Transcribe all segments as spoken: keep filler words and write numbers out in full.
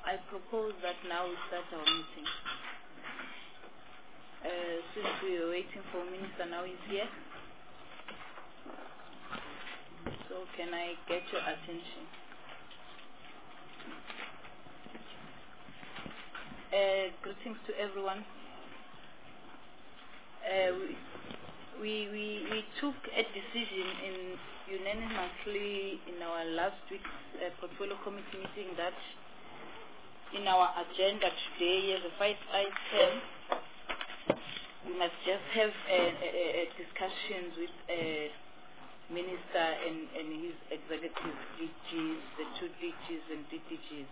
I propose that now we start our meeting. Uh, since we were waiting for Minister, now he's here. So can I get your attention? Uh, greetings to everyone. Uh, we, we, we, we took a decision in unanimously in our last week's uh, portfolio committee meeting that in our agenda today as a five item, we must just have a, a, a discussions with a minister and, and his executive D Gs, the two D Gs and D D Gs.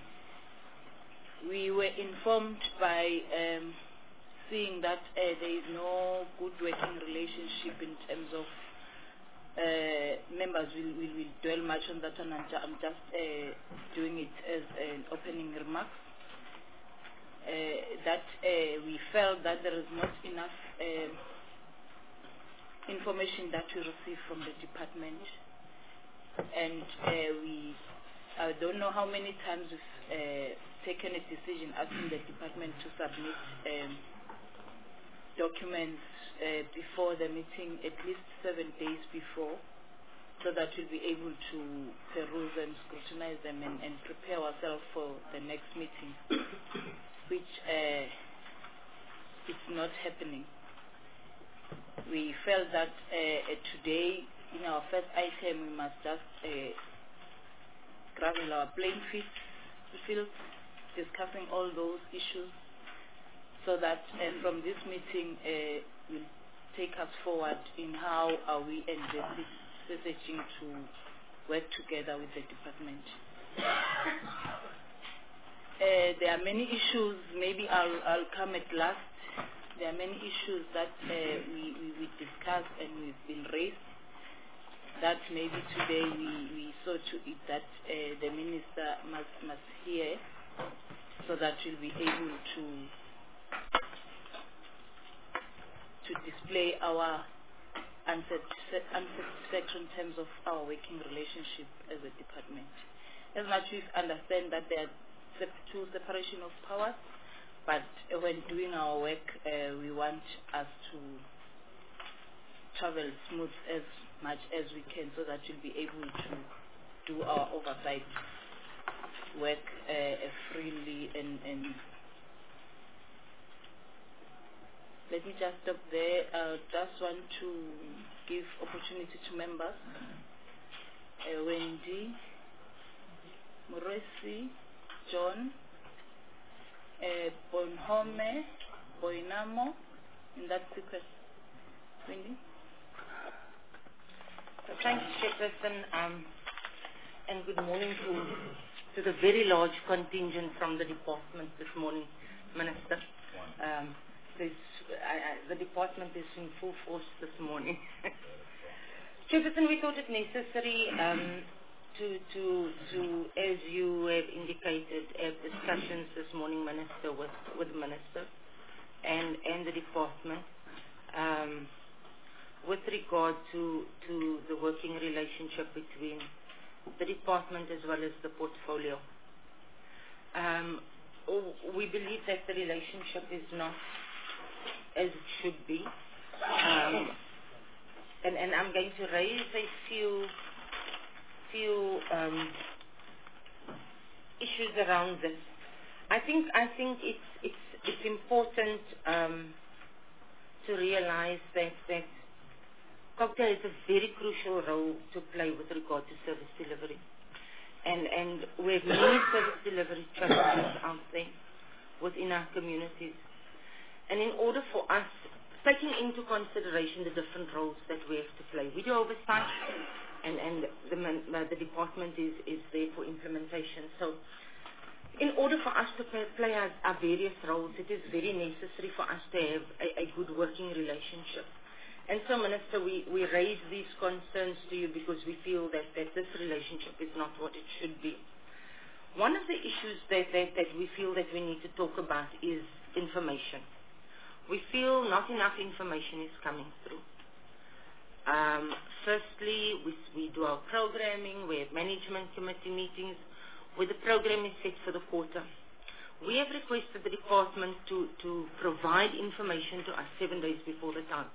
We were informed by um, seeing that uh, there is no good working relationship in terms of uh, members will, will, will dwell much on that, and I'm, ju I'm just uh, doing it as an opening remark. Uh, that uh, we felt that there is not enough uh, information that we receive from the department, and uh, we I don't know how many times we've uh, taken a decision asking the department to submit um, documents uh, before the meeting, at least seven days before, so that we'll be able to peruse and scrutinize them and, and prepare ourselves for the next meeting, which uh, is not happening. We felt that uh, today, in our first item, we must just uh, gravel our playing field, discussing all those issues, so that uh, from this meeting uh, will take us forward in how are we envisaging to work together with the department. Uh, there are many issues, maybe I'll, I'll come at last. There are many issues that uh, we, we, we discussed and we've been raised, that maybe today we, we saw to it that uh, the minister must, must hear, so that we'll be able to to display our unsatisfaction in terms of our working relationship as a department. As much as we understand that there are two separation of powers, but when doing our work, uh, we want us to travel smooth as much as we can, so that we'll be able to do our oversight work uh, freely and, and let me just stop there. I uh, just want to give opportunity to members. Uh, Wendy, Moresi, John, uh, Bonhome, Boinamo, in that sequence. Wendy? So thanks, Chairperson, um, and good morning to, to the very large contingent from the department this morning, Minister. Um, I, I, the department is in full force this morning. Chairperson, we thought it necessary um, to, to, to, as you have indicated, have discussions this morning, Minister, with, with the Minister and, and the department um, with regard to, to the working relationship between the department as well as the portfolio. Um, we believe that the relationship is not as it should be, um, and, and I'm going to raise a few few um, issues around this. I think I think it's it's it's important um, to realize that that COGTA has a very crucial role to play with regard to service delivery, and and we have many service delivery challenges out there within our communities. And in order for us, taking into consideration the different roles that we have to play, we do oversight, and, and the, uh, the department is, is there for implementation. So in order for us to play, play our, our various roles, it is very necessary for us to have a, a good working relationship. And so, Minister, we, we raise these concerns to you because we feel that, that this relationship is not what it should be. One of the issues that, that, that we feel that we need to talk about is information. We feel not enough information is coming through. Um, firstly, we, we do our programming, we have management committee meetings, where the program is set for the quarter. We have requested the department to, to provide information to us seven days before the time.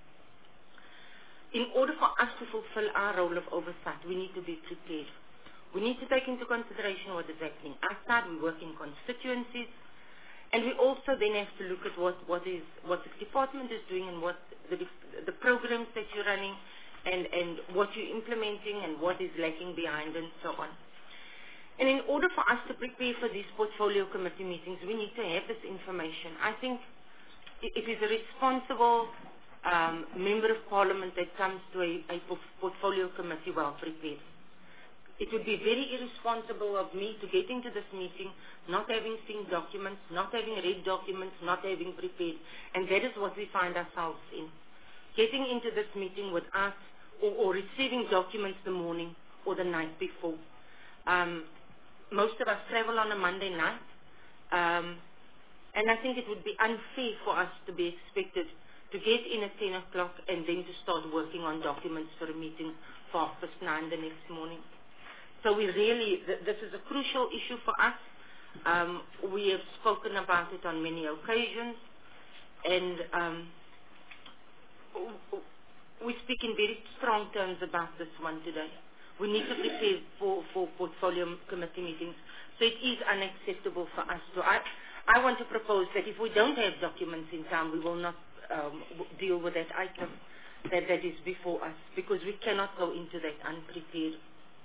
In order for us to fulfill our role of oversight, we need to be prepared. We need to take into consideration what is happening outside. We work in constituencies, and we also then have to look at what, what is what the department is doing and what the, the programs that you're running and, and what you're implementing and what is lacking behind and so on. And in order for us to prepare for these portfolio committee meetings, we need to have this information. I think it, it is a responsible um, member of parliament that comes to a, a portfolio committee well prepared. It would be very irresponsible of me to get into this meeting not having seen documents, not having read documents, not having prepared. And that is what we find ourselves in. Getting into this meeting without or, or receiving documents the morning or the night before. Um, most of us travel on a Monday night. Um, and I think it would be unfair for us to be expected to get in at ten o'clock and then to start working on documents for a meeting for half past nine the next morning. So we really, th this is a crucial issue for us. Um, we have spoken about it on many occasions, and um, we speak in very strong terms about this one today. We need to prepare for, for portfolio committee meetings. So it is unacceptable for us to. I, I want to propose that if we don't have documents in time, we will not um, deal with that item that, that is before us, because we cannot go into that unprepared.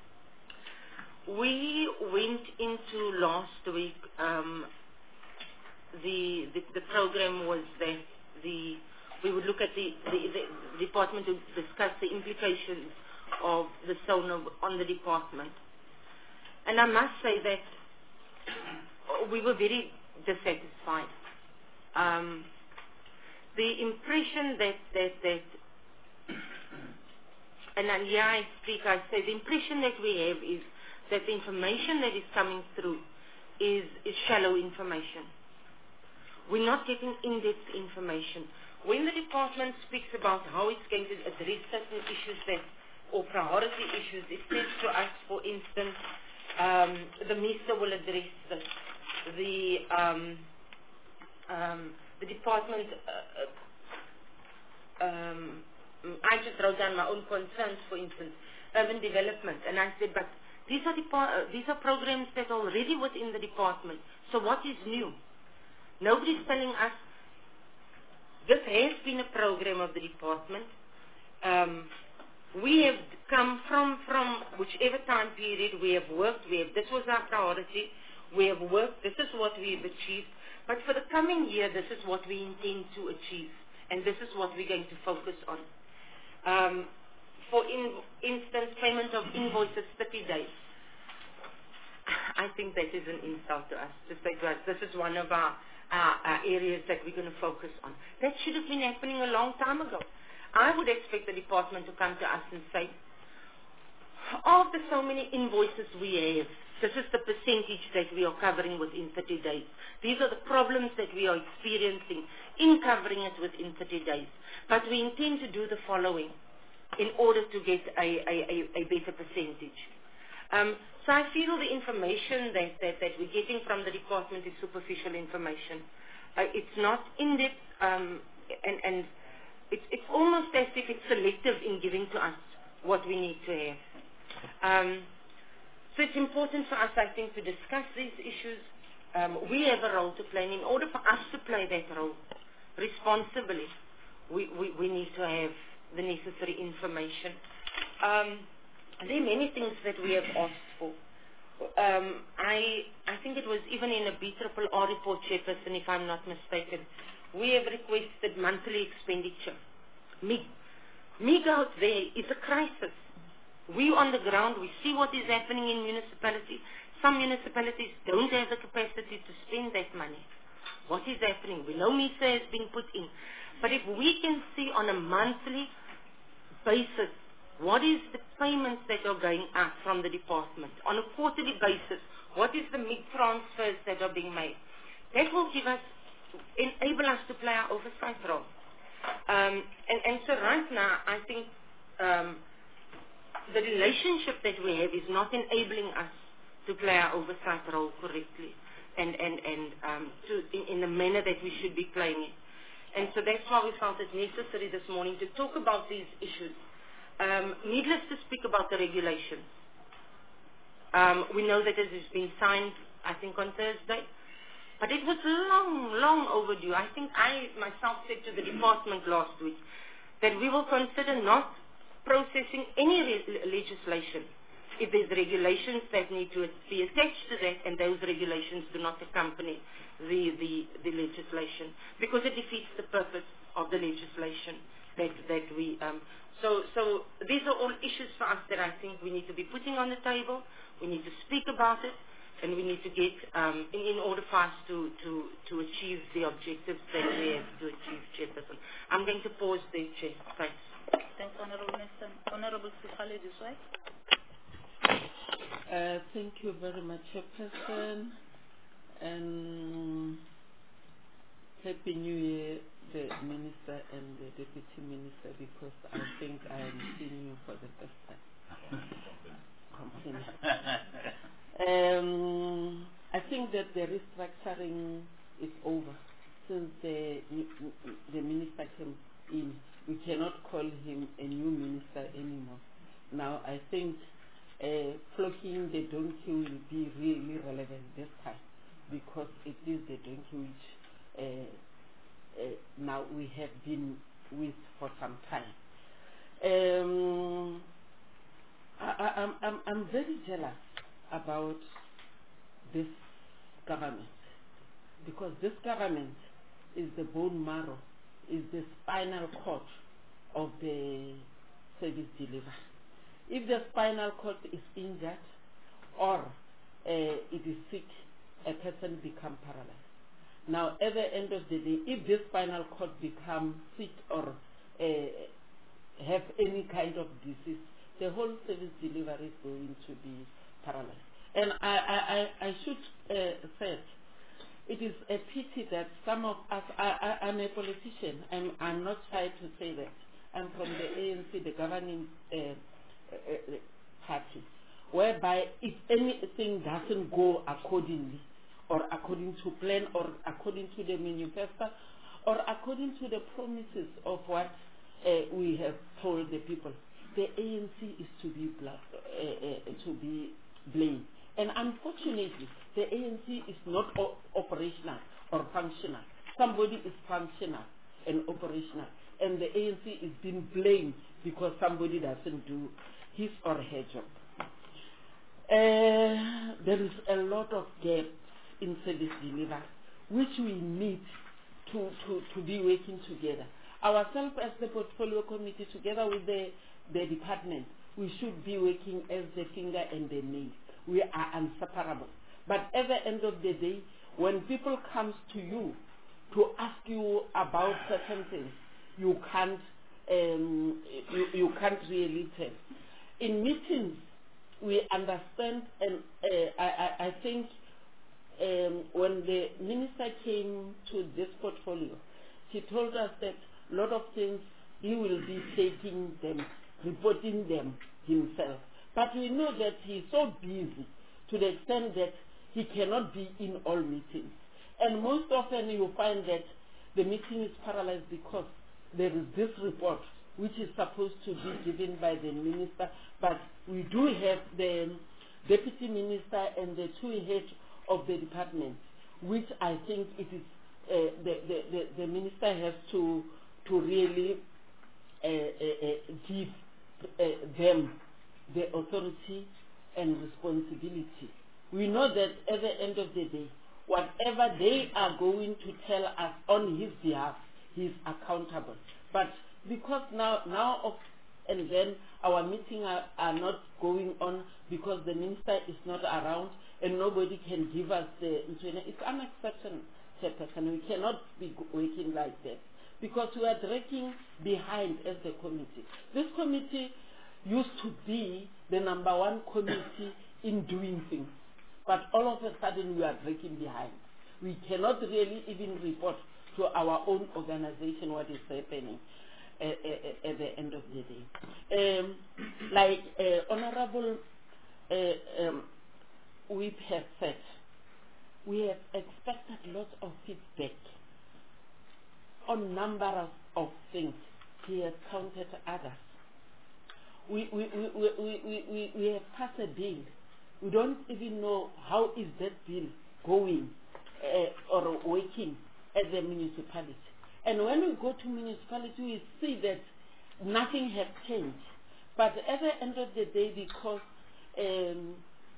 We went into last week, um, the, the the program was that the we would look at the, the, the department to discuss the implications of the SONA on the department. And I must say that we were very dissatisfied. Um, the impression that, that, that and then here I speak, I say the impression that we have is that the information that is coming through is, is shallow information. We're not getting in-depth information. When the department speaks about how it's going to address certain issues that, or priority issues, it says to us, for instance, um, the minister will address this. The, um, um, the department, uh, um, I just wrote down my own concerns, for instance, urban development, and I said, but These are, uh, these are programs that are already within the department. So what is new? Nobody's telling us this has been a program of the department. Um, we have come from, from whichever time period we have worked. We have, this was our priority. We have worked. This is what we have achieved. But for the coming year, this is what we intend to achieve. And this is what we're going to focus on. Um, For in, instance, payment of invoices thirty days. I think that is an insult to us, to say to us, this is one of our, our, our areas that we're going to focus on. That should have been happening a long time ago. I would expect the department to come to us and say, of the so many invoices we have, this is the percentage that we are covering within thirty days. These are the problems that we are experiencing in covering it within thirty days. But we intend to do the following in order to get a, a, a, a better percentage. Um, so I feel the information that, that, that we're getting from the department is superficial information. Uh, it's not in-depth, um, and, and it's, it's almost as if it's selective in giving to us what we need to have. Um, so it's important for us, I think, to discuss these issues. Um, we have a role to play, and in order for us to play that role responsibly, we, we, we need to have the necessary information. Um, there are many things that we have asked for. Um, I, I think it was even in a B R R R report, Chairperson, if I'm not mistaken, we have requested monthly expenditure. M I G. M I G out there is a crisis. We on the ground, we see what is happening in municipalities. Some municipalities don't have the capacity to spend that money. What is happening? We know MISA has been put in. But if we can see on a monthly basis, what is the payments that are going out from the department? On a quarterly basis, what is the M I G transfers that are being made? That will give us, enable us to play our oversight role. Um, and, and so right now, I think um, the relationship that we have is not enabling us to play our oversight role correctly and, and, and um, to, in, in the manner that we should be playing it. And so that's why we felt it necessary this morning to talk about these issues. Um, needless to speak about the regulations. Um, we know that it has been signed, I think, on Thursday. But it was long, long overdue. I think I myself said to the department last week that we will consider not processing any re- legislation if there's regulations that need to be attached to that and those regulations do not accompany the, the, the legislation, because it defeats the purpose of the legislation that, that we... Um, so, so these are all issues for us that I think we need to be putting on the table. We need to speak about it, and we need to get, um, in, in order for us to, to, to achieve the objectives that we have to achieve, Chairperson. I'm going to pause there, Chair. Thanks. Thanks, Honorable Minister. Honorable Sikhale, this way. Uh, thank you very much, Chairperson, and Happy New Year, the Minister and the Deputy Minister, because I think I am seeing you for the first time. um, I think that the restructuring is over since the, the Minister came in. We cannot call him a new Minister anymore. Now I think Uh, flocking the donkey will be really relevant this time, because it is the donkey which uh, uh, now we have been with for some time. Um, I, I, I'm, I'm, I'm very jealous about this government, because this government is the bone marrow, is the spinal cord of the service delivery. If the spinal cord is injured or uh, it is sick, a person becomes paralyzed. Now, at the end of the day, if this spinal cord becomes sick or uh, have any kind of disease, the whole service delivery is going to be paralyzed. And I, I, I, I should uh, say, it is a pity that some of us, I, I, I'm a politician, I'm, I'm not shy to say that. I'm from the A N C, the governing uh, Uh, party, whereby if anything doesn't go accordingly or according to plan or according to the manifesto or according to the promises of what uh, we have told the people, the A N C is to be bla- uh, uh, to be blamed. And unfortunately, the A N C is not o- operational or functional. Somebody is functional and operational, and the A N C is being blamed because somebody doesn't do his or her job. Uh, there is a lot of gaps in service delivery, which we need to, to, to be working together. Ourselves as the portfolio committee, together with the, the department, we should be working as the finger and the nail. We are inseparable. But at the end of the day, when people come to you to ask you about certain things, you can't um, you, you can't really tell. In meetings, we understand, and uh, I, I, I think um, when the minister came to this portfolio, she told us that a lot of things he will be taking them, reporting them himself. But we know that he's so busy to the extent that he cannot be in all meetings. And most often you find that the meeting is paralyzed because there is this report which is supposed to be given by the minister, but we do have the deputy minister and the two heads of the department, which I think it is uh, the, the, the, the minister has to to really uh, uh, uh, give uh, them the authority and responsibility. We know that at the end of the day, whatever they are going to tell us on his behalf, he is accountable. But because now, now of and then our meetings are, are not going on because the minister is not around and nobody can give us the, it's unacceptable, and we cannot be working like that because we are dragging behind as the committee. This committee used to be the number one committee in doing things, but all of a sudden we are dragging behind. We cannot really even report to our own organization what is happening uh, uh, at the end of the day. Um, like uh, Honorable uh, um, we have said, we have expected lots of feedback on number of, of things. He has counted others. We, we, we, we, we, we, we have passed a bill. We don't even know how is that bill going uh, or working at the municipality. And when we go to municipality, we see that nothing has changed. But at the end of the day, because um,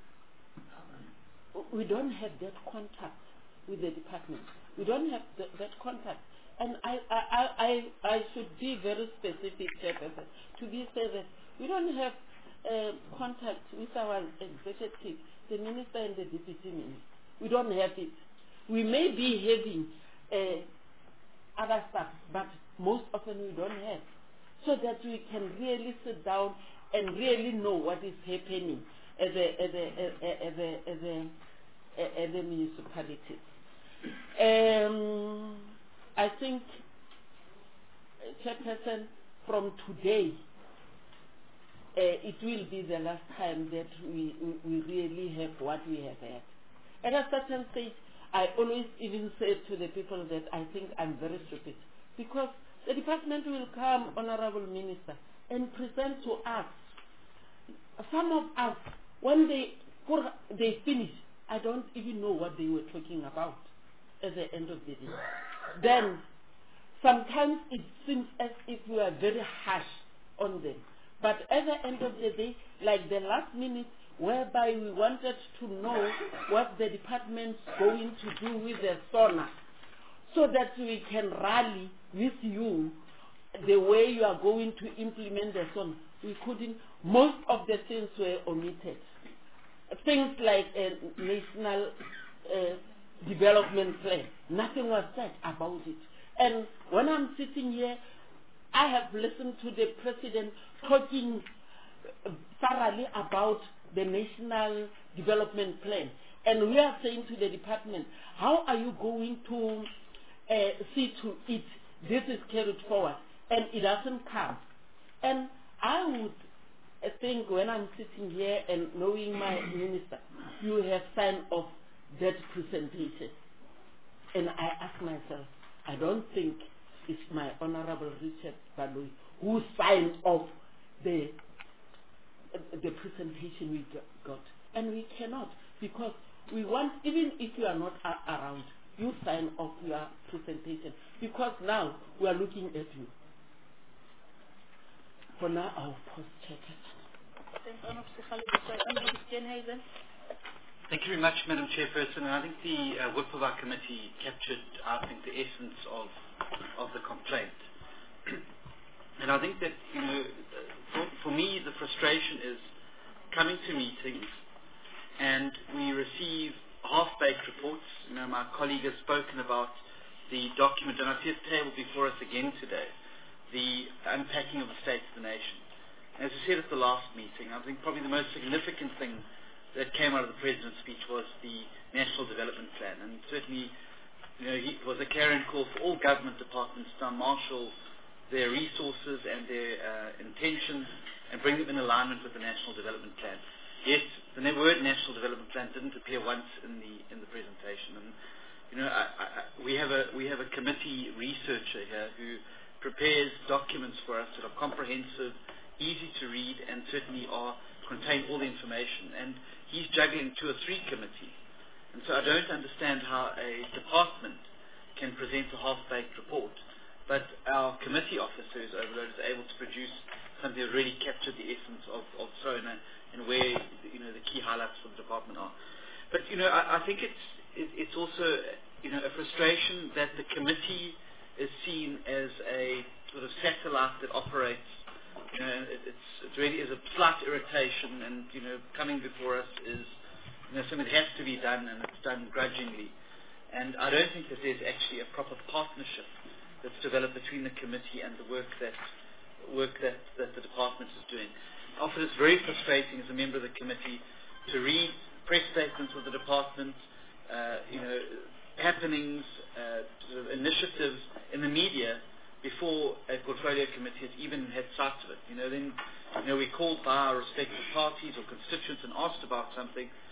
we don't have that contact with the department, we don't have th that contact. And I, I, I, I I should be very specific, Chairperson, to be said that we don't have uh, contact with our executive, the minister and the deputy minister. We don't have it. We may be having uh, other stuff, but most often we don't have. So that we can really sit down and really know what is happening as a, as a, as a, as a, as a, as a municipality. Um, I think, uh, Chairperson, from today, uh, it will be the last time that we, we, we really have what we have had. At a certain stage, I always even say to the people that I think I'm very stupid, because the department will come, Honorable Minister, and present to us. Some of us, when they, they finish, I don't even know what they were talking about at the end of the day. Then, sometimes it seems as if we are very harsh on them. But at the end of the day, like the last minute, whereby we wanted to know what the department's going to do with the sauna, so that we can rally with you the way you are going to implement the sauna. We couldn't. Most of the things were omitted. Things like a national uh, development plan. Nothing was said about it. And when I'm sitting here, I have listened to the president talking thoroughly about the national development plan. And we are saying to the department, how are you going to uh, see to it this is carried forward? And it doesn't come. And I would uh, think when I'm sitting here and knowing my minister, you have signed off that presentation. And I ask myself, I don't think it's my Honorable Richard Baloyi who signed off the the presentation we got. And we cannot, because we want, even if you are not a around, you sign off your presentation, because now we are looking at you. For now, I'll post check it. Thanks, Honorable Steenhuisen. Thank you very much, Madam Chairperson. And I think the uh, whip of our committee captured, I think, the essence of of the complaint. And I think that, you know, for, for me, the frustration is coming to meetings and we receive half-baked reports. You know, my colleague has spoken about the document, and I see it tabled before us again today, the unpacking of the State of the Nation. As I said at the last meeting, I think probably the most significant thing that came out of the President's speech was the National Development Plan. And certainly, you know, he was a clarion call for all government departments to marshal their resources and their uh, intentions and bring them in alignment with the National Development Plan. Yes, the word National Development Plan didn't appear once in the in the presentation. And you know, I, I, we have a we have a committee researcher here who prepares documents for us that are comprehensive, easy to read, and certainly are contain all the information. And he's juggling two or three committees, and so I don't understand how a department can present a half-baked report. But our committee officer who's overloaded is able to produce something that really captured the essence of, of SONA and where, you know, the key highlights for the department are. But, you know, I, I think it's, it, it's also, you know, a frustration that the committee is seen as a sort of satellite that operates, you know, it, it's, it really is a slight irritation, and, you know, coming before us is, you know, something that has to be done, and it's done grudgingly. And I don't think that there's actually a proper partnership that's developed between the committee and the work that work that, that the department is doing. Often it's very frustrating as a member of the committee to read press statements of the department, uh, you know, happenings, uh, sort of initiatives in the media before a portfolio committee has even had sight of it. You know, then you know we're called by our respective parties or constituents and asked about something,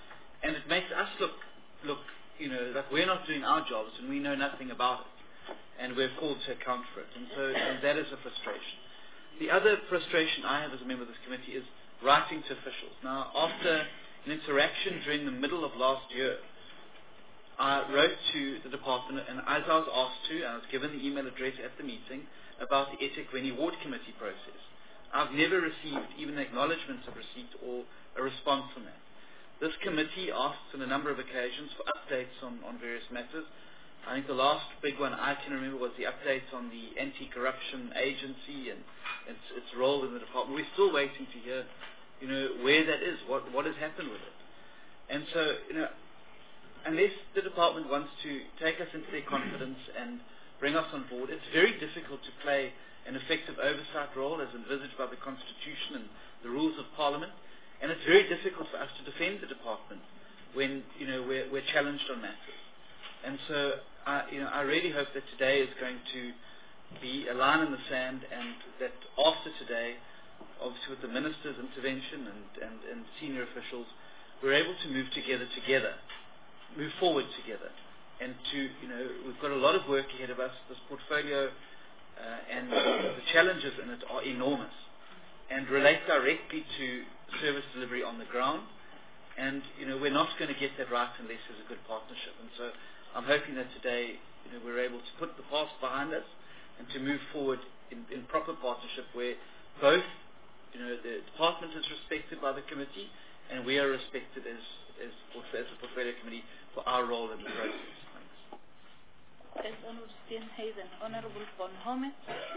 and it makes us look, look, you know, like we're not doing our jobs and we know nothing about it, and we're called to account for it, and so and that is a frustration. The other frustration I have as a member of this committee is writing to officials. Now, after an interaction during the middle of last year, I wrote to the department, and as I was asked to, I was given the email address at the meeting about the eThekwini Ward Committee process. I've never received even acknowledgements of receipt or a response from that. This committee asks on a number of occasions for updates on, on various matters. I think the last big one I can remember was the update on the anti-corruption agency and its, its role in the department. We're still waiting to hear, you know, where that is, what, what has happened with it. And so, you know, unless the department wants to take us into their confidence and bring us on board, it's very difficult to play an effective oversight role as envisaged by the Constitution and the rules of Parliament. And it's very difficult for us to defend the department when, you know, we're, we're challenged on matters. And so, I, you know, I really hope that today is going to be a line in the sand, and that after today, obviously with the minister's intervention and, and, and senior officials, we're able to move together together, move forward together. And to, you know, we've got a lot of work ahead of us. This portfolio uh, and the challenges in it are enormous and relate directly to service delivery on the ground. And, you know, we're not going to get that right unless there's a good partnership. And so I'm hoping that today, you know, we're able to put the past behind us and to move forward in, in proper partnership where both, you know, the department is respected by the committee and we are respected as, as, as a portfolio committee for our role in the process. Thanks. Thanks, Honourable Stephen Hazen. Honourable Von Home.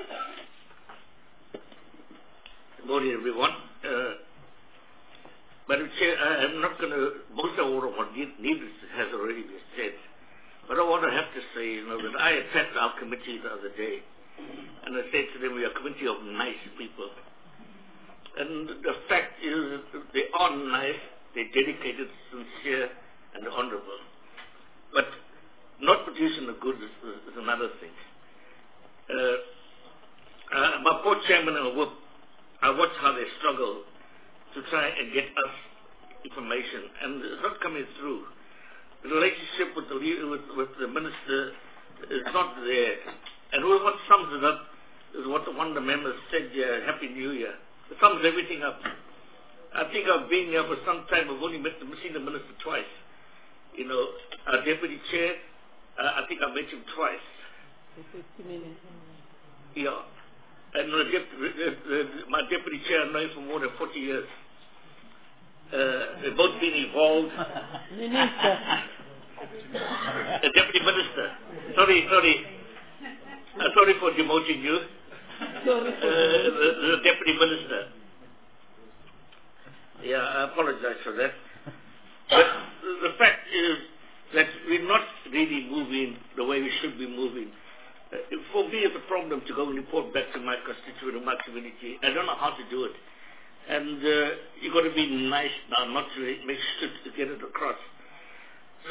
Good morning, everyone. Uh, Madam Chair, I am not going to, most of what needed has already been said. But I want to have to say, you know, that I attacked our committee the other day, and I said to them, we are a committee of nice people. And the fact is, they are nice, they're dedicated, sincere, and honourable. But not producing the goods is, is another thing. Uh, uh, my poor chairman and whip, I watched how they struggle to try and get us information, and it's not coming through. The relationship with the with, with the minister is not there. And what sums it up is what one of the members said here, Happy New Year. It sums everything up. I think I've been here for some time. I've only met the, seen the minister twice. You know, our deputy chair, uh, I think I met him twice. fifty minutes. Yeah. And the dep the, the, my deputy chair, I know him for more than forty years. Uh, they've both been involved. Minister. The deputy minister. Sorry, sorry. Uh, sorry for demoting you. Sorry. Uh, the, the deputy minister. Yeah, I apologize for that. But the fact is that we're not really moving the way we should be moving. Uh, for me, it's a problem to go and report back to my constituent, my community. I don't know how to do it. And uh, you've got to be nice now, not to make sure to get it across. So,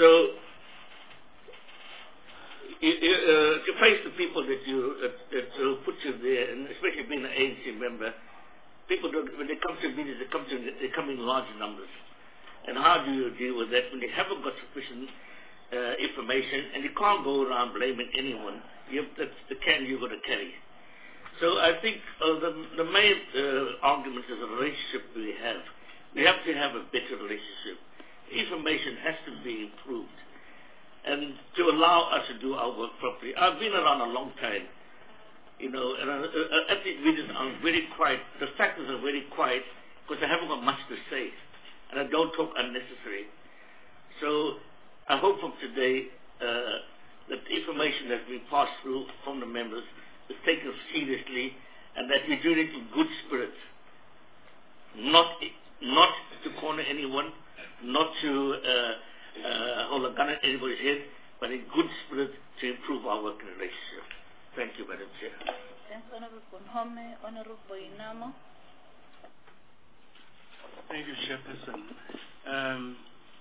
you, you, uh, to face the people that you that, that uh, put you there, and especially being an A N C member, people don't, when they come to meetings, they come to they come in large numbers. And how do you deal with that when they haven't got sufficient uh, information, and you can't go around blaming anyone? You have, that's the can you've got to carry. So I think uh, the, the main uh, argument is the relationship we have. We have to have a better relationship. Information has to be improved. And to allow us to do our work properly. I've been around a long time, you know, and I, uh, at the meetings I'm very quiet. The fact is I'm very quiet because I haven't got much to say. And I don't talk unnecessary. So I hope from today uh, that the information that we pass through from the members is taken seriously, and that we do it in good spirit, not not to corner anyone, not to uh, uh, hold a gun at anybody's head, but in good spirit to improve our working relationship. Thank you, Madam Chair. Thanks, Honourable Bonhome. Honourable Boinamo. Thank you, Chairperson. Um,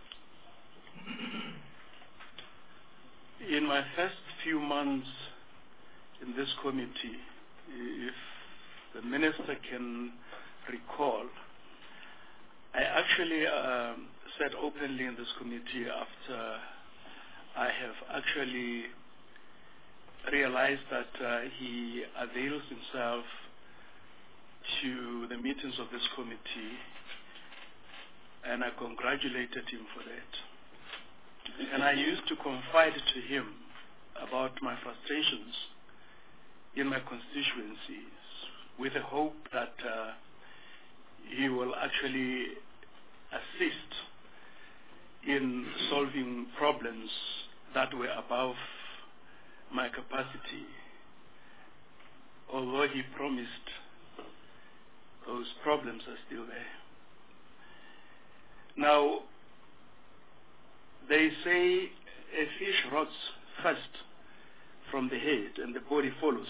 in my first few months in this committee, if the minister can recall, I actually um, said openly in this committee after I have actually realized that uh, he avails himself to the meetings of this committee, and I congratulated him for that. And I used to confide to him about my frustrations in my constituencies with the hope that uh, he will actually assist in solving problems that were above my capacity, although he promised those problems are still there. Now, they say a fish rots first from the head and the body follows.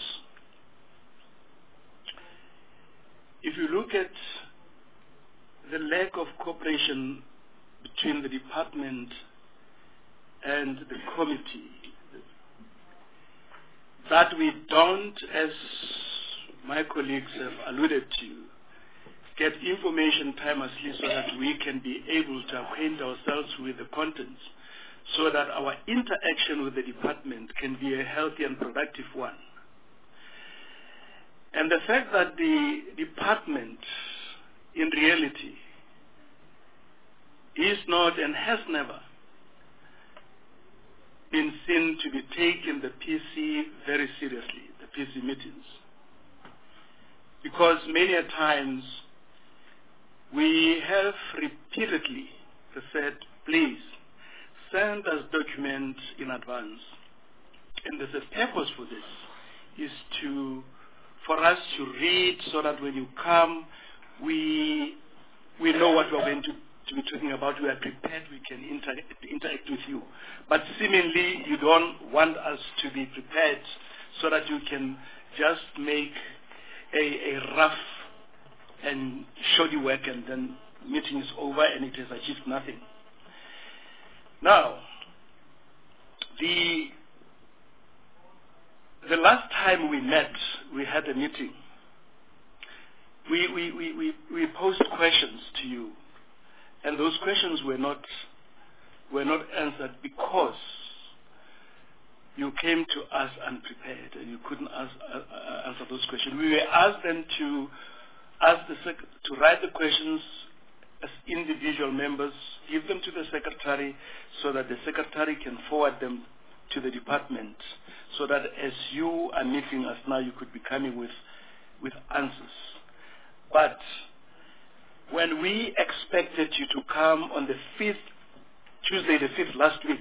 If you look at the lack of cooperation between the department and the committee, that we don't, as my colleagues have alluded to, get information timelessly so that we can be able to acquaint ourselves with the contents, so that our interaction with the department can be a healthy and productive one. And the fact that the department, in reality, is not and has never been seen to be taking the P C very seriously, the P C meetings. Because many a times we have repeatedly said, please, send us documents in advance. And there's a purpose for this, is to, for us to read so that when you come, we, we know what we're going to to be talking about, we are prepared, we can interact, interact with you. But seemingly you don't want us to be prepared so that you can just make a, a rough and shoddy work and then meeting is over and it has achieved nothing. Now, the, the last time we met, we had a meeting. We, we, we, we, we posed questions to you. And those questions were not were not answered because you came to us unprepared and you couldn't ask, uh, answer those questions. We were asked then to ask the sec to write the questions as individual members, give them to the secretary so that the secretary can forward them to the department, so that as you are meeting us now, you could be coming with with answers. But when we expected you to come on the fifth, Tuesday the fifth last week,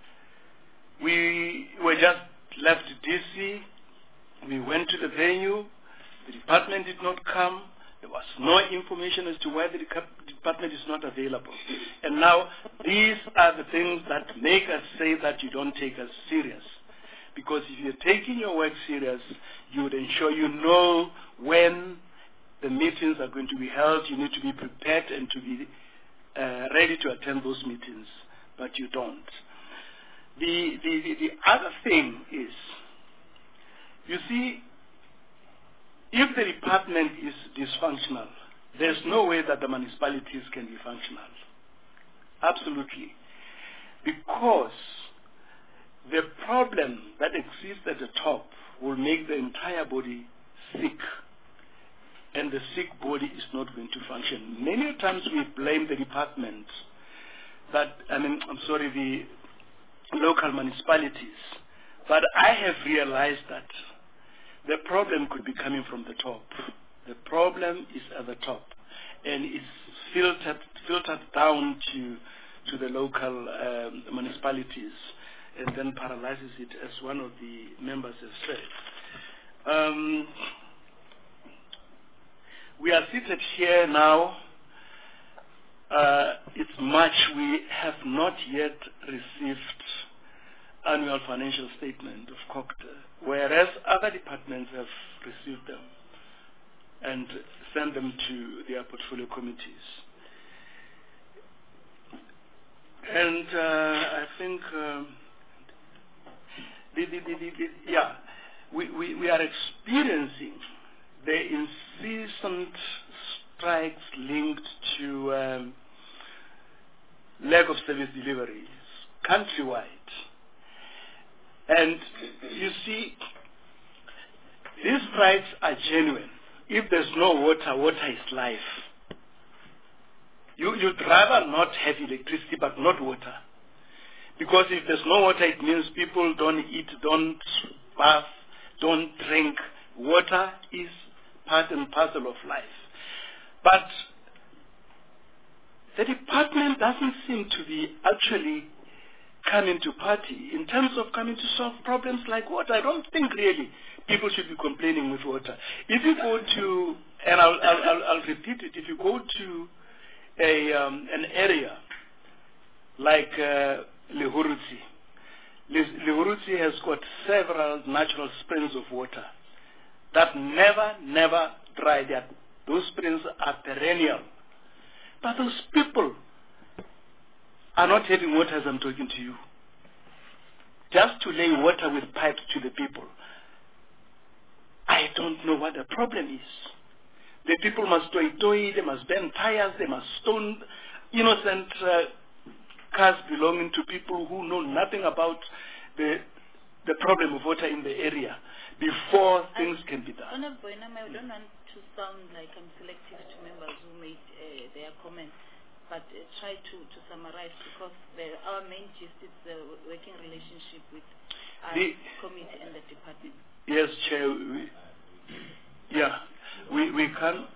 we were just left D C, we went to the venue, the department did not come, there was no information as to why the department is not available. And now these are the things that make us say that you don't take us serious. Because if you're taking your work serious, you would ensure you know when the meetings are going to be held. You need to be prepared and to be uh, ready to attend those meetings, but you don't. The, the, the, the other thing is, you see, if the department is dysfunctional, there's no way that the municipalities can be functional. Absolutely. Because the problem that exists at the top will make the entire body sick. And the sick body is not going to function. Many times we blame the department, that, I mean, I'm sorry, the local municipalities. But I have realized that the problem could be coming from the top. The problem is at the top. And it's filtered, filtered down to, to the local um, municipalities and then paralyzes it, as one of the members has said. Um, We are seated here now. Uh, it's March. We have not yet received annual financial statement of COGTA, whereas other departments have received them and sent them to their portfolio committees. And uh, I think, um, the, the, the, the, the, yeah, we, we, we are experiencing the incessant, recent strikes linked to um, lack of service deliveries countrywide. And you see, these strikes are genuine. If there's no water, water is life. You, you'd rather not have electricity but not water. Because if there's no water, it means people don't eat, don't bath, don't drink. Water is part and parcel of life. But the department doesn't seem to be actually coming to party in terms of coming to solve problems like water. I don't think really people should be complaining with water. If you go to, and I'll, I'll, I'll, I'll repeat it, if you go to a, um, an area like uh, Lehurutsi, Lehurutsi has got several natural springs of water that never, never dry. That those springs are perennial. But those people are not having water as I'm talking to you. Just to lay water with pipes to the people. I don't know what the problem is. The people must toy toy, they must burn tires, they must stone innocent uh, cars belonging to people who know nothing about the the problem of water in the area before things I, can be done. Honorable Boinam, I don't want to sound like I'm selective to members who made uh, their comments, but uh, try to, to summarize, because the, our main gist is the working relationship with our the, committee and the department. Yes, Chair. We, yeah, we, we can.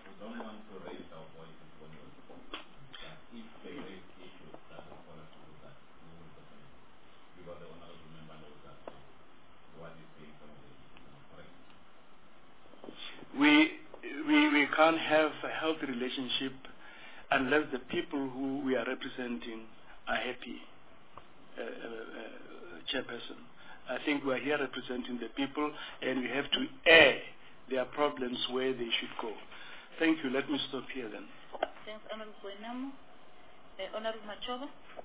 We, we, we can't have a healthy relationship unless the people who we are representing are happy, uh, uh, uh, Chairperson. I think we are here representing the people, and we have to air their problems where they should go. Thank you. Let me stop here then. Thanks, Honorable Boinamo. Uh, Honorable Machova.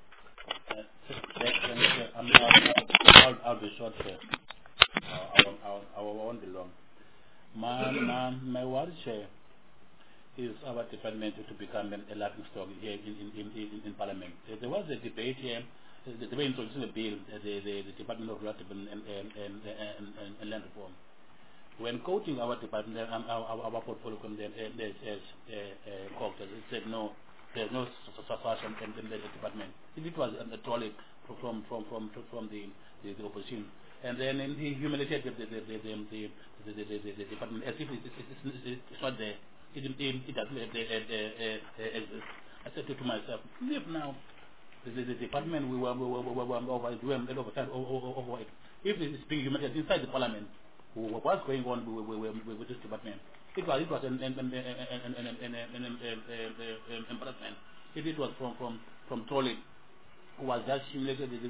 Uh, I'm, I'll, I'll, I'll be short here. Uh, I, I, I won't be long. My, my, my worry, Chair, is our department to become a laughing stock here in, in, in, in Parliament. There was a debate here, the debate introducing the bill, the, the, the Department of Land and, and, and, and, and Land Reform. When quoting our department, um, our, our portfolio as, as uh, uh, it said no, there's no succession in, in the department. It was a trolley from from from from the, the, the opposition. And then he humiliated the the the the, the, the, the, the, the department as if it, it, it, it's not there. It, it, it doesn't exist. I said to myself, if now the, the, the department we were, we were, we were, we were overdoing a lot of time over it. If it is being humiliated inside the parliament, what's going on with, with, with, with this department? It was it was an an an an an an embarrassment. If it was from from from trolling, who was just humiliated, it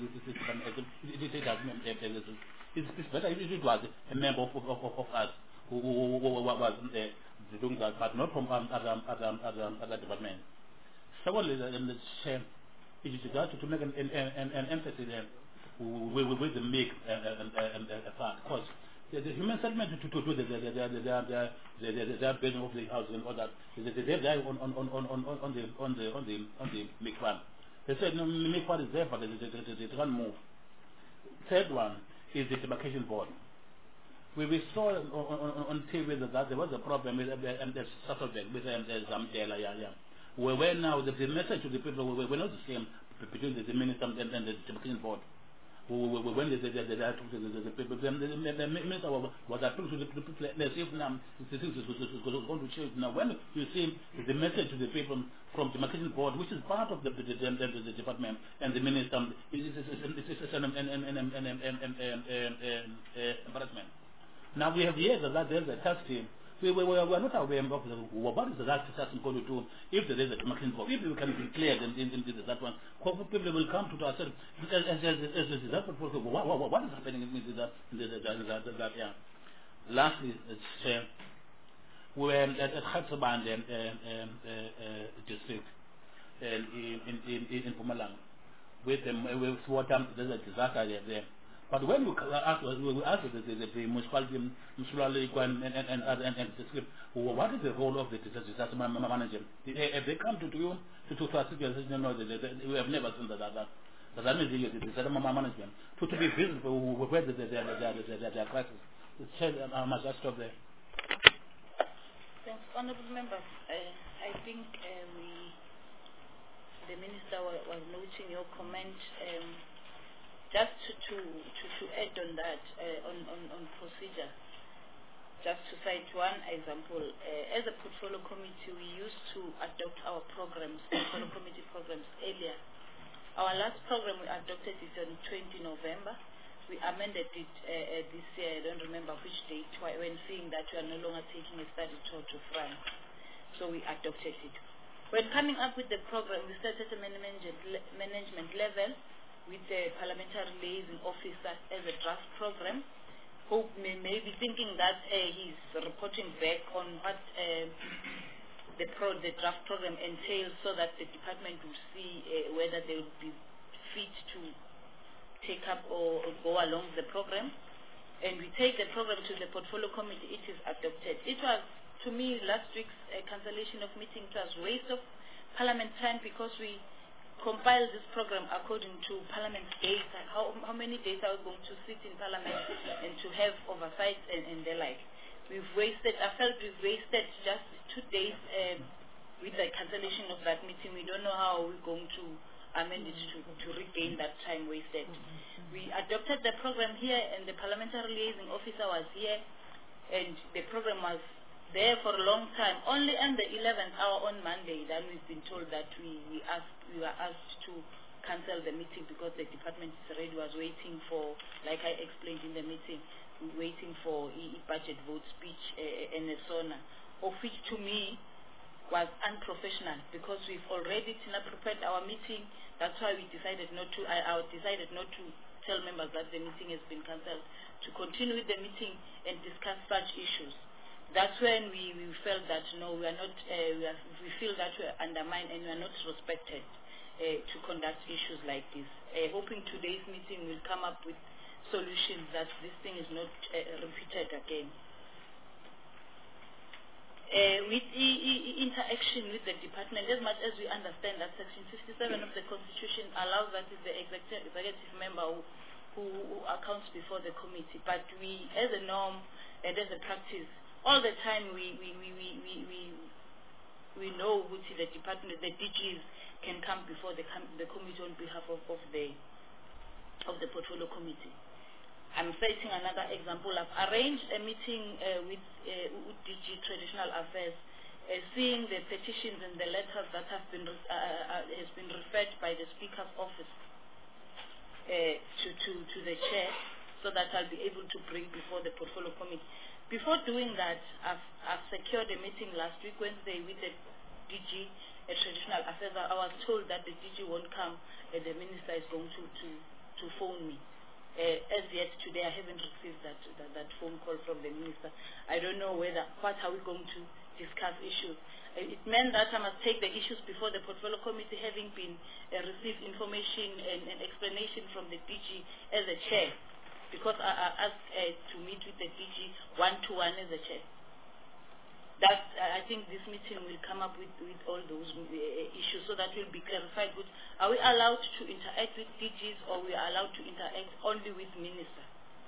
it's better if it was a member of of, of, of us who, who, who was uh, doing that, but not from um, other other other other departments. Secondly, the shame it is to, to make an an, an, an emphasis there with, with the make and and and part, because the, the human settlement to, to do the the the the the the the the building of the house and all that, they they they on on on on on on the on the on the on the make one. They said no, make one is there, but they they they, they can't move. Third one is the demarcation board. We, we saw on, on, on T V that there was a problem with um, the Saturday with um, the Zamdela, yeah, yeah. Where, where now the, the message to the people were, were not the same between the, the minister and, and the demarcation board. When the, the, the, the, the, the people, the, the minister was appealing to the people, let's see if now the things is going to change. Now, when you see the message to the people from the demarcation board, which is part of the, the, the, the, the department and the minister, it is an embarrassment. Now, we have heard that there's a task team. We, we, we are not aware of the, what is the task team going to do if there is a demarcation board. If we can be clear in, in, in that one, people will come to us and as, as, as, as, as that what, what, what is happening in that, in that, that, that yeah. Lastly, uh, we were at, at Khatsaband um, um, uh, uh, district uh, in, in, in, in Mpumalanga with them, with water, there's a disaster there. But when we ask, we ask the, the, the municipality, municipality and and and and, and, and the script, what is the role of the disaster manager? If they come to you to to assist you, you know, they, they, we have never seen that that. But that means the disaster management to to be visible where the the the the the, the crisis. I must just stop there. Thanks, honourable members. Uh, I think uh, we, the minister was, was noting your comment. Um, just to, to, to, to add on that, uh, on, on, on procedure, just to cite one example, uh, as a portfolio committee, we used to adopt our programs, portfolio committee programs earlier. Our last program we adopted is on the twentieth of November. We amended it uh, uh, this year, I don't remember which date, when seeing that we are no longer taking a study tour to France. So we adopted it. When coming up with the program, we started at a management, management level with the parliamentary liaison officer as a draft program. Hope may, may be thinking that uh, he's reporting back on what uh, the, pro, the draft program entails, so that the department will see uh, whether they would be fit to take up or, or go along the program. And we take the program to the portfolio committee, it is adopted. It was, to me, last week's uh, cancellation of meeting, it was waste of parliament time, because we compile this program according to Parliament's data. How, how many days are we going to sit in Parliament and to have oversight and, and the like? We've wasted, I felt we've wasted just two days um, with the cancellation of that meeting. We don't know how we're going to amend it to, to regain that time wasted. We adopted the program here, and the parliamentary liaison officer was here, and the program was there for a long time. Only on the eleventh hour on Monday, then we've been told that we, we asked we were asked to cancel the meeting because the department already was waiting for, like I explained in the meeting, waiting for e budget vote speech uh, and so on, of which to me was unprofessional, because we've already prepared our meeting. That's why we decided not to. I, I decided not to tell members that the meeting has been cancelled, to continue with the meeting and discuss such issues. That's when we, we felt that no, we are not. Uh, we, are, we feel that we are undermined and we are not respected uh, to conduct issues like this. Uh, hoping today's meeting will come up with solutions that this thing is not uh, repeated again. Uh, with e e interaction with the department, as much as we understand that Section fifty-seven of the Constitution allows that it's the executive, executive member who, who, who accounts before the committee, but we, as a norm and as a practice, all the time we we we we we, we, we know which the department, the D Gs can come before the com the committee on behalf of, of the of the portfolio committee. I'm citing another example. I've arranged a meeting uh, with uh, D G Traditional Affairs, uh, seeing the petitions and the letters that have been uh, uh, has been referred by the Speaker's office uh, to to to the chair, so that I'll be able to bring before the portfolio committee. Before doing that, I've, I've secured a meeting last week, Wednesday, with the D G uh, Traditional Affairs. I was told that the D G won't come, and the minister is going to to to phone me. Uh, as yet today, I haven't received that, that that phone call from the minister. I don't know whether, what are we going to discuss issues. Uh, it meant that I must take the issues before the portfolio committee, having been uh, received information and, and explanation from the D G as a chair, because I, I asked uh, to meet with the D G one-to-one as a chair. That uh, I think this meeting will come up with, with all those uh, issues, so that will be clarified. But are we allowed to interact with D Gs, or we are allowed to interact only with minister?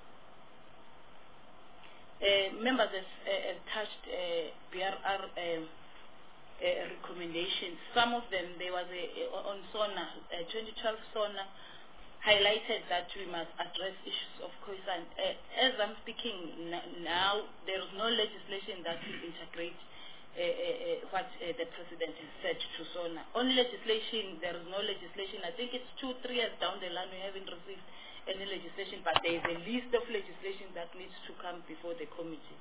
Uh, members have uh, touched uh, B R R uh, uh, recommendations. Some of them, there was a, uh, on SONA, uh, twenty twelve SONA, highlighted that we must address issues of concern. Uh, as I'm speaking now, there is no legislation that will integrate uh, uh, what uh, the President has said to SONA. On legislation, there is no legislation. I think it's two, three years down the line we haven't received any legislation, but there is a list of legislation that needs to come before the committee.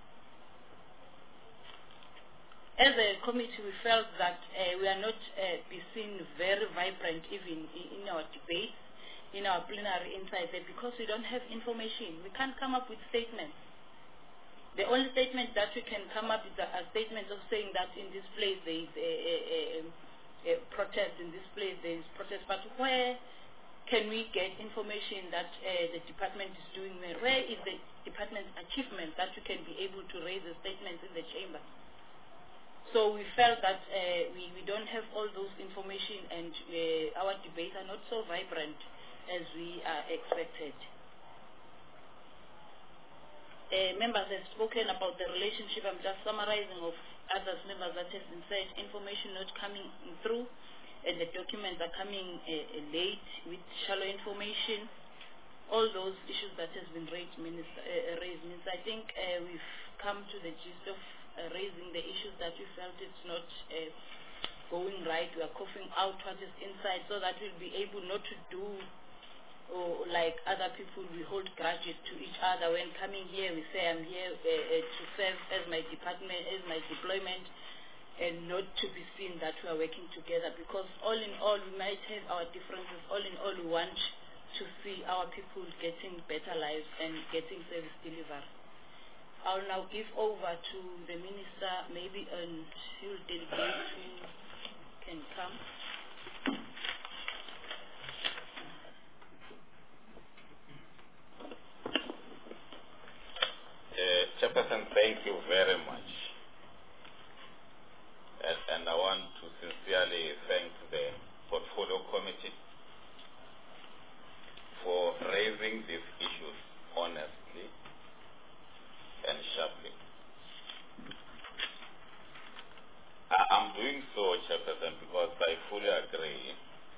As a committee, we felt that uh, we are not uh, be seen very vibrant even in, in our debates, in our plenary inside there, because we don't have information. We can't come up with statements. The only statement that we can come up with are statements of saying that in this place there is a, a, a, a protest, in this place there is protest, but where can we get information that uh, the department is doing well? Where is the department's achievement that you can be able to raise the statements in the chamber? So we felt that uh, we, we don't have all those information, and uh, our debates are not so vibrant as we are expected. Uh, members have spoken about the relationship. I'm just summarizing of others members that have been said, information not coming through, and the documents are coming uh, late with shallow information. All those issues that has been raised, minister, uh, raised means I think uh, we've come to the gist of uh, raising the issues that we felt it's not uh, going right. We are coughing out what is inside, so that we'll be able not to do or like other people, we hold grudges to each other. When coming here, we say I'm here uh, uh, to serve as my department, as my deployment, and not to be seen that we are working together, because all in all we might have our differences. All in all we want to see our people getting better lives and getting service delivered. I'll now give over to the minister, maybe, and he will delegate who can come. Uh, Chairperson, thank you very much. And, and I want to sincerely thank the Portfolio Committee for raising these issues honestly and sharply. I, I'm doing so, Chairperson, because I fully agree.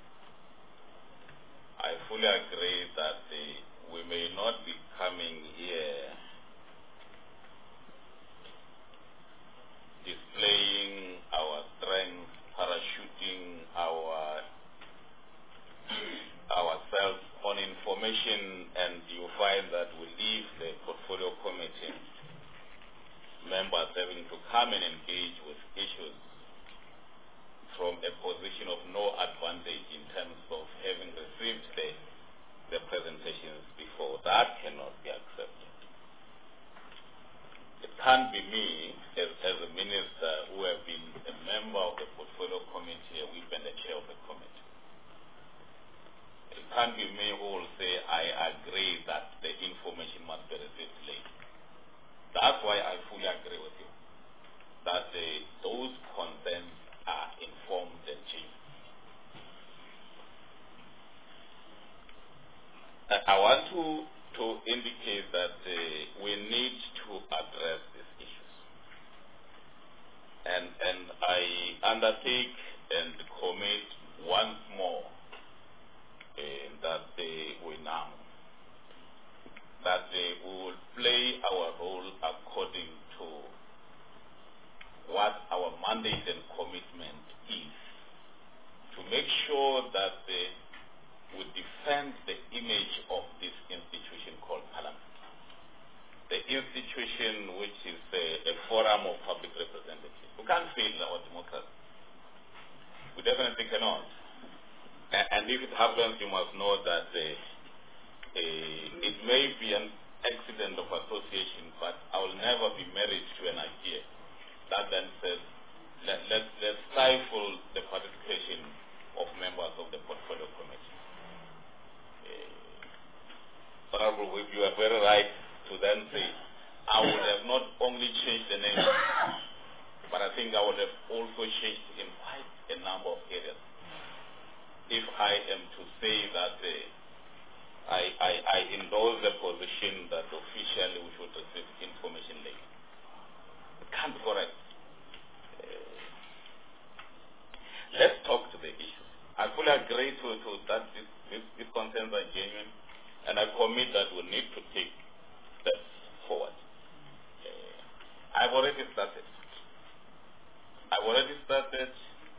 I fully agree that the, we may not be coming here displaying our strength, parachuting our ourselves on information, and you find that we leave the Portfolio Committee members having to come and engage with issues from a position of no advantage in terms of having received the, the presentations before. That cannot be accepted. It can't be me, as, as a minister who have been a member of the Portfolio Committee, a whip and a chair of the committee. It can't be me who will say, I agree that the information must be received late. That's why I fully agree with you, that the, those concerns are informed and changed. I want to to indicate that uh, we need to address these issues. And, and I undertake and commit once more uh, that uh, we now, that uh, we will play our role according to what our mandate and commitment is, to make sure that uh, we defend the image of this institution called Parliament. The institution which is a, a forum of public representatives. We can't fail our democracy. We definitely cannot. And, and if it happens, you must know that uh, uh, it may be an accident of association, but I will never be married to an idea that then says, let, let, let's stifle the participation of members of the Portfolio Committee. Honorable Whip, you are very right to then say, I would have not only changed the name, but I think I would have also changed in quite a number of areas. If I am to say that uh, I, I, I endorse the position that officially we should receive information late. It can't be correct. Uh, let's talk to the issues. I fully agree to, to that this, this, these concerns are genuine. And I commit that we need to take steps forward. Uh, I've already started. I've already started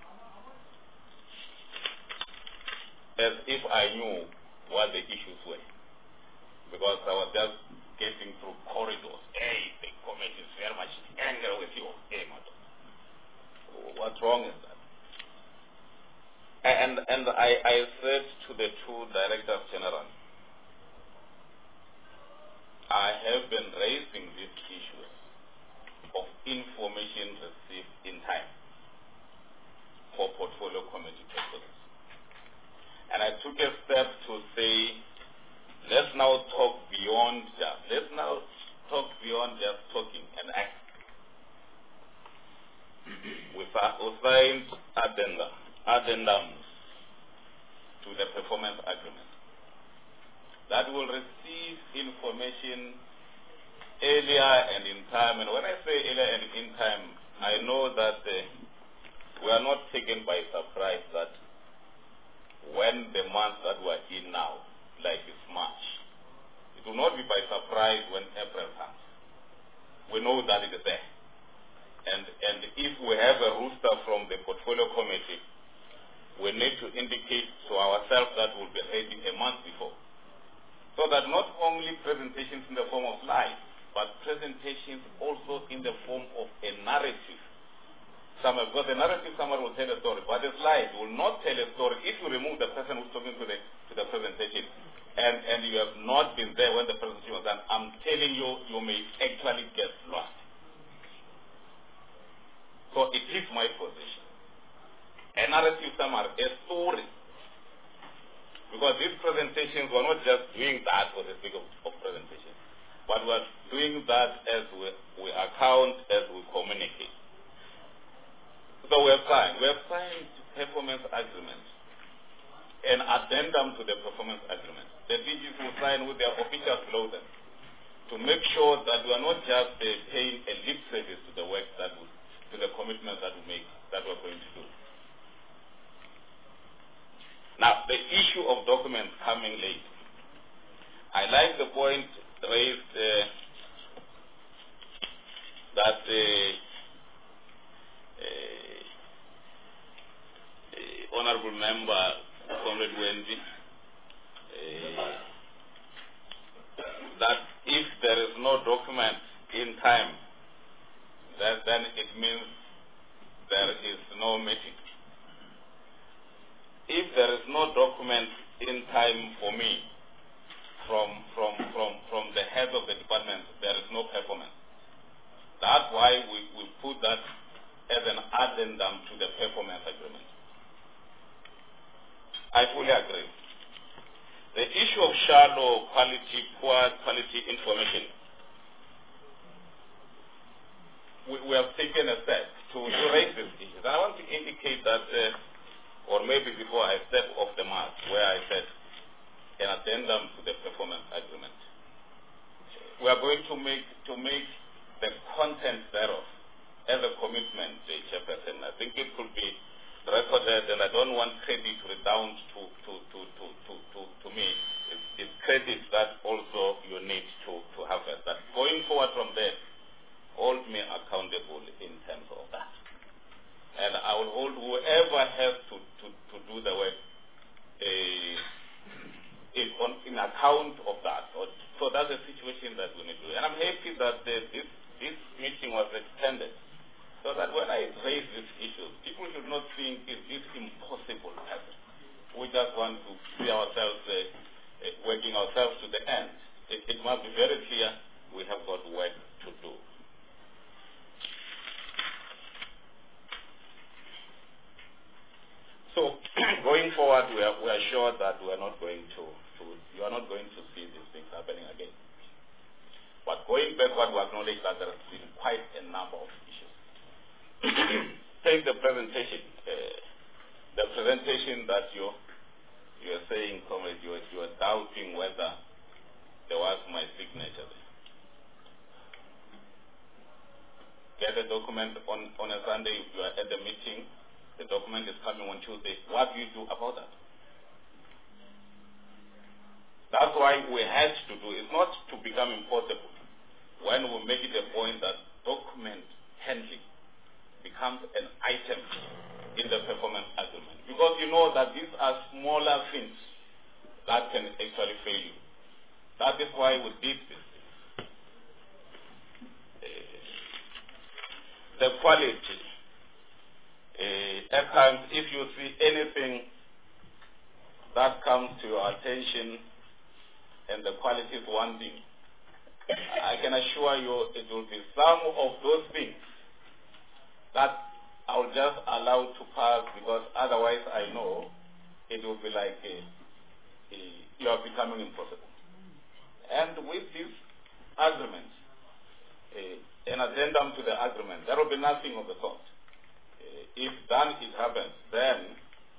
as if I knew what the issues were. Because I was just getting through corridors. Hey, the committee is very much angry with you. Hey, madam. What's wrong is that? And, and I, I said to the two directors general, I have been raising these issues of information received in time for Portfolio Committee purposes. And I took a step to say, let's now talk beyond just. Let's now talk beyond just talking and act. We signed addendum, addendums to the performance agreement that will receive information earlier and in time. And when I say earlier and in time, I know that uh, we are not taken by surprise that when the month that we are in now, like it's March, it will not be by surprise when April comes. We know that it is there. And, and if we have a rooster from the portfolio committee, we need to indicate to ourselves that we'll be ready a month before. So that not only presentations in the form of slides, but presentations also in the form of a narrative. Summary, because the narrative summary will tell a story, but the slide will not tell a story if you remove the person who's talking to the, to the presentation. And, and you have not been there when the presentation was done. I'm telling you, you may actually get lost. So it is my position. A narrative summary, a story. Because these presentations, we're not just doing that for the sake of, of presentation, but we're doing that as we, we account, as we communicate. So we have signed. We have signed performance agreement, an addendum to the performance agreement. The D Gs will sign with their official slogan to make sure that we are not just uh, paying a lip service to the work that we to the commitment that we make, that we're going to do. Now, the issue of documents coming late. I like the point raised uh, that uh, uh, uh, Honorable Member, Comrade Wendy, uh, that if there is no document in time, That, then it means there is no meeting. If there is no document in time for me from, from, from, from the head of the department, there is no performance. That's why we, we put that as an addendum to the performance agreement. I fully agree. The issue of shallow quality, poor quality information, We, we have taken a step to, to raise this issue. And I want to indicate that, uh, or maybe before I step off the mark, where I said an addendum to the performance agreement. We are going to make to make the content thereof as a commitment, uh, Chairperson. I think it could be recorded, and I don't want credit to redound to to to to to, to, to me. It's, it's credit that also you need to to have it. But going forward from there, hold me accountable in terms of that. And I will hold whoever has to, to, to do the work uh, in, on, in account of that. Or, so that's the situation that we need to do. And I'm happy that uh, this, this meeting was extended so that when I raise these issues, people should not think, is this impossible to happen? We just want to see ourselves uh, uh, working ourselves to the end. It, it must be very clear we have got work to do. So going forward, we are, we are sure that we are not going to, to, you are not going to see these things happening again. But going backward, we acknowledge that there has been quite a number of issues. Take the presentation. Uh, the presentation that you you are saying, comrade, you, you are doubting whether there was my signature there. Get a document on, on a Sunday if you are at the meeting. The document is coming on Tuesday. What do you do about that? That's why we had to do. It's not to become impossible. When we make it a point that document handling becomes an item in the performance agreement. Because you know that these are smaller things that can actually fail you. That is why we did this. Uh, the quality. Uh, at times, if you see anything that comes to your attention and the quality is wanting, I can assure you it will be some of those things that I will just allow to pass, because otherwise I know it will be like a, a, you are becoming impossible. And with this agreement, a, an addendum to the agreement, there will be nothing of the sort. Uh, if done it happens, then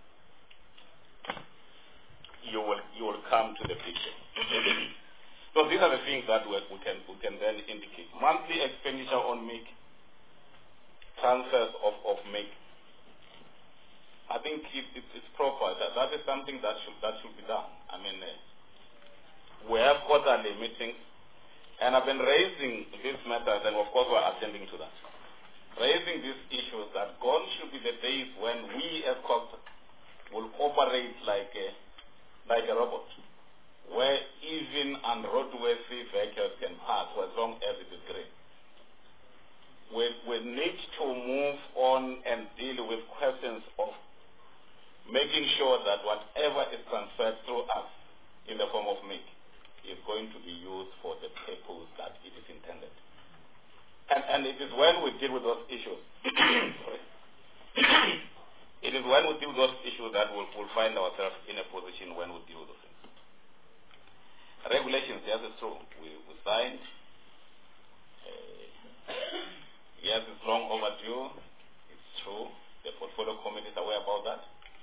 you will you will come to the picture. So these are the things that we, we can we can then indicate. Monthly expenditure on M I C, transfers of, of M I C. I think it, it, it's proper. That, that is something that should that should be done. I mean, uh, we have quarterly meetings, and I've been raising these matters, and of course we're attending to that. Raising these issues that gone should be the days when we as COGTA will operate like a like a robot, where even unroadworthy vehicles can pass for as long as it is green. We, we need to move on and deal with questions of making sure that whatever is transferred through us in the form of M I C is going to be used for the purpose that it is intended. And, and it is when we deal with those issues, sorry, it is when we deal with those issues that we'll, we'll find ourselves in a position when we deal with those things. Regulations, yes, it's true. We, we signed. Uh, yes, it's long overdue. It's true. The portfolio committee is aware about that.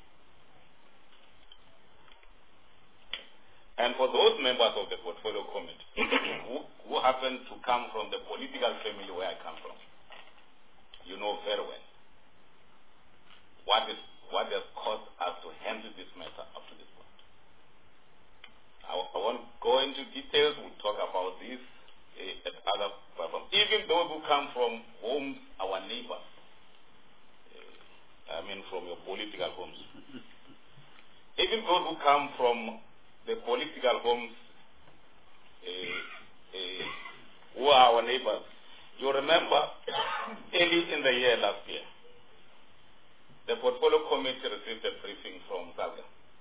And for those members of the portfolio committee who, who happen to come from the political family where I come from, you know very well what is what has caused us to handle this matter up to this point. I, I won't go into details. We'll talk about this uh, at other platforms. Even those who come from homes, our neighbors, uh, I mean from your political homes. Even those who come from the political homes uh, uh, who are our neighbors. You remember early in the year last year, the portfolio committee received a briefing from SALGA.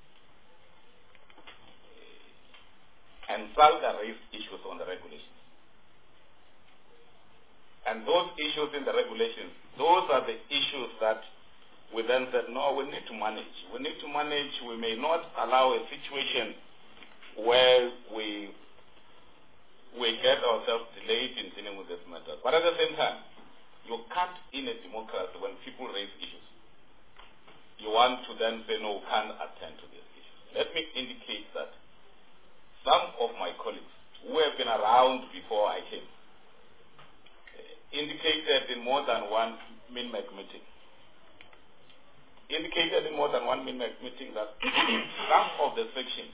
And SALGA raised issues on the regulations. And those issues in the regulations, those are the issues that we then said, no, we need to manage. We need to manage. We may not allow a situation where we we get ourselves delayed in dealing with this matter. But at the same time, you can't, in a democracy, when people raise issues, you want to then say, no, we can't attend to these issues. Let me indicate that some of my colleagues who have been around before I came uh, indicated in more than one MINMEC meeting, indicated in more than one MINMEC meeting that some of the sections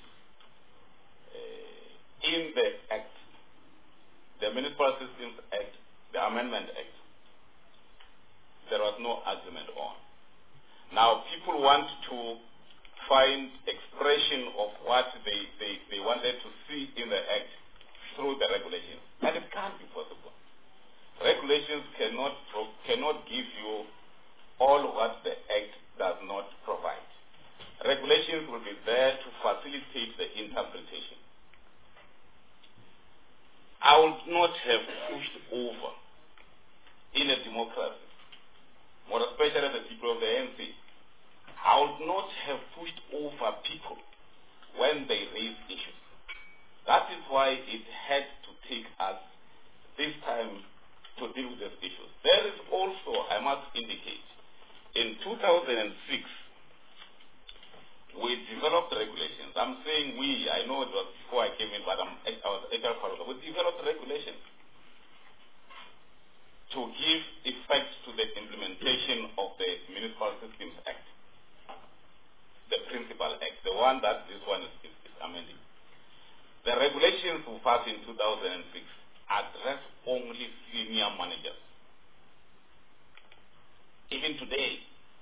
uh, in the Act, the Municipal Systems Act, the Amendment Act, there was no agreement on. Now, people want to find expression of what they, they, they wanted to see in the Act through the regulations. And it can't be possible. Regulations cannot, cannot give you all what the Act does not provide. Regulations will be there to facilitate the interpretation. I would not have pushed over in a democracy, more especially the people of the A N C, I would not have pushed over people when they raise issues. That is why it had to take us this time to deal with these issues. There is also, I must indicate, in two thousand six, we developed regulations. I'm saying we, I know it was before I came in, but I'm, I was actually part of it. We developed regulations to give effect to the implementation of the Municipal Systems Act, the Principal Act, the one that this one is, is, is amending. The regulations we passed in two thousand six address only senior managers. Even today,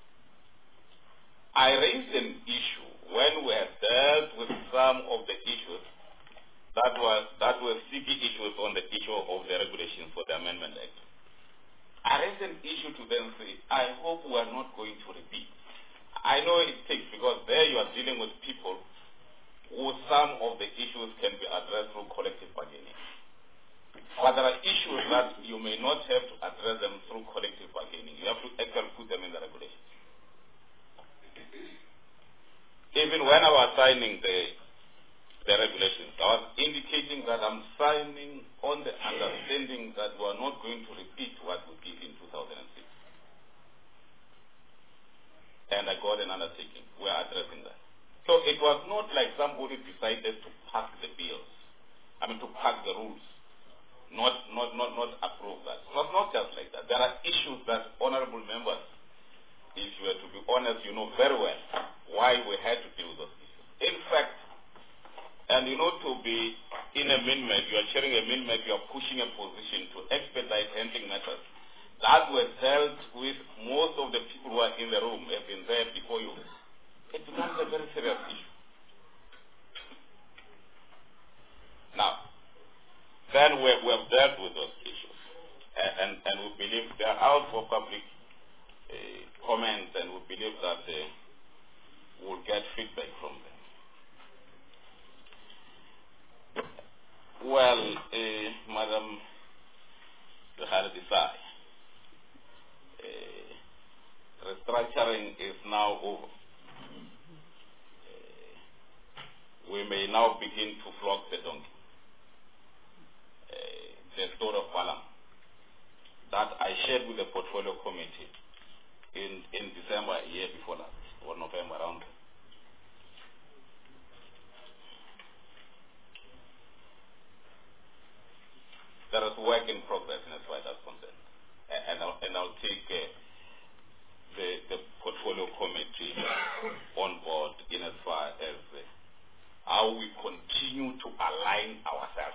I raised an issue when we had dealt with some of the issues that was that were sticky issues on the issue of the regulations for the Amendment Act. I raised an issue to them say, I hope we are not going to repeat. I know it takes, because there you are dealing with people who some of the issues can be addressed through collective bargaining. But there are issues that you may not have to address them through collective bargaining. You have to actually put them in the regulations. Even signing the, the regulations, I was indicating that I'm signing on the understanding that we are not going to repeat what we did in two thousand six. And I got an undertaking. We are addressing that. So it was not like somebody decided to pass the bills. I mean, to pass the rules. Not, not, not, not approve that. It was not just like that. There are issues that honorable members, if you were to be honest, you know very well why we had to deal with those issues. In fact, and you know, to be in a min-map, you are chairing a min-map, you are pushing a position to expedite handling matters that were dealt with. Most of the people who are in the room have been there before you. It becomes a very serious issue. Now, then we, we have dealt with those issues, and, and, and we believe they are out for public uh, comment, and we believe that uh, we'll get feedback from them. Well, uh, Madam Desai, uh, restructuring is now over. Uh, we may now begin to flog the donkey. Uh, the story of Palam that I shared with the portfolio committee in, in December a year before last, or November around. There is work in progress in as far as that's concerned. And I'll, and I'll take uh, the, the portfolio committee on board in as far as uh, how we continue to align ourselves.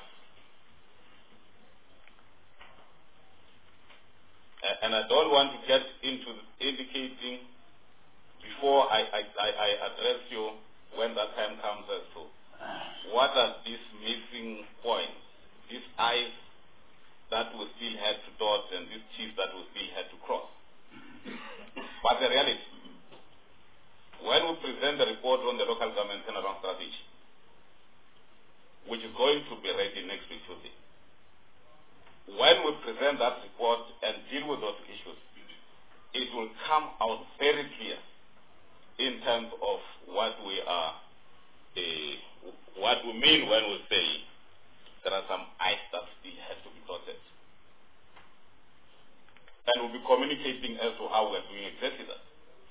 Uh, and I don't want to get into indicating before I, I, I, I address you when that time comes as to what are these missing points, these I's that we still had to dot and these T's that we still had to cross. But the reality, when we present the report on the local government turnaround strategy, which is going to be ready next week Tuesday, when we present that report and deal with those issues, it will come out very clear in terms of what we are, uh, what we mean when we say there are some I's that still have to be dotted. And we'll be communicating as to how we're doing exactly that.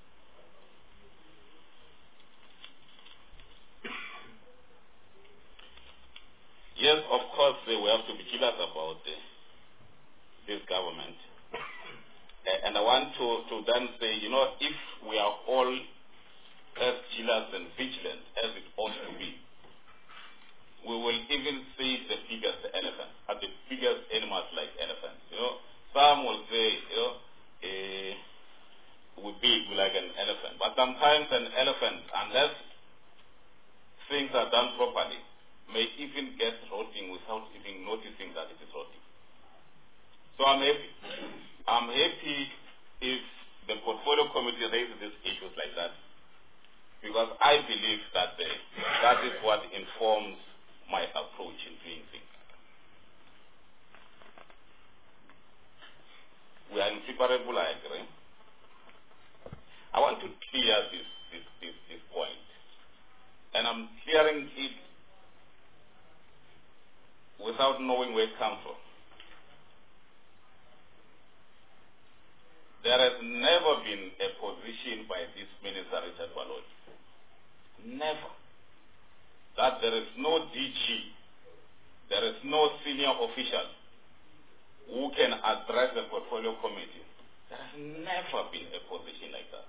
Yes, of course, uh, we have to be jealous about uh, this government. Uh, and I want to, to then say, you know, if we are all as jealous and vigilant as it ought to be, we will even see the biggest elephant, or the biggest animals like elephants. You know, some will say, you know, uh, we're big like an elephant. But sometimes an elephant, unless things are done properly, may even get rotting without even noticing that it is rotting. So I'm happy. I'm happy if the portfolio committee raises these issues like that, because I believe that uh, that is what informs my approach in doing things. We are inseparable, I agree. I want to clear this, this, this, this point. And I'm clearing it without knowing where it comes from. There has never been a position by this Minister Richard Baloyi, never, that there is no D G, there is no senior official who can address the portfolio committee. There has never been a position like that.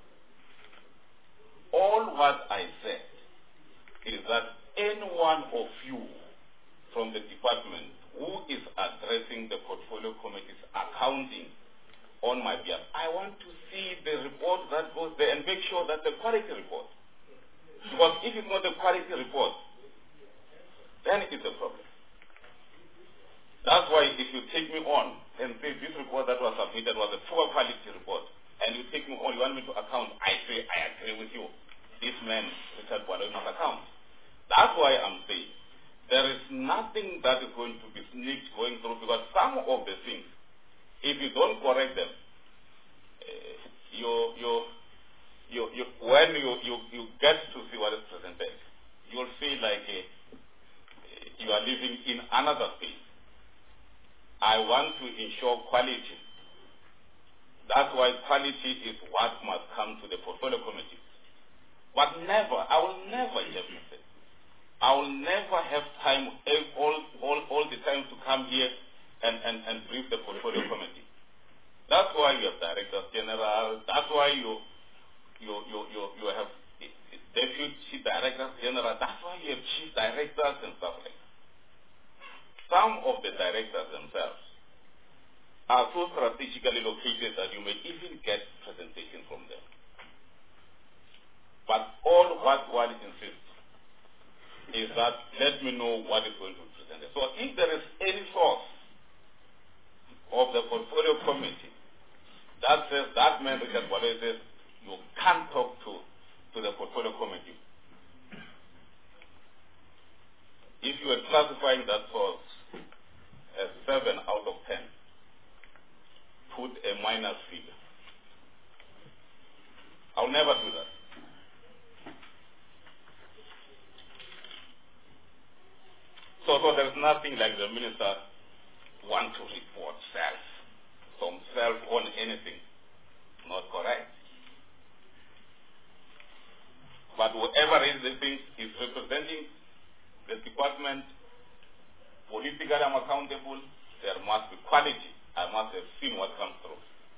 All what I said is that any one of you from the department who is addressing the portfolio committee's accounting on my behalf, I want to see the report that goes there and make sure that the quality report. Because if it's not a quality report, then it is a problem. That's why if you take me on and say this report that was submitted was a poor quality report, and you take me on, you want me to account, I say I agree with you. This man, Richard Baloyi, must account. That's why I'm saying there is nothing that is going to be sneaked going through, because some of the things, if you don't correct them, uh, you, you, you, you, when you, you, you get to see what is presented, you'll feel like uh, you are living in another space. I want to ensure quality. That's why quality is what must come to the portfolio committee. But never, I will never have it. I will never have time, all, all, all the time to come here and, and, and brief the portfolio committee. That's why you have directors general. That's why you, you, you, you, you have deputy directors general. That's why you have chief directors and stuff like that. Some of the directors themselves are so strategically located that you may even get presentation from them. But all what one insists is that let me know what is going to be presented. So if there is any source of the portfolio committee that says, that man Richard Wale says, you can't talk to, to the portfolio committee. If you are classifying that source as seven out of ten, put a minus figure. I'll never do that. So, so there's nothing like the minister want to report self, from self on anything. Not correct. But whoever is the thing is representing the department. Politically I'm accountable. There must be quality. I must have seen what comes through.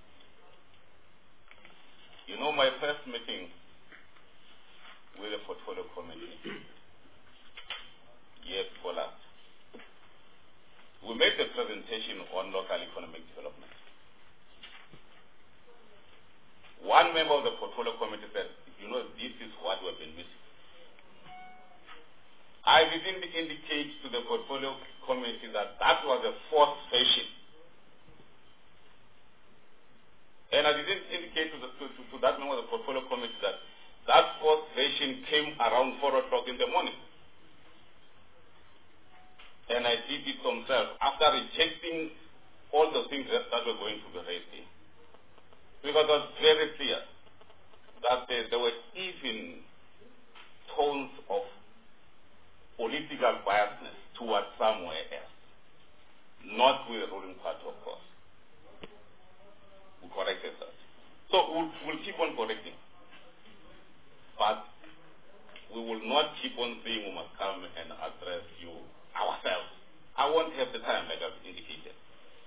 You know, my first meeting with the portfolio committee year before last, we made a presentation on local economic development. One member of the portfolio committee said, you know, this is what we've been missing. I didn't indicate to the portfolio committee that that was the fourth session. And I didn't indicate to, the, to, to, to that member of the portfolio committee that that fourth session came around four o'clock in the morning. And I did it myself after rejecting all the things that, that were going to be raised here. Because it was very clear that uh, there were even tones of political biasness towards somewhere else. Not with the ruling party, of course. We corrected that. So we'll, we'll keep on correcting. But we will not keep on saying we must come and address you ourselves. I won't have the time, like I've indicated.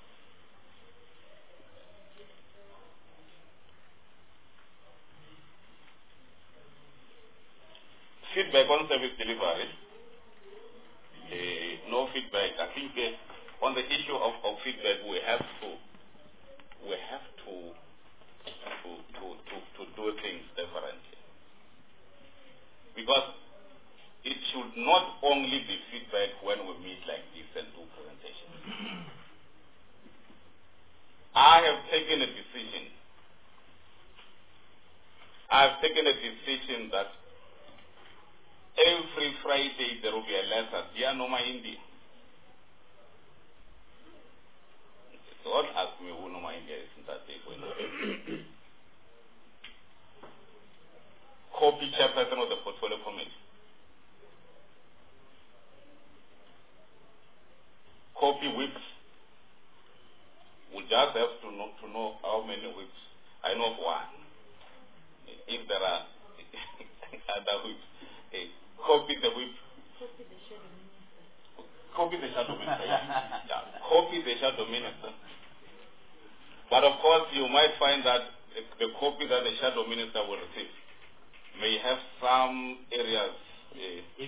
Feedback on service delivery. Uh, no feedback. I think uh, on the issue of, of feedback, we have to we have to to, to, to, to do things differently. Because it should not only be feedback when we meet like this and do presentations. I have taken a decision. I have taken a decision that every Friday there will be a letter, Dear Noma India. Don't ask me who Noma India is in that day. Copy chairperson of the portfolio committee. Copy whips. We just have to know to know how many whips. I know of one. If there are other whips, eh, copy the whip. Copy the shadow minister. Yeah. Yeah. Copy the shadow minister. But of course, you might find that the, the copy that the shadow minister will receive may have some areas. Uh,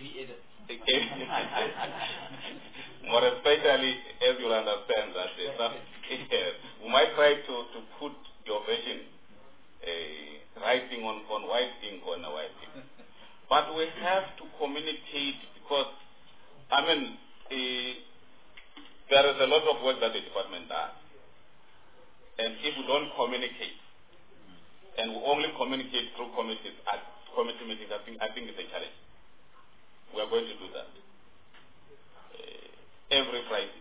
more especially as you'll understand that uh, some, uh, we might try to, to put your version uh, writing on, on white ink on a white ink. But we have to communicate because, I mean, uh, there is a lot of work that the department does. And if we don't communicate, and we only communicate through committees, at committee meetings, I think, I think it's a challenge. We are going to do that uh, every Friday.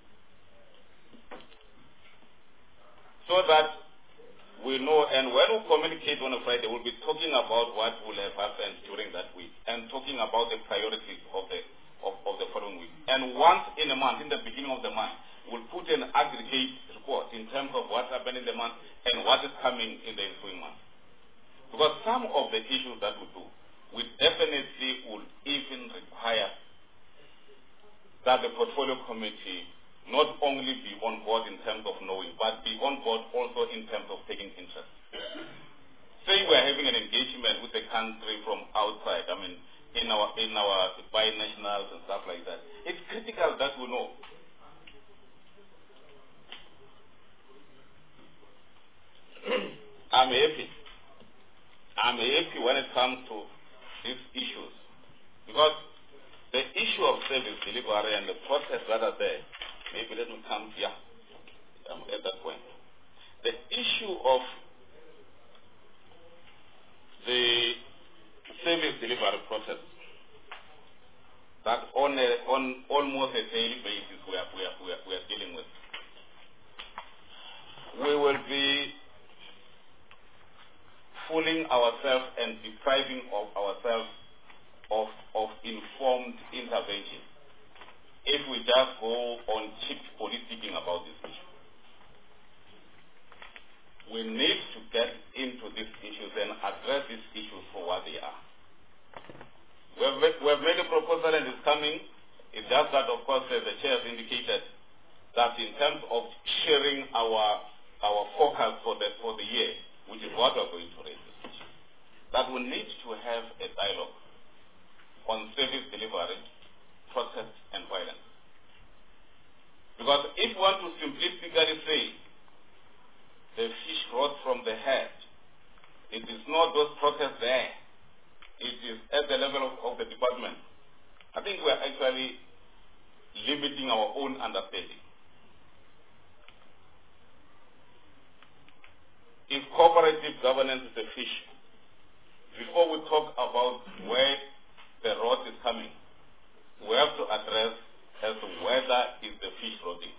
So that we know, and when we communicate on a Friday, we'll be talking about what will have happened during that week and talking about the priorities of the of, of the following week. And once in a month, in the beginning of the month, we'll put an aggregate report in terms of what happened in the month and what is coming in the ensuing month. Because some of the issues that we do, we definitely will even require that the portfolio committee not only be on board in terms of knowing, but be on board also in terms of taking interest. Say we're having an engagement with the country from outside, I mean, in our in our binationals and stuff like that. It's critical that we know. I'm happy. I'm happy when it comes to these issues. Because the issue of service delivery and the process that are there, maybe let me come here um, at that point. The issue of the service delivery process that on a, on almost a daily basis we are, we are, we are, we are dealing with. We will be fooling ourselves and depriving of ourselves of, of informed intervention if we just go on cheap politicking about this issue. We need to get into these issues and address these issues for what they are. We have made, we have made a proposal and it's coming. It's just that, of course, as the chair has indicated, that in terms of sharing our our focus for the for the year, which is what we're going to raise this issue, that we need to have a dialogue on service delivery, process, and violence. Because if we want to simplistically say the fish rose from the head, it is not those processes there. It is at the level of, of the department. I think we are actually limiting our own understanding. If cooperative governance is a fish, before we talk about where the rod is coming, we have to address as to whether is the fish rotting.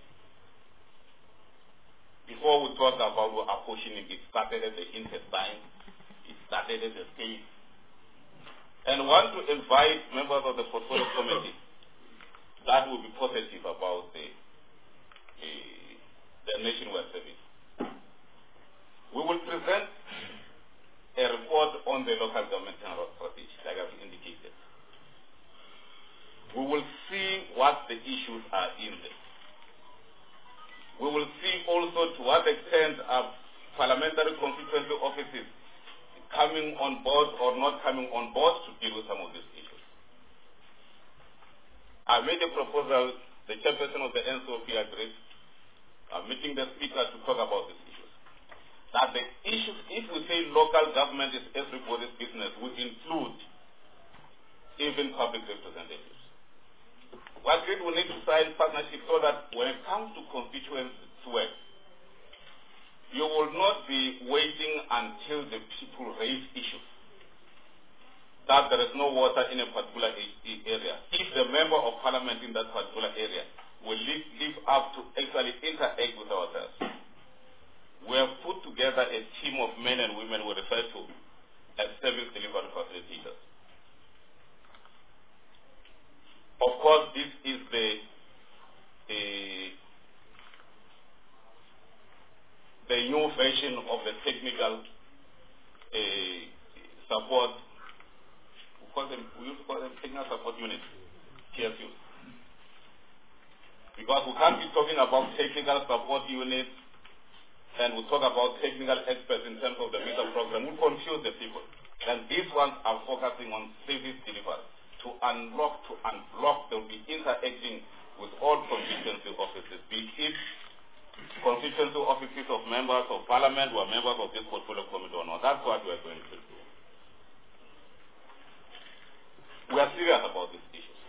Before we talk about apportioning, it started at the intestine, it started at the scale. And want to invite members of the portfolio committee that will be positive about the, the, the nationwide service. We will present a report on the local government strategy, like I've indicated. We will see what the issues are in there. We will see also to what extent are parliamentary constituency offices coming on board or not coming on board to deal with some of these issues. I made a proposal, the chairperson of the N C O P agreed, I'm meeting the speaker to talk about these issues. That the issues, if we say local government is everybody's business, we include even public representatives. We agreed we need to sign partnership so that when it comes to constituency work, you will not be waiting until the people raise issues that there is no water in a particular area. If the member of parliament in that particular area will live, live up to actually interact with ourselves. We have put together a team of men and women we refer to as service delivery facilitators. Of course, this is the, the the new version of the technical uh, support. We, call them, we used to call them technical support units, T S Us. Because we can't be talking about technical support units and we talk about technical experts in terms of the visa program. We confuse the people. And these ones are focusing on service delivery. To unlock, to unblock, they'll be interacting with all constituency offices, be it constituency offices of members of parliament or members of this portfolio committee or not. That's what we are going to do. We are serious about these issues.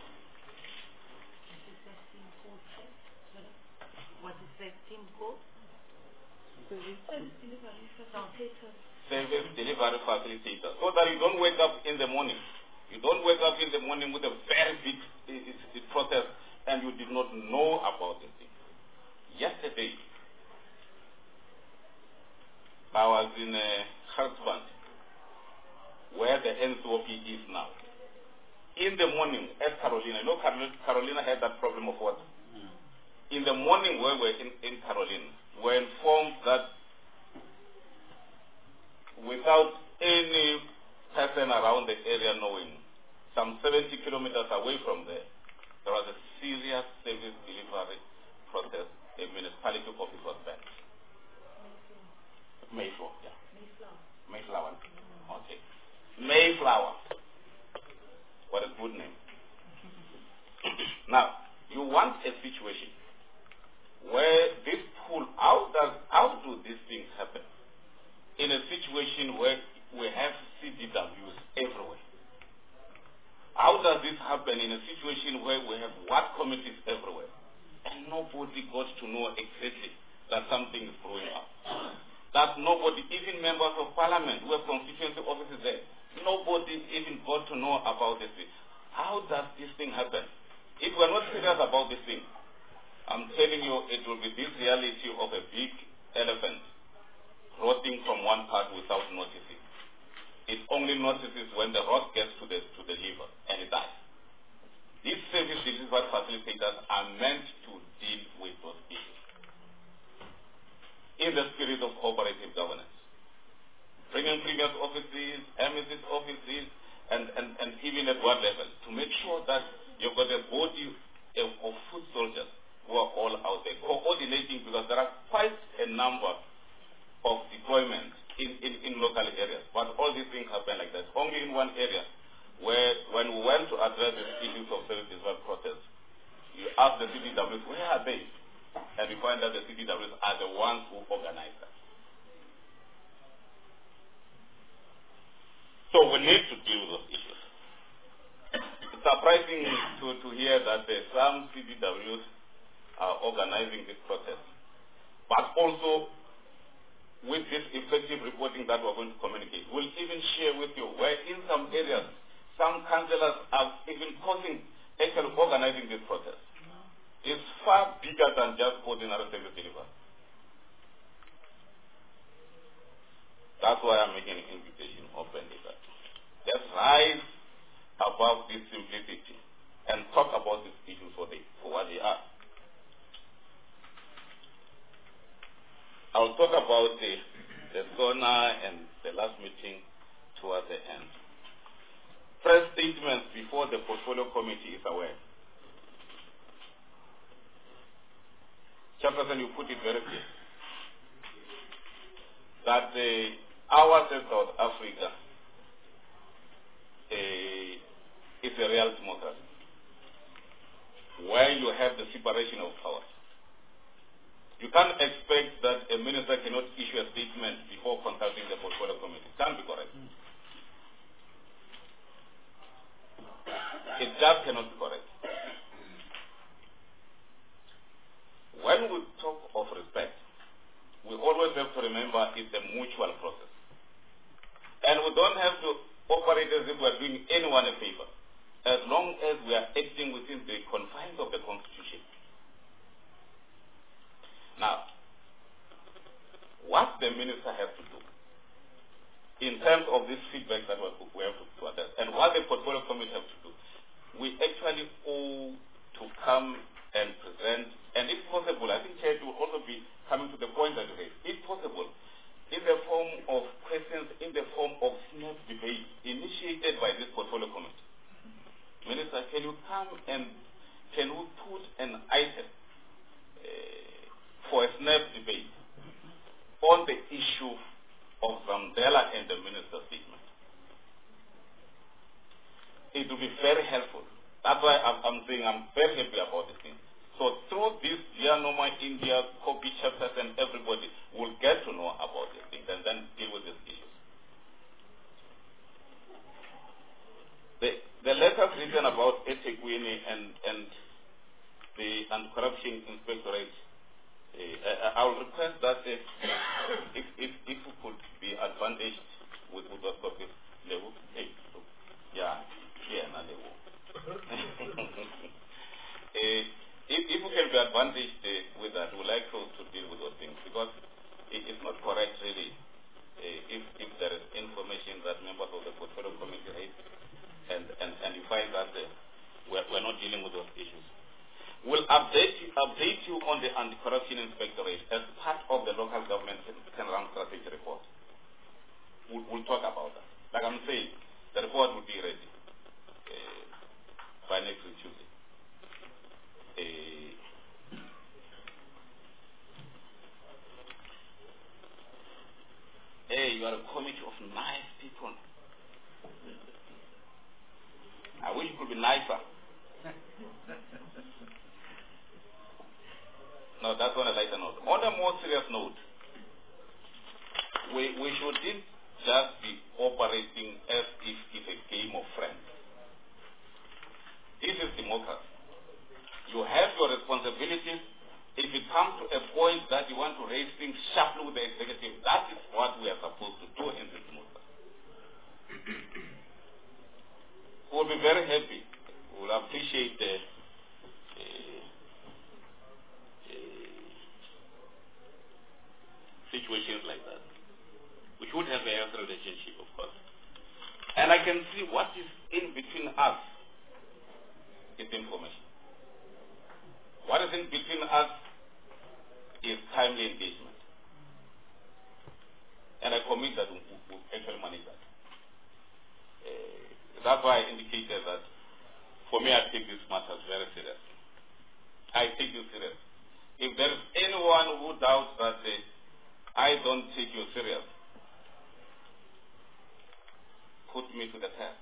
What is the team called? Service delivery facilitators. Service delivery facilitator. So that you don't wake up in the morning. You don't wake up in the morning with a very big uh, uh, process and you did not know about the thing. Yesterday, I was in uh, Hartsband, where the N C O P is now. In the morning, at Carolina, you know Carolina, Carolina had that problem of water. Mm. In the morning, where we were in, in Carolina, we were informed that without any person around the area knowing, some seventy kilometers away from there, there was a serious service delivery protest. A municipality office was banned. Mayflower, yeah. Mayflower. Mayflower. Okay. Mayflower. What a good name. Now, you want a situation where this pool, how does, how do these things happen? In a situation where we have C D Ws everywhere. How does this happen in a situation where we have ward committees everywhere? And nobody got to know exactly that something is growing up. That nobody, even members of parliament who have constituency offices there, nobody even got to know about this thing. How does this thing happen? If we're not serious about this thing, I'm telling you, it will be this reality of a big elephant rotting from one part without noticing. It only notices when the rot gets to the to the liver and it dies. These service delivery facilitators are meant to deal with those issues in the spirit of cooperative governance. Bringing previous offices, M S S offices, and, and, and even at ward level to make sure that you've got a body of, of foot soldiers who are all out there coordinating, because there are quite a number of deployments in, in, in local areas. But all these things happen like that. Only in one area where when we went to address the issues of service delivery process, you ask the C D Ws, where are they? And you find that the C D Ws are the ones who organize that. So we need to deal with those issues. It's surprising to, to hear that uh, some C D Ws are organizing this process. But also, with this effective reporting that we're going to communicate, we'll even share with you where in some areas, some councillors are even causing, actually organizing this process. It's far bigger than just ordinary service delivery. That's why I'm making an invitation openly that let's rise above this simplicity and talk about these issues for, they, for what they are. I'll talk about the, the SONA and the last meeting towards the end. First statements before the portfolio committee is aware. Chairperson, you put it very clear that the, ours in South Africa uh, is a real democracy where you have the separation of powers. You can't expect that a minister cannot issue a statement before consulting the portfolio committee. It can't be correct. Mm. It just cannot be correct. When we talk of respect, we always have to remember it's a mutual process. And we don't have to operate as if we are doing anyone a favor, as long as we are acting within the confines of the Constitution. Now, what the minister has to do in terms of this feedback that we have to address, and what the portfolio committee have to do, we actually owe to come and present, and if possible, I think Chair will also be coming to the point that you raised, if possible, in the form of questions, in the form of snap debate initiated by this portfolio committee. Minister, can you come and can we put an item uh, for a snap debate on the issue of Zambela and the minister's statement? It will be very helpful. That's why I'm, I'm saying I'm very happy about this thing. So through this Yanoma India copy chapters and everybody will get to know about these things and then deal with these issues. The, the letters written about eThekwini and, and the anti-corruption inspectorate, uh, I will request that uh, if, if, if we could be advantaged with, with those copies, level, hey, so, yeah, yeah, not level. uh, if, if we can be advantaged uh, with that, we would like to, to deal with those things, because it is not correct really uh, if, if there is information that members of the portfolio committee raise, and, and, and you find that uh, we're, we're not dealing with those issues. We'll update you, update you on the Anti-Corruption Inspectorate as part of the local government turnaround strategy report. We'll, we'll talk about that. Like I'm saying, the report will be ready uh, by next week Tuesday. Uh, hey, you are a committee of nice people. I wish it could be nicer. No, that's on a lighter note. On a more serious note, we, we shouldn't just be operating as if it's a game of friends. This is democracy. You have your responsibilities. If it comes to a point that you want to raise things sharply with the executive, that is what we are supposed to do in this democracy. We'll be very happy. We'll appreciate the uh, situations like that. We should have a healthy relationship, of course. And I can see what is in between us is information. What is in between us is timely engagement. And I commit that we will actually manage that. Uh, that's why I indicated that for me I take this matter very seriously. I take this seriously. If there is anyone who doubts that uh, I don't take you serious, put me to the test.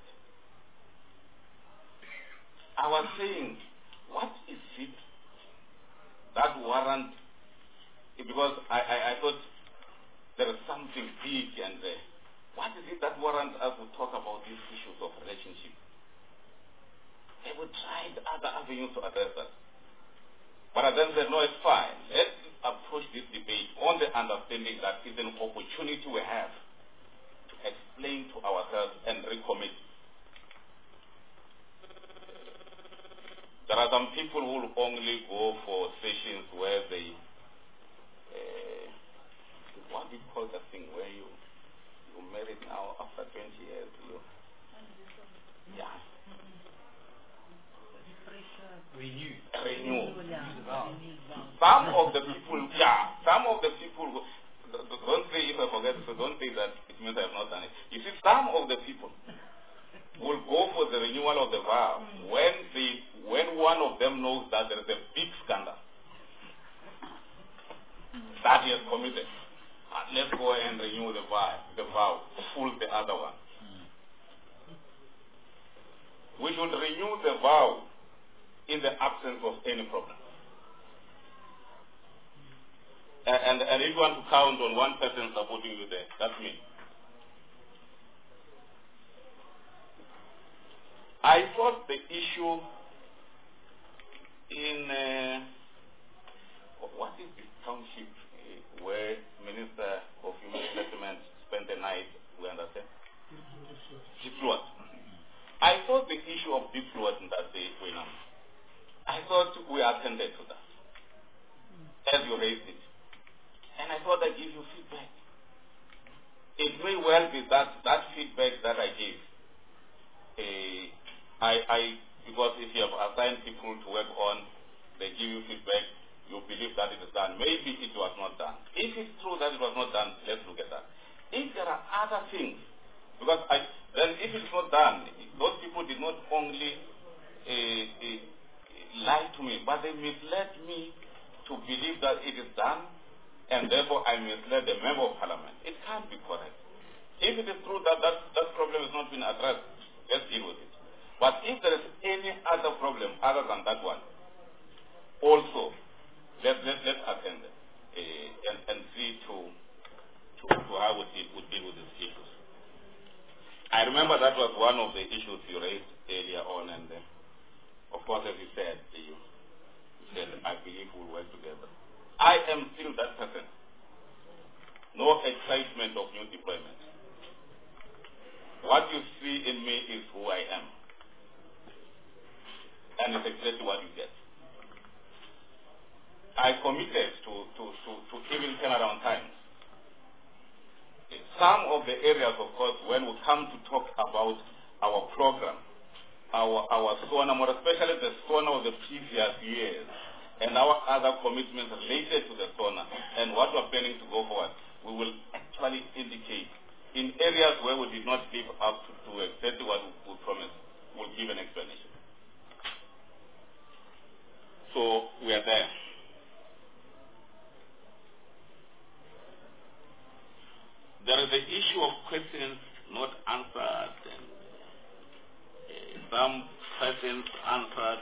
I was saying, what is it that warrant, because I, I, I thought there is something big and uh, what is it that warrant us to talk about these issues of relationship? They would try other avenues to address that. But I then said, no, it's fine. Let's approach this debate on the understanding that it's an opportunity we have to explain to ourselves and recommit. There are some people who will only go for sessions where they, uh, what do you call that thing, where you, you're married now after twenty years, you, yeah. Renew. Renew. Some of the people, yeah, some of the people, don't say if I forget, so don't say that it means I have not done it. You see, some of the people will go for the renewal of the vow when the when one of them knows that there is a big scandal that he has committed. And let's go and renew the vow, the vow, fool the other one. We should renew the vow in the absence of any problem. And, and, and if you want to count on one person supporting you there, that's me. I thought the issue in, uh, what is this township uh, where Minister of Human Settlement spent the night, we understand? Deep Flood. I thought the issue of Deep Flood in that day, we know. I thought we attended to that, as you raised it. And I thought I give you feedback. It may well be that that feedback that I gave, uh, I, I, because if you have assigned people to work on, they give you feedback, you believe that it is done. Maybe it was not done. If it's true that it was not done, let's look at that. If there are other things, because I, then if it's not done, those people did not only uh, uh, lie to me, but they misled me to believe that it is done, and therefore I misled the member of parliament. It can't be correct. If it is true that that, that problem has not been addressed, let's deal with it. But if there is any other problem other than that one, also, let, let, let's attend it uh, and, and see to, to, to how we deal, we deal with these issues. I remember that was one of the issues you raised earlier on, and uh, of course, as you said, you said, I believe we'll work together. I am still that person. No excitement of new deployment. What you see in me is who I am. And it's exactly what you get. I committed to, to, to, to even turnaround times. some of the areas, of course, when we come to talk about our program, our our SONA, more especially the SONA of the previous years, and our other commitments related to the SONA, and what we're planning to go forward, we will actually indicate in areas where we did not live up to, to exactly what we, we promised, we'll give an explanation. So we are there. There is the issue of questions not answered, and uh, some questions answered.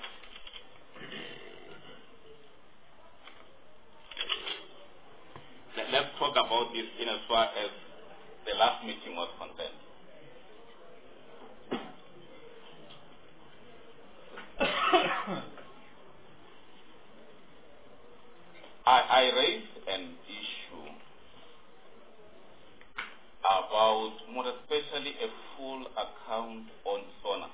Uh, let's talk about this in as far as the last meeting was concerned. I, I raised an issue about more especially a full account on SONA.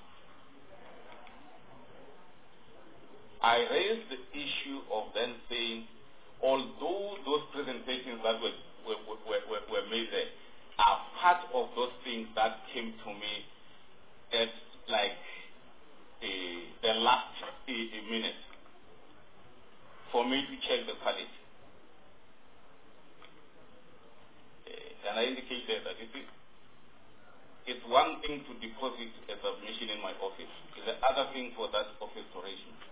I raised the issue of then saying, although those presentations that were, were, were, were, were made there are part of those things that came to me at like a, the last a, a minute for me to check the quality. And I indicated that it is, it's one thing to deposit a submission in my office. It's the other thing for that office to raise me.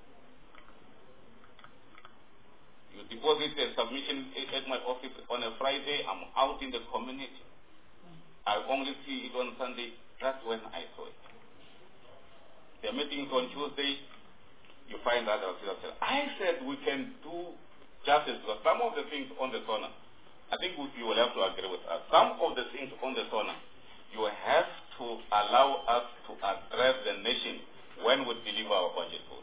You deposit a submission at my office on a Friday, I'm out in the community. I only see it on Sunday. That's when I saw it. The meetings on Tuesday, you find that I said we can do justice because some of the things on the SONA, I think you will have to agree with us. Some of the things on the SONA, you have to allow us to address the nation when we deliver our budget vote.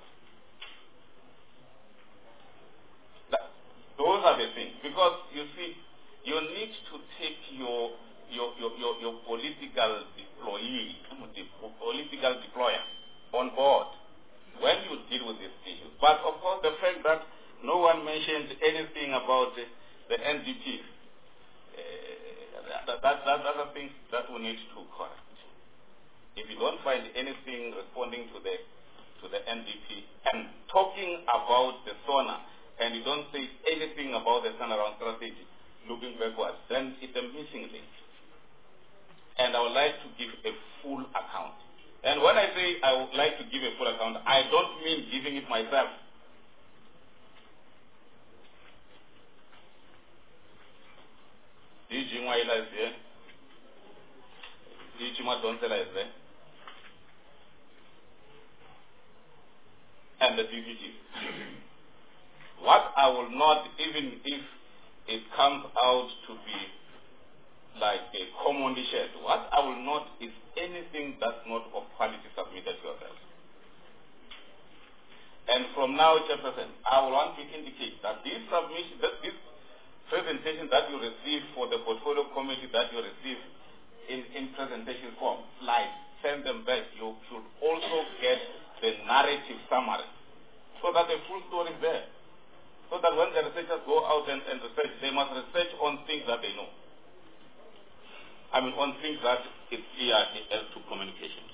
Those are the things. Because, you see, you need to take your your, your, your, your political deployee, political deployer on board when you deal with these issues. But, of course, the fact that no one mentioned anything about the, the N D P, uh, that, that, that, that's a thing that we need to correct. If you don't find anything responding to the to the N D P and talking about the SONA, and you don't say anything about the turnaround strategy looking backwards, then it's a missing link. And I would like to give a full account. And when I say I would like to give a full account, I don't mean giving it myself. D G Mwaila is there. D G Madonsela is there. And the D P G. What I will not, even if it comes out to be like a commonly shared, what I will not is anything that's not of quality submitted to yourself. And from now, Chairperson, I will want to indicate that this submission, that this presentation that you receive for the portfolio committee that you receive in, in presentation form, slides, send them back. You should also get the narrative summary so that the full story is there. So that when the researchers go out and, and research, they must research on things that they know. I mean, on things that it's clear as to communications.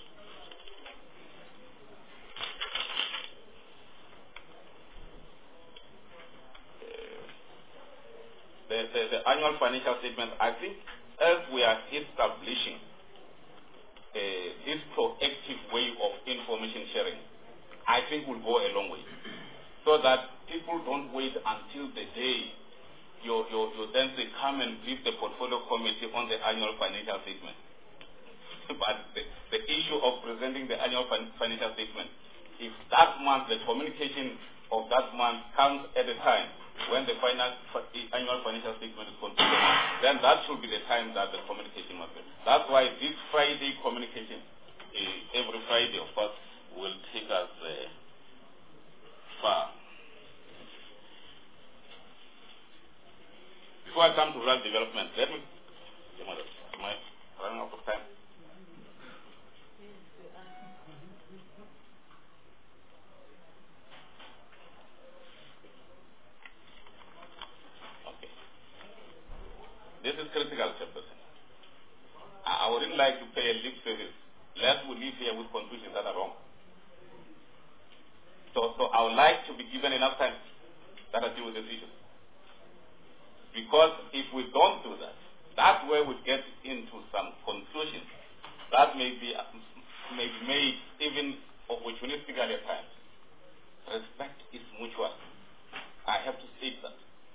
The, the, the annual financial statement, I think, as we are establishing uh, this proactive way of information sharing, I think will go a long way. So that people don't wait until the day you, you, you then say, come and brief the portfolio committee on the annual financial statement. But the, the issue of presenting the annual fin financial statement, if that month, the communication of that month comes at a time when the final, annual financial statement is completed, then that should be the time that the communication must be. That's why this Friday communication, uh, every Friday, of course, will take us uh, far. Before I come to rural development, let me, am I running out of time? Okay. This is critical, Chairperson. a lip service, lest we leave here with conclusions that are wrong. So, so I would like to be given enough time that I deal with this issue. Because if we don't do that, that's where we get into some conclusions that may be, may be made even opportunistically at times. Respect is mutual. I have to state that.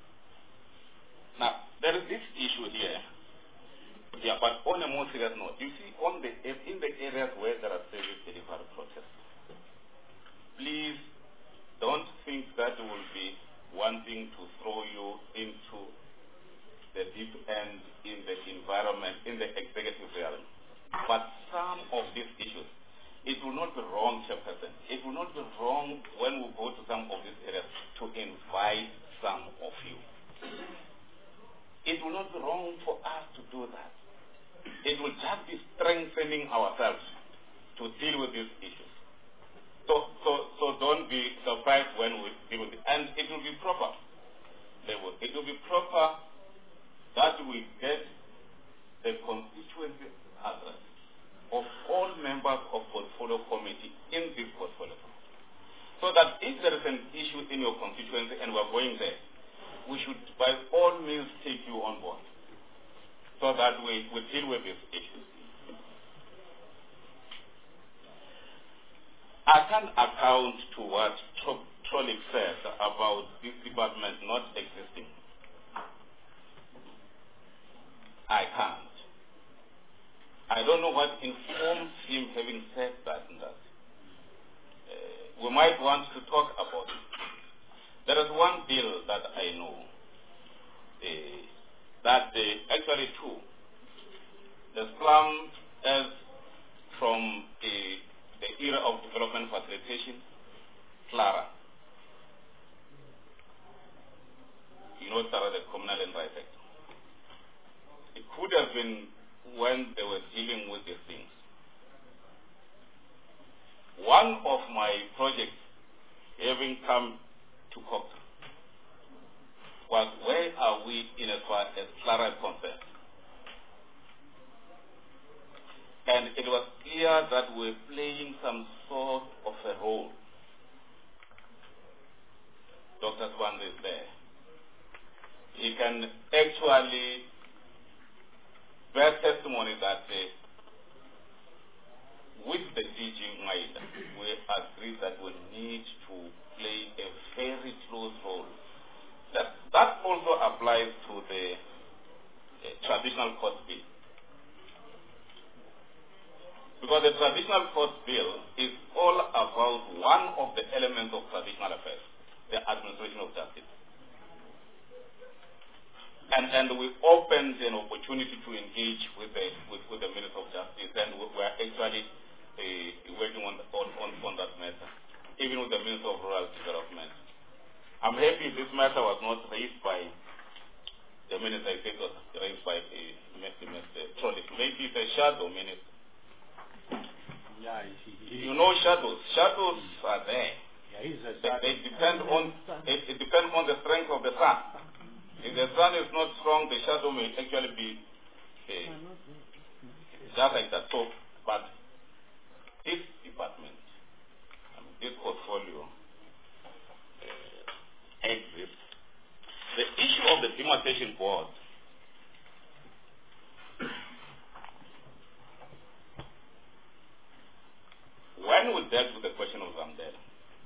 Now, there is this issue here. Yeah, but on a more serious note, you see, on the, in the areas where there are service delivery protests, please don't think that we will be wanting to throw you into the deep end in the environment, in the executive realm. But some of these issues, it will not be wrong, Chairperson. It will not be wrong when we go to some of these areas to invite some of you. It will not be wrong for us to do that. It will just be strengthening ourselves to deal with these issues. So, so, so don't be surprised when we deal with it. And it will be proper. It will be proper that we get the constituency address of all members of portfolio committee in this portfolio. So that if there is an issue in your constituency and we're going there, we should by all means take you on board so that we, we deal with these issues. I can account to what Trolik said about this department not existing. I can't. I don't know what informs him having said that and that. Uh, we might want to talk about it. There is one bill that I know, uh, that uh, actually two, the slum as from the, the era of development facilitation, Clara. You know, Clara, the Communal and Rights Act. It could have been when they were dealing with these things. One of my projects, having come to Cochrane, was where are we in as far as Clara is concerned? And it was clear that we were playing some sort of a role. Doctor Swan is there. He can actually bear testimony that uh, with the D G Maida, we agree that we need to play a very close role. That, that also applies to the uh, traditional court bill. Because the traditional court bill is all about one of the elements of traditional affairs, the administration of justice. And, and we opened an opportunity to engage with the, with, with the Minister of Justice, and we are actually uh, working on, on, on, on that matter, even with the Minister of Rural Development. I'm happy this matter was not raised by the Minister, I think it was raised by the Minister Trolik. Maybe it's a shadow minister. Yeah, he, he, you know shadows. Shadows are there. Yeah, he's a they, they depend on, it, it depends on the strength of the sun. If the sun is not strong, the shadow may actually be uh, just like that. So, but this department, um, this portfolio uh, exists. The issue of the demarcation board when we dealt with the question of Zamdela,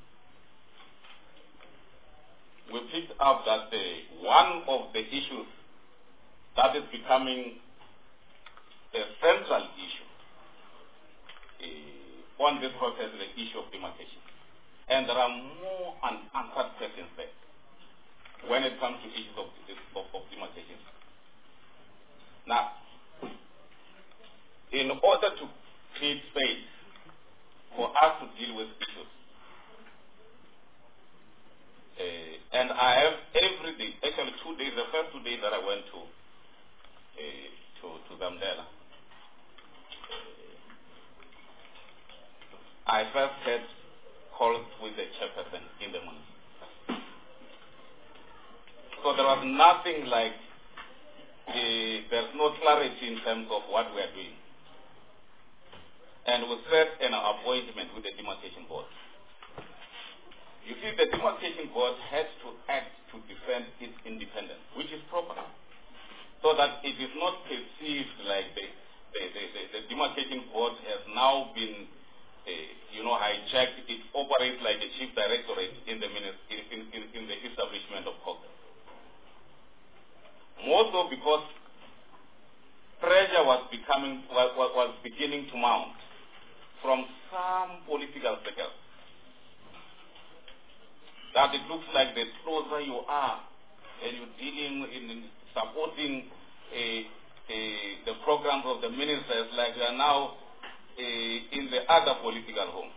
we picked up that uh, one of the issues that is becoming a central issue uh, on this process is the issue of demarcation. And there are more unanswered questions there when it comes to issues of, of, of demarcation. Now, in order to create space for us to deal with issues, Uh, and I have every day, actually two days, the first two days that I went to uh, to, to Zamdela, uh, I first had calls with the chairperson in the morning. So there was nothing like, uh, there's no clarity in terms of what we are doing. and we set an appointment with the demarcation board. You see, the demarcation board has to act to defend its independence, which is proper, so that it is not perceived like the, the, the, the, the demarcation board has now been, uh, you know, hijacked. It operates like a chief directorate in the, in, in, in, in the establishment of COGTA. More so because pressure was becoming was, was beginning to mount from some political figures. That it looks like the closer you are and you're dealing in, in supporting a, a, the programs of the ministers, like you are now a, in the other political home.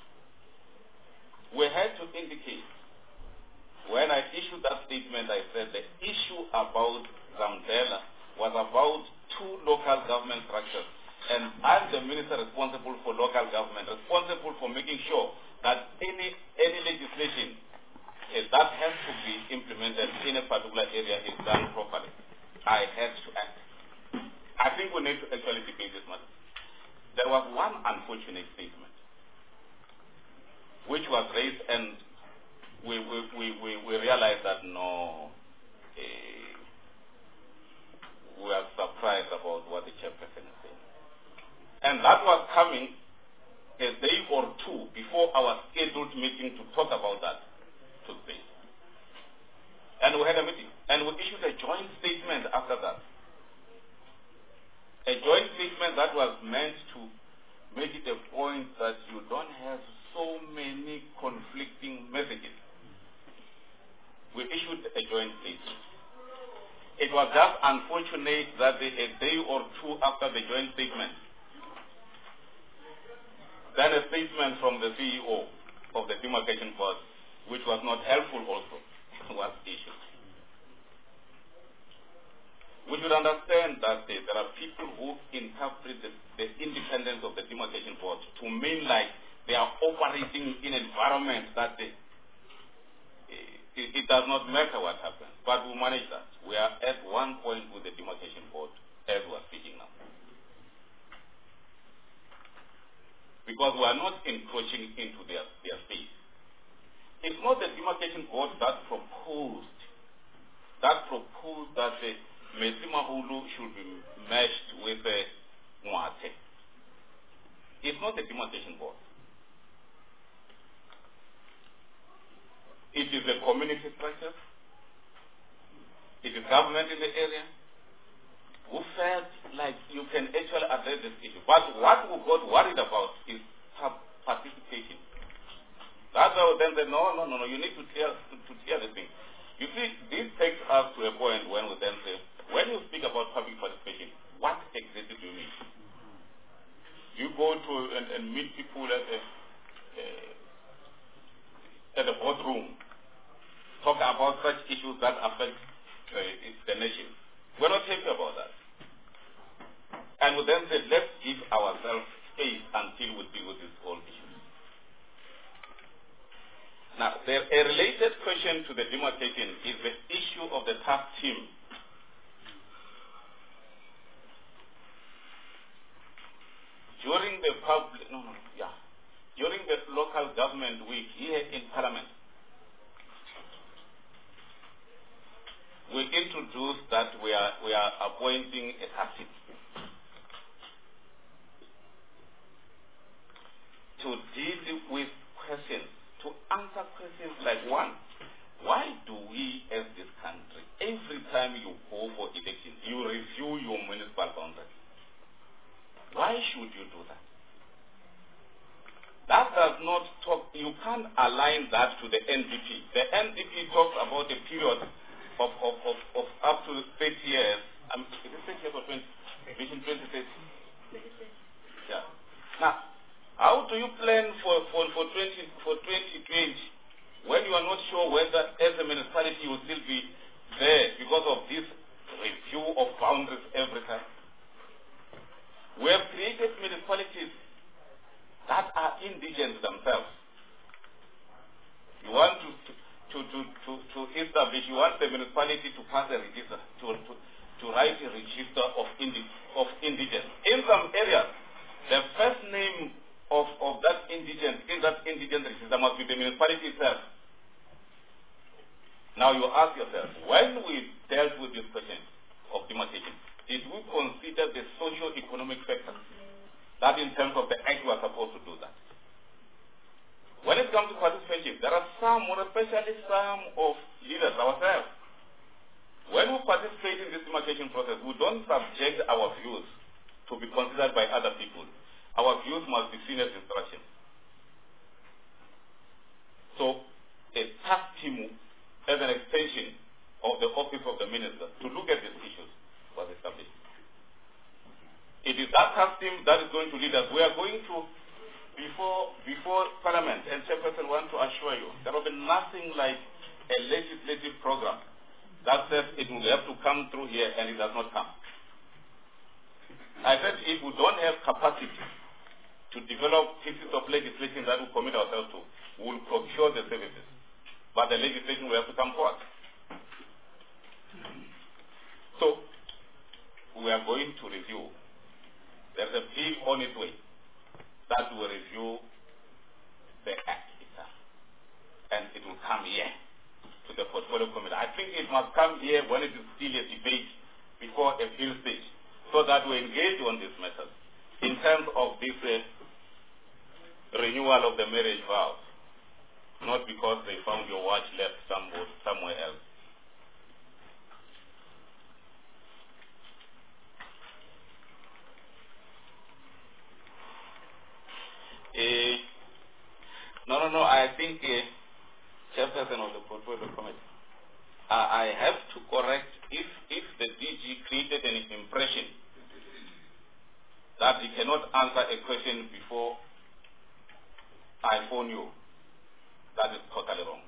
We had to indicate, when I issued that statement, I said the issue about Zamdela was about two local government structures, and I'm the minister responsible for local government, responsible for making sure that any any legislation uh, that has to be implemented in a particular area is done properly. I had to act. I think we need to actually debate this matter. There was one unfortunate statement which was raised, and we we we we, we realized that no. Uh, we are surprised about what the chairperson is saying. And that was coming a day or two before our scheduled meeting to talk about that took place. And we had a meeting, and we issued a joint statement after that. A joint statement that was meant to make it a point that you don't have so many conflicting messages. We issued a joint statement. It was just unfortunate that the, a day or two after the joint statement, then a statement from the C E O of the demarcation board, which was not helpful also, was issued. We should understand that uh, there are people who interpret the, the independence of the demarcation board to mean like they are operating in an environment that they, It, it does not matter what happens, but we manage that. We are at one point with the demarcation board as we are speaking now. Because we are not encroaching into their, their space. It's not the demarcation board that proposed, that proposed that the Mesimahulu should be meshed with the Moate. It's not the demarcation board. It is a community structure. It is government in the area who felt like you can actually address this issue. But what we got worried about is participation. That's how then said, no, no, no, no, you need to clear, to, to clear the thing. You see, this takes us to a point when we then say, when you speak about public participation, what exactly do you mean? You go to and, and meet people at a, uh, at the boardroom, talk about such issues that affect uh, the nation. We're not happy about that. And we then said, let's give ourselves space until we deal with these whole issues. Now, there, a related question to the demarcation is the issue of the task team. During the public, no, no, yeah. During the local government week here in Parliament, we introduced that we are we are appointing a task team to deal with questions, to answer questions like one, why do we as this country, every time you go for elections, you review your municipal boundaries? Why should you do that? That does not talk, you can't align that to the N D P. The N D P talks about a period of, of, of, of up to thirty years. Um, is it thirty years or twenty? Vision twenty thirty? Yeah. Now, how do you plan for, for, for, twenty, for twenty twenty when you are not sure whether as a municipality you will still be there because of this review of boundaries every time? We have created municipalities that are indigent themselves. You want to, to, to, to, to establish, you want the municipality to pass a register, to, to, to write a register of, indi, of indigents. In some areas, the first name of, of that indigent in that indigent register must be the municipality itself. Now you ask yourself, when we dealt with this question of demarcation, did we consider the socio-economic factors? That in terms of the act we are supposed to do that. When it comes to participation, there are some, more especially some of leaders ourselves. When we participate in this demarcation process, we don't subject our views to be considered by other people. Our views must be seen as instructions. So, a task team as an extension of the office of the minister to look at these issues was established. It is that task team that is going to lead us. We are going to, before before Parliament, and Chairperson want to assure you, there will be nothing like a legislative program that says it will have to come through here and it does not come. I said if we don't have capacity to develop pieces of legislation that we commit ourselves to, we will procure the services. But the legislation will have to come forward. So, we are going to review. There's a bill on its way that will review the act itself. And it will come here to the portfolio committee. I think it must come here when it is still a debate before a bill stage, so that we engage on this matter in terms of this uh, renewal of the marriage vows. Not because they found your watch left somewhere, somewhere else. Uh, no, no, no, I think uh, Chairperson of the Portfolio Committee, uh, I have to correct if, if the D G created an impression that he cannot answer a question before I phone you. That is totally wrong.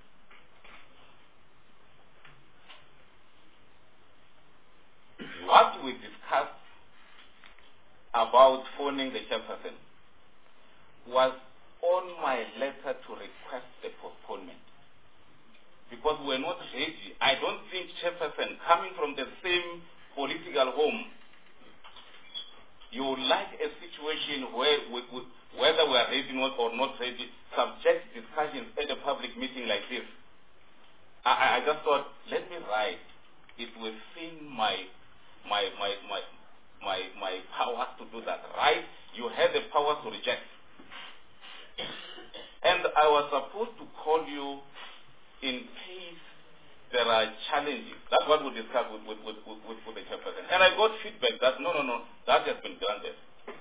What we discussed about phoning the chairperson was on my letter to request the postponement. Because we're not ready. I don't think chairperson coming from the same political home, you would like a situation where we, we, whether we are ready or not ready, subject discussions at a public meeting like this. I, I just thought, let me write it within my my my my my my powers to do that. Right? You have the power to reject. And I was supposed to call you in case there are challenges. That's what we discussed with with, with, with, with the chairperson. And I got feedback that no no no, that has been granted.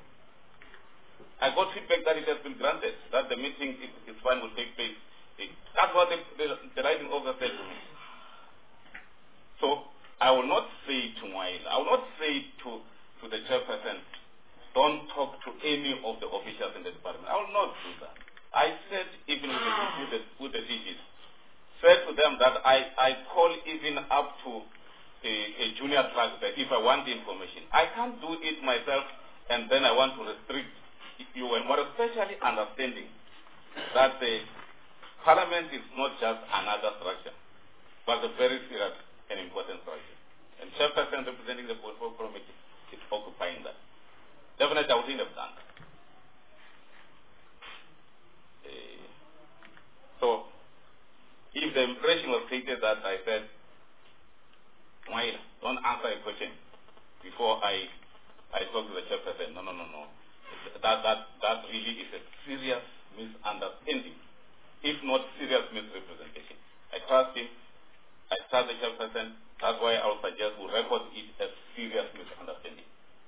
I got feedback that it has been granted, that the meeting is, is fine, will take place. That's what the, the, the writing officer said to me. So, I will not say to my, I will not say to, to the chairperson, don't talk to any of the officials in the department. I will not do that. I said, even with the, with the, with the D Gs, said to them that I, I call even up to a, a junior trustee if I want the information. I can't do it myself and then I want to restrict you, and more especially understanding that the Parliament is not just another structure, but a very serious and important structure. And Chairperson representing the Portfolio Committee is occupying that. Definitely, I wouldn't have done that. Uh, so, if the impression was created that I said, well, don't answer a question before I I talk to the chairperson, no, no, no, no. That, that, that really is a serious misunderstanding, if not serious misrepresentation. I trust him. I trust the chairperson. That's why I would suggest we record it as serious misunderstanding.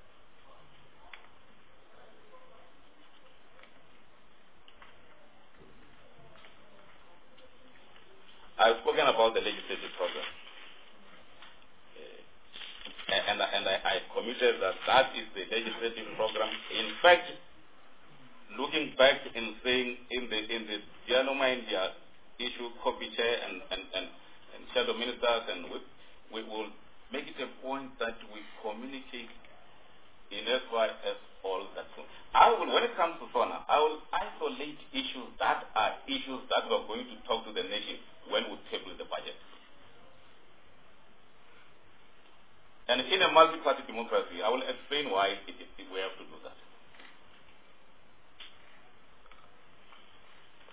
I've spoken about the legislative program. And, and I, I committed that that is the legislative program. In fact, looking back and saying in the in the Dianoma India issue, copy chair and, and, and, and shadow ministers, and we, we will make it a point that we communicate in as far as all that. I will, when it comes to SONA, I will isolate issues that are issues that we are going to talk to the nation when we table the budget. And in a multi-party democracy, I will explain why it, it, it, we have to do that.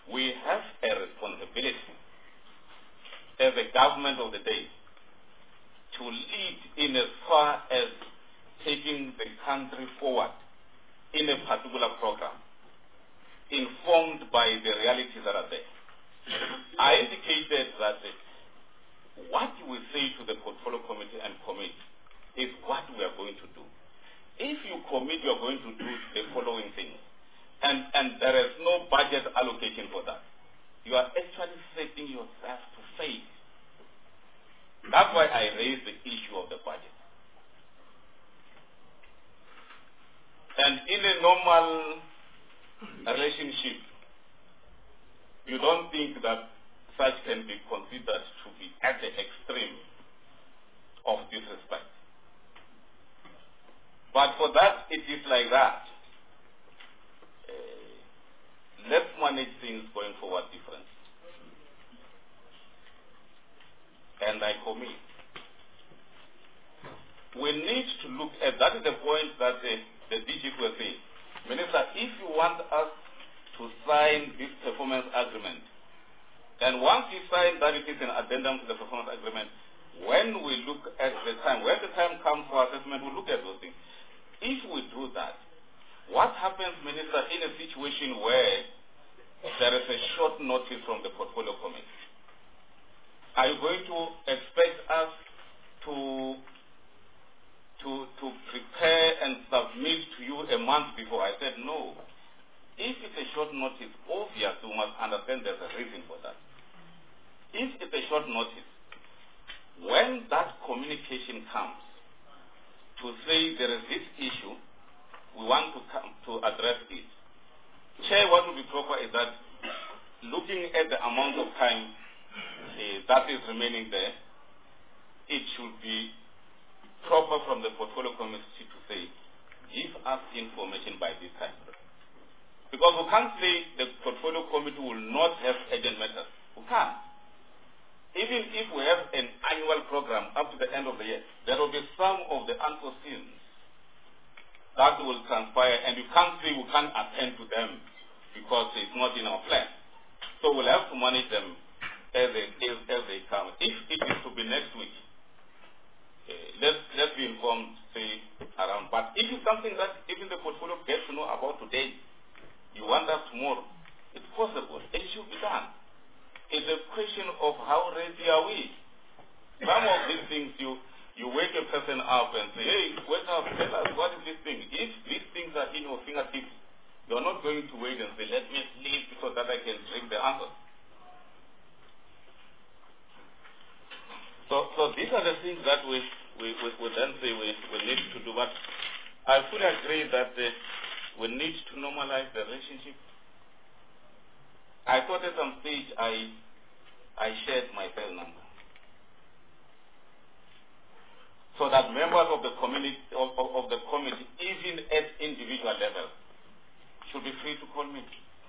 we have a responsibility as a government of the day to lead in as far as taking the country forward in a particular program, informed by the realities that are there. I indicated that what we say to the portfolio committee and commit is what we are going to do. If you commit, you are going to do the following things, and, and there is no budget allocation for that, you are actually setting yourself to fail. That's why I raised the issue of the budget. And in a normal relationship, you don't think that such can be considered to be at the extreme of disrespect. But for that, it is like that. Uh, let's manage things going forward differently. And I commit. We need to look at, that is the point that the, the D G was saying. Minister, if you want us to sign this performance agreement, and once you sign that it is an addendum to the performance agreement, when we look at the time, when the time comes for assessment, we look at those things. If we do that, what happens, Minister, in a situation where there is a short notice from the portfolio committee? Are you going to expect us to, to, to prepare and submit to you a month before? I said no. If it's a short notice, obviously you must understand there's a reason for that. If it's a short notice, when that communication comes to say there is this issue, we want to come to address it. Chair, what would be proper is that looking at the amount of time uh, that is remaining there, it should be proper from the portfolio committee to say, give us information by this time. Because we can't say the portfolio committee will not have urgent matters. We can't. Even if we have an annual program up to the end of the year, there will be some of the unforeseen that will transpire, and you can't say we can't attend to them because it's not in our plan. So we'll have to manage them as they, as, as they come. If it is to be next week, uh, let's, let's be informed, say, around. But if it's something that even the portfolio gets to know about today, you want us tomorrow, it's possible. It should be done. It's a question of how ready are we. Some of these things, you, you wake a person up and say, hey, wake up, tell us, what is this thing? If these things are in your fingertips, you're not going to wait and say, let me sleep so that I can drink the answer. So, so these are the things that we, we, we, we then say we, we need to do. But I fully agree that uh, we need to normalize the relationship. I thought at some stage I, I shared my cell number, so that members of the community of, of, of the committee, even at individual level, should be free to call me.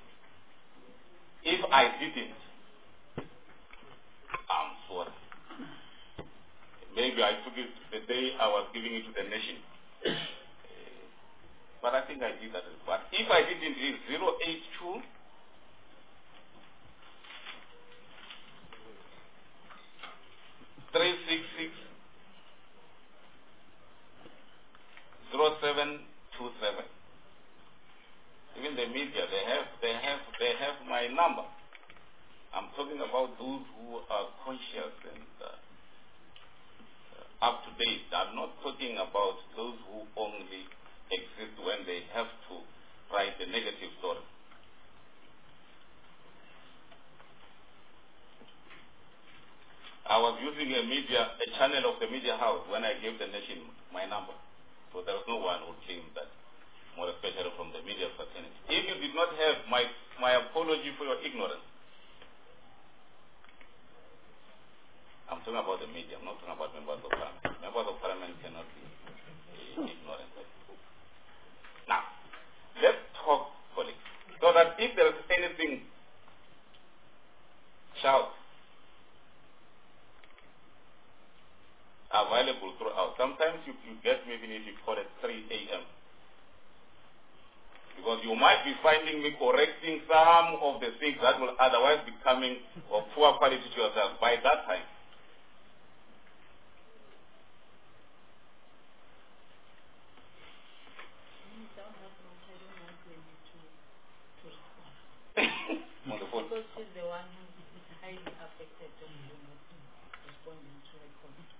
If I didn't, I'm sorry. Maybe I took it the day I was giving it to the nation. But I think I did that. But if I didn't, it's zero eight two three six six zero seven two seven. Even the media, they have, they have, they have my number. I'm talking about those who are conscious and uh, up to date. I'm not talking about those who only exist when they have to write a negative story. I was using a media, a channel of the media house when I gave the nation my number. So there was no one who claimed that, more especially from the media fraternity. If you did not have my, my apology for your ignorance. I'm talking about the media, I'm not talking about members of parliament. Members of parliament cannot be uh, ignorant. Now, let's talk politics. So that if there is anything, shout. Available throughout. Sometimes you, you get me even if you call it three A M Because you might be finding me correcting some of the things that will otherwise be coming of poor quality to yourself by that time. On the phone. Because she's the one who is highly affected and you're not responding to her comment.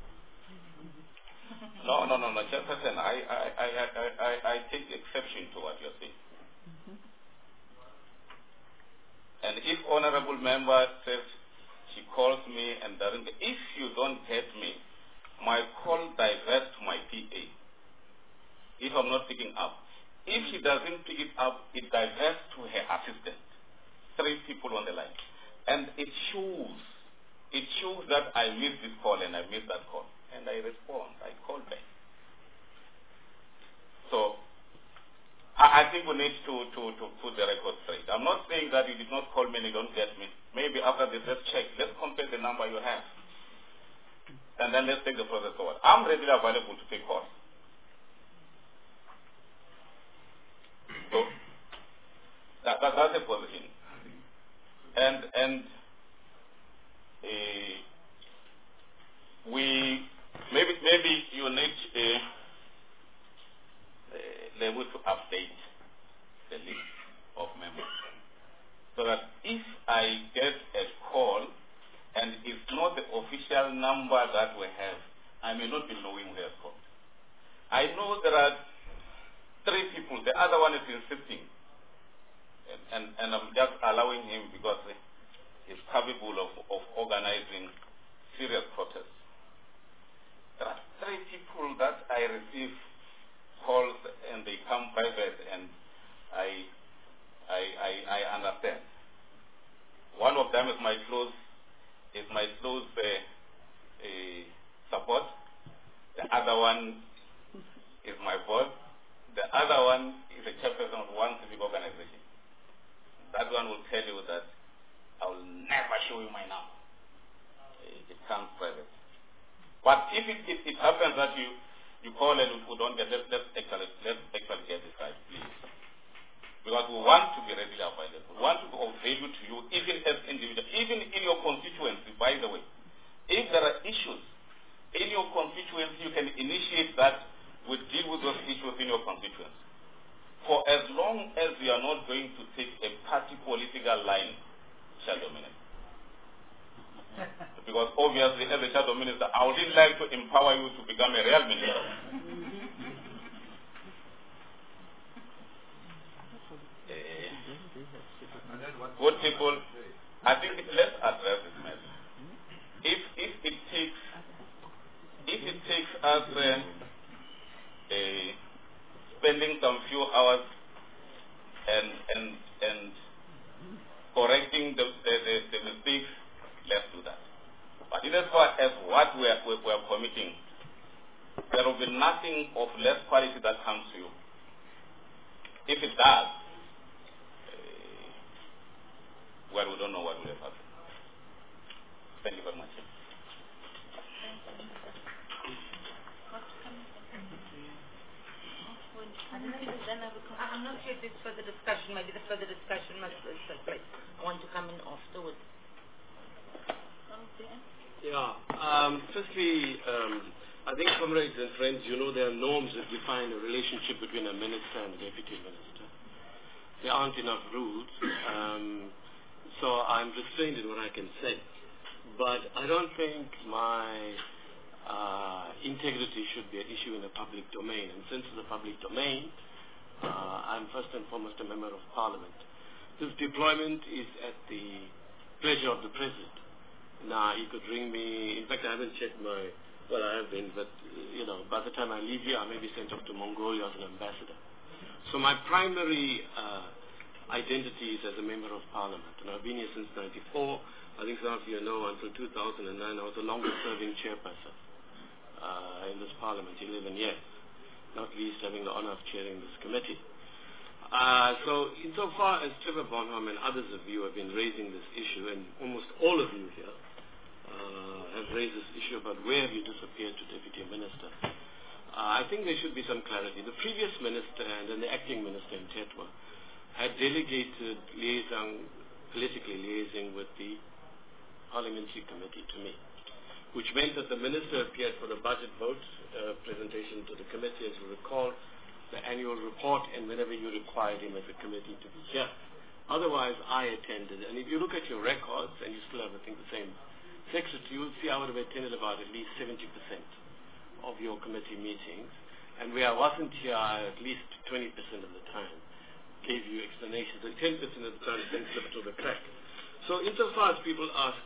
No, no, no, no, Chairperson, I, I, I, I, I, I take exception to what you're saying. Mm-hmm. And if honorable member says she calls me and doesn't, if you don't get me, my call diverts to my P A. If I'm not picking up. If she doesn't pick it up, it diverts to her assistant. Three people on the line. And it shows, it shows that I missed this call and I missed that call. And I respond, I call back. So, I, I think we need to, to, to put the record straight. I'm not saying that you did not call me and you don't get me. Maybe after this, let's check. Let's compare the number you have. And then let's take the process forward. I'm readily available to take calls. So, that, that, that's a position. And, and uh, we, maybe, maybe you need uh, uh, level to update the list of members. So that if I get a call and it's not the official number that we have, I may not be knowing who has called. I know there are three people, the other one is insisting. And, and, and I'm just allowing him because he's capable of, of organizing serious protests. There are three people that I receive calls and they come private and I, I, I, I understand. One of them is my close, is my close uh, uh, support. The other one is my boss. The other one is a chairperson of one civic organization. That one will tell you that I will never show you my number. It comes private. But if it, it, it happens that you, you call and we don't get it, let's actually, let's actually get this right, please. Because we want to be readily available. We want to be of value to you, even as individuals, even in your constituency, by the way. If there are issues in your constituency, you can initiate that. We deal with those issues in your constituency. For as long as we are not going to take a party political line, shadow minister. Because obviously, as a shadow minister, I wouldn't like to empower you to become a real minister. uh, good people, I think let's address this matter. If if it takes if it takes us uh, uh, spending some few hours and and and correcting the the, the, the mistakes, let's do that. But in as far as what we are, we, we are committing, there will be nothing of less quality that comes to you. If it does, uh, well, we don't know what will have happened. Thank you very much. I'm not sure if this further discussion, maybe the further discussion must take place. I want to come in afterwards. Yeah. Um, firstly, um, I think, comrades and friends, you know there are norms that define a relationship between a minister and a deputy minister. There aren't enough rules, um, so I'm restrained in what I can say. But I don't think my uh, integrity should be an issue in the public domain. And since it's a public domain, uh, I'm first and foremost a member of Parliament. This deployment is at the pleasure of the President. Now, he could ring me. In fact, I haven't checked my, well, I have been, but, you know, by the time I leave here, I may be sent off to Mongolia as an ambassador. So my primary uh, identity is as a member of Parliament. And I've been here since ninety-four. I think some of you know until two thousand nine, I was the longest-serving chairperson uh, in this Parliament, eleven years, not least having the honor of chairing this committee. Uh, so insofar as Trevor Bonham and others of you have been raising this issue, and almost all of you here uh, have raised this issue about where have you disappeared to Deputy Minister, Uh, I think there should be some clarity. The previous minister and then the acting minister in Tetwa had delegated liaison, politically liaising with the parliamentary committee to me, which meant that the minister appeared for the budget vote uh, presentation to the committee, as you recall, the annual report, and whenever you required him as a committee to be here. Otherwise, I attended. And if you look at your records, and you still have, I think, the same secretary, you'll see I would have attended about at least seventy percent of your committee meetings. And where I wasn't here, I at least twenty percent of the time gave you explanations, and ten percent of the time things slipped through the crack. So insofar as people ask,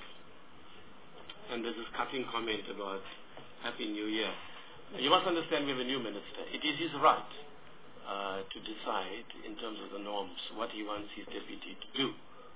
and there's this cutting comment about Happy New Year, you must understand we have a new minister. It is his right uh, to decide in terms of the norms what he wants his deputy to do.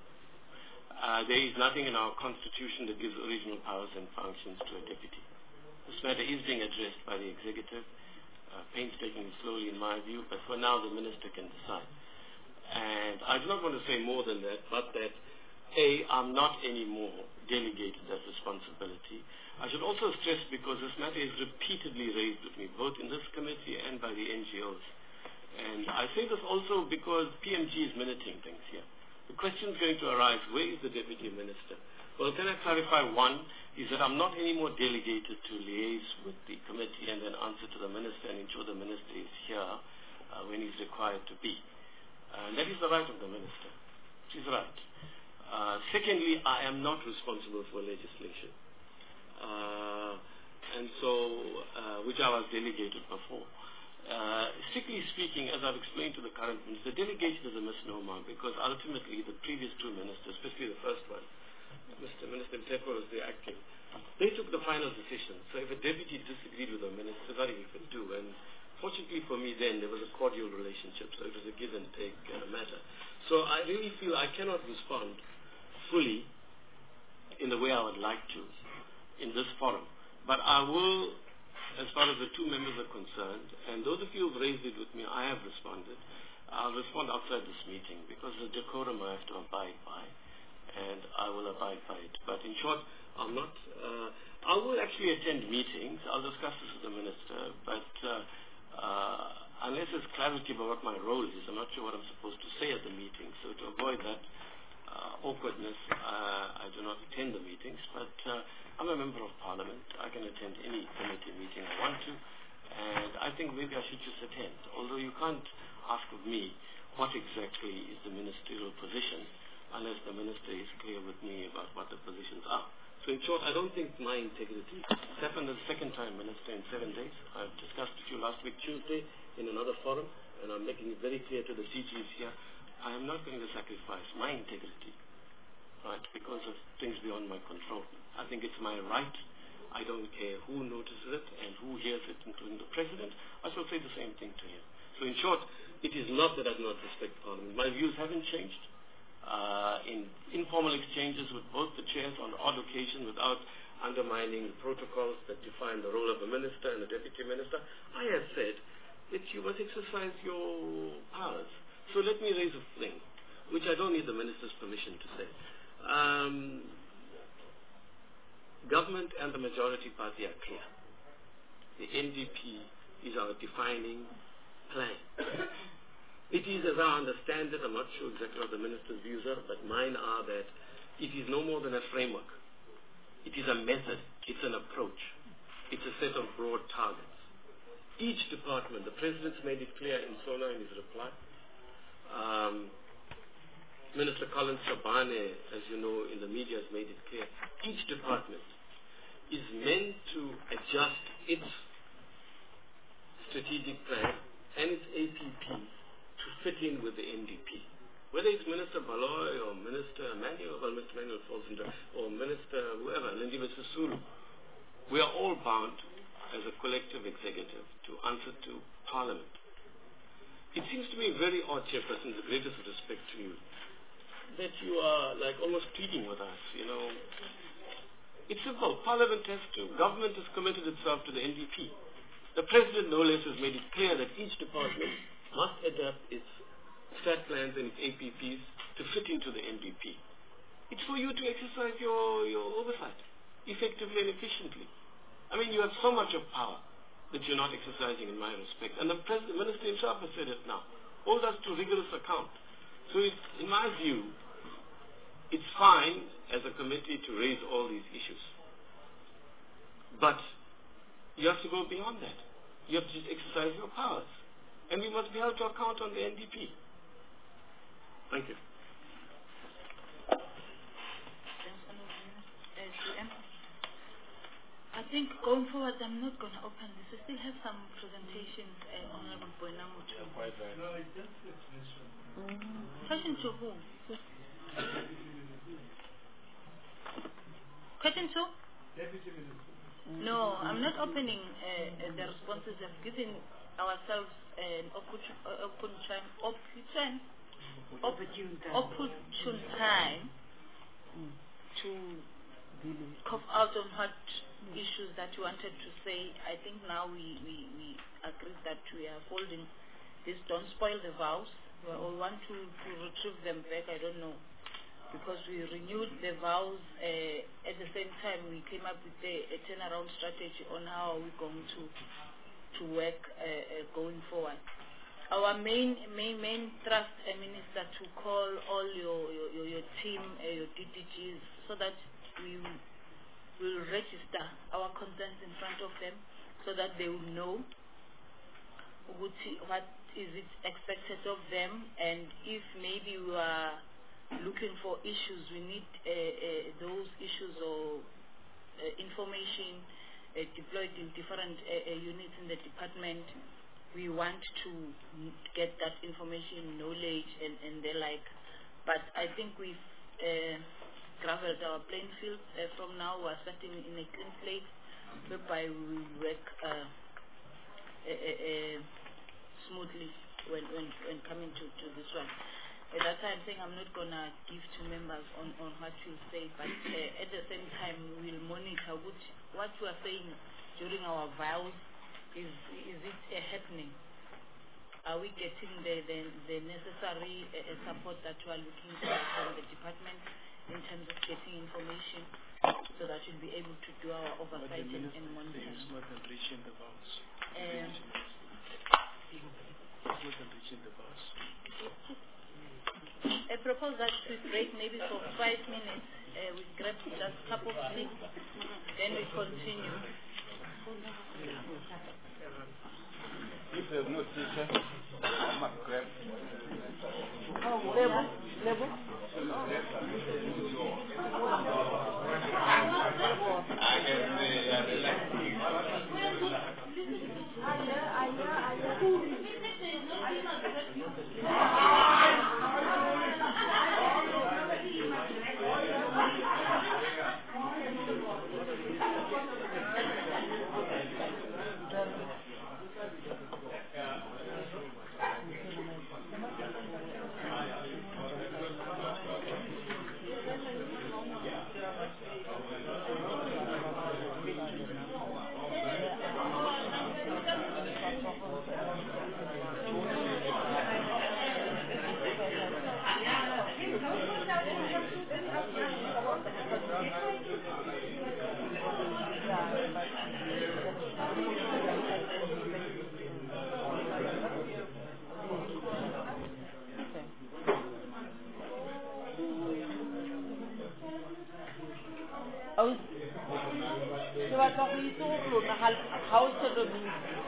Uh, there is nothing in our constitution that gives original powers and functions to a deputy. This matter is being addressed by the executive, uh, painstakingly, slowly in my view, but for now the minister can decide. And I do not want to say more than that, but that A, I'm not anymore delegated that responsibility. I should also stress, because this matter is repeatedly raised with me, both in this committee and by the N G Os. And I say this also because P M G is minuting things here. The question is going to arise, where is the deputy minister? Well, can I clarify? One is that I'm not anymore delegated to liaise with the committee and then answer to the minister and ensure the minister is here uh, when he's required to be. Uh, and that is the right of the minister. She's right. Uh, secondly, I am not responsible for legislation. Uh, and so, uh, which I was delegated before. Uh, strictly speaking, as I've explained to the current minister, delegation is a misnomer, because ultimately the previous two ministers, especially the first one, Mister Minister Mthethwa was the acting, they took the final decision. So if a deputy disagreed with the minister, nothing he could do. And fortunately for me then, there was a cordial relationship, so it was a give and take uh, matter. So I really feel I cannot respond fully in the way I would like to in this forum. But I will, as far as the two members are concerned, and those of you who have raised it with me, I have responded. I'll respond outside this meeting, because the decorum I have to abide by, and I will abide by it. But in short, I'm not, uh, I will actually attend meetings. I'll discuss this with the minister, but uh, uh, unless there's clarity about what my role is, I'm not sure what I'm supposed to say at the meeting. So to avoid that uh, awkwardness, uh, I do not attend the meetings, but uh, I'm a member of parliament. I can attend any committee meeting I want to, and I think maybe I should just attend, although you can't ask of me what exactly is the ministerial position unless the minister is clear with me about what the positions are. So in short, I don't think my integrity. It's happened the second time minister in seven days. I've discussed with you last week Tuesday in another forum, and I'm making it very clear to the C Gs here, I am not going to sacrifice my integrity, right, because of things beyond my control. I think it's my right. I don't care who notices it and who hears it, including the president. I shall say the same thing to him. So in short, it is not that I do not respect Parliament. My views haven't changed. Uh, in informal exchanges with both the chairs on odd occasion without undermining the protocols that define the role of a minister and a deputy minister, I have said that you must exercise your powers. So let me raise a thing, which I don't need the minister's permission to say. Um, government and the majority party are clear. The N D P is our defining plan. It is, as I understand it, I'm not sure exactly what the minister's views are, but mine are that it is no more than a framework. It is a method. It's an approach. It's a set of broad targets. Each department, the president's made it clear in Sona in his reply. Um, Minister Collins Shabane, as you know, in the media has made it clear. Each department is meant to adjust its strategic plan and its A P P to fit in with the N D P. Whether it's Minister Baloy or Minister Manuel, well, Mister Manuel falls into, or Minister whoever, Lindiwe Sisulu, we are all bound as a collective executive to answer to Parliament. It seems to me very odd, Chairperson, with the greatest respect to you, that you are like almost pleading with us, you know. It's simple. Parliament has to, government has committed itself to the N D P. The President, no less, has made it clear that each department must adapt its stat plans and its A P Ps to fit into the N D P. It's for you to exercise your, your oversight effectively and efficiently. I mean, you have so much of power. that you're not exercising in my respect. And the President, Minister himself has said it now. Hold us to rigorous account. So it, in my view, it's fine as a committee to raise all these issues. But you have to go beyond that. You have to exercise your powers. And we must be held to account on the N D P. Thank you. I think going forward, I'm not going to open this. I still have some presentations, uh, Honorable Boinamo. Question to who? Question two? No, I'm not opening uh, the responses. I've given ourselves an opportune, uh, opportune, opportune, opportune time, opportune time to cough out on what issues that you wanted to say. I think now we, we, we agree that we are holding this. Don't spoil the vows. We all want to, to retrieve them back. I don't know. Because we renewed the vows, uh, at the same time we came up with a, a turnaround strategy on how are we going to to work uh, uh, going forward. Our main main main thrust, uh, Minister, to call all your your, your, your team, uh, your D D Gs, so that we will register our concerns in front of them, so that they will know what is it expected of them, and if maybe we are looking for issues, we need uh, uh, those issues or uh, information uh, deployed in different uh, uh, units in the department. We want to get that information, knowledge, and, and the like. But I think we've uh, gravelled our playing field. Uh, from now, we're starting in a clean slate, whereby we will work uh, uh, uh, smoothly when, when, when coming to, to this one. At that time, saying I'm not going to give to members on, on what you say, but uh, at the same time, we'll monitor what, what you are saying during our vows. Is, is it uh, happening? Are we getting the, the, the necessary uh, support that we are looking for from the department in terms of getting information, so that we'll be able to do our oversight and, and monitoring? It's not enriching the vows. Um, it's not enriching the vows. I propose that we break maybe for five minutes. Uh, we grab just a cup of tea, then we continue. If there's no teacher, I must grab. Oh, level, level. I can say that I like ke batla go itse gore lona ga o sedomile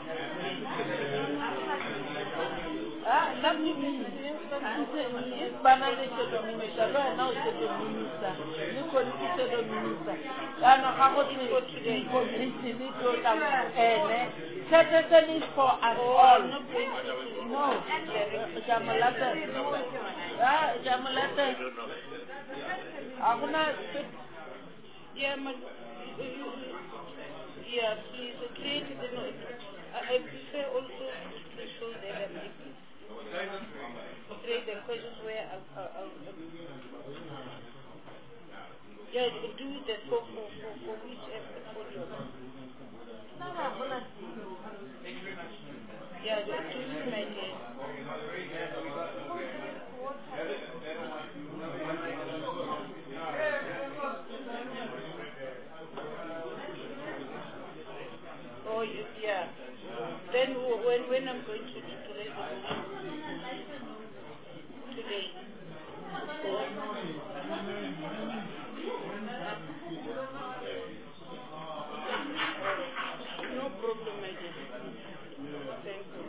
bana le sedominisa le wena o sedominisa le konti sedominisa yana ga go commission e tlo tla ene citizen is for us all. No, jamolata ah jamolata aguna. Yeah, ma, yeah, please create the note. I, I prefer also to show the ambiguity. Create the questions where I, I, I, yeah, do the for for for, for which portfolio. Yeah, do it my name. Oh, yeah. Then w- when when I'm going to to raise the motion today. No problem, I guess. Thank you.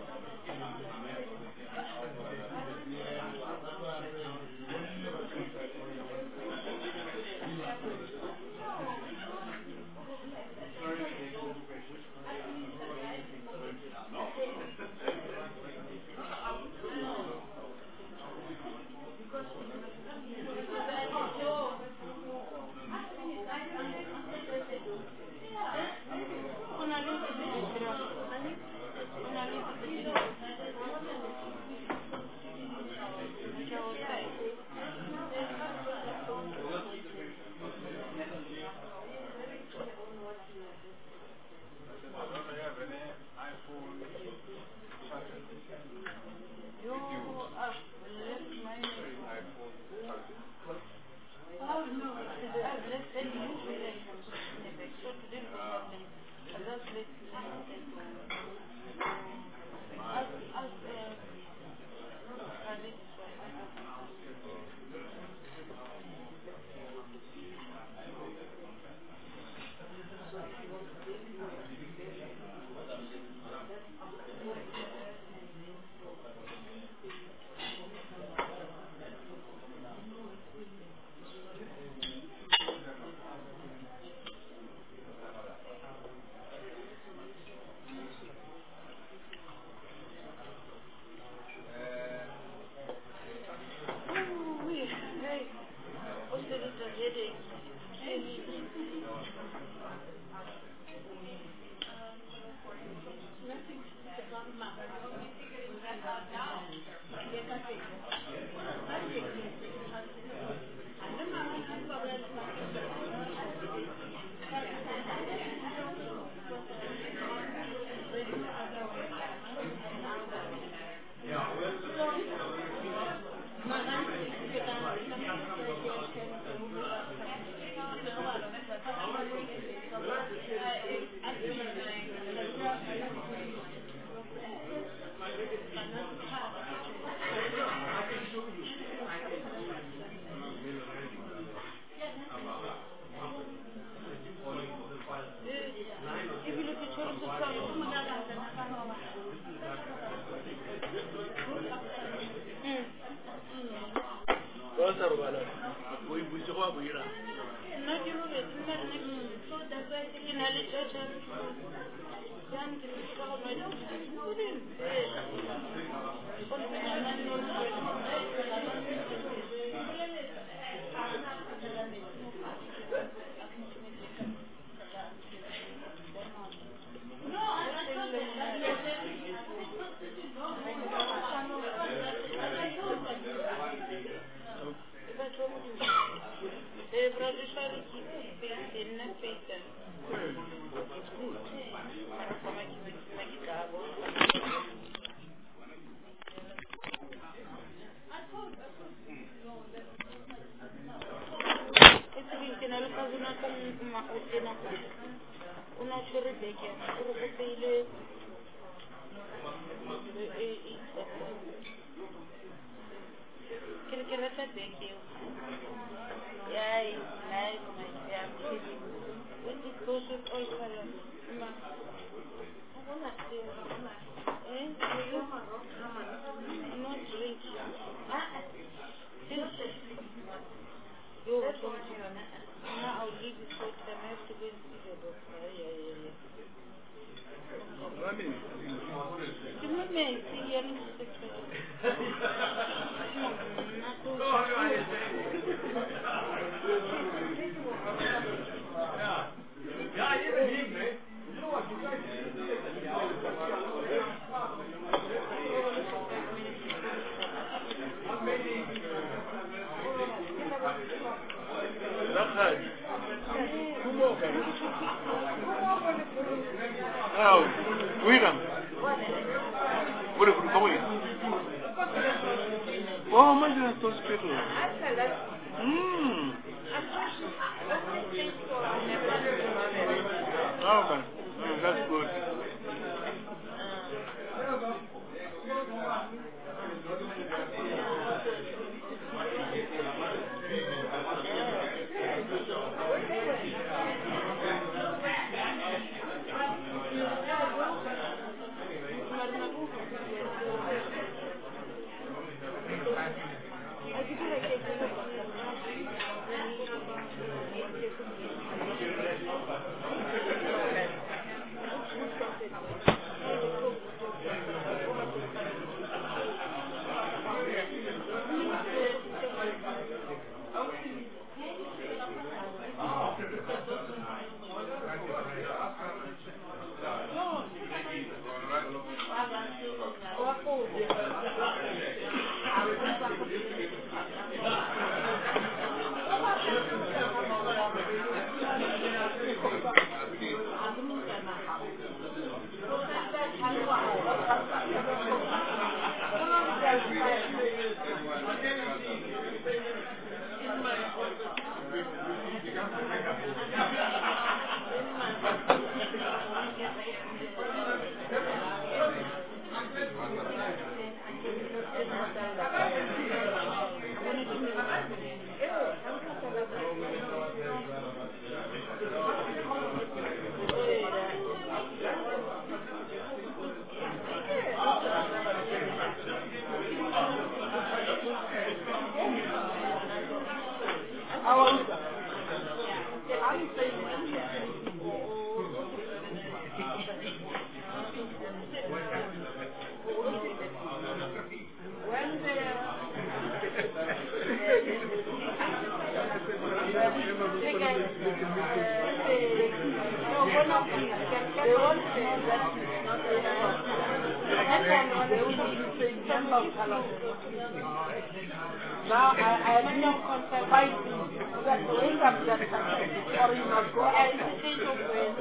won't say that it's not a they will say member of parliament. Now I, I am now fighting that the way I'm just or you must go outside.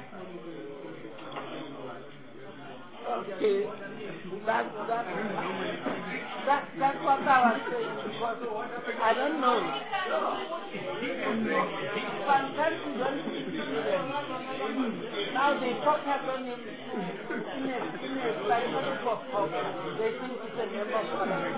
Okay. That, that, that, that's what I was saying, because I don't know. Sometimes you don't see them. Now they talk about them in a, in a psychology of power. They think it's a member of parliament.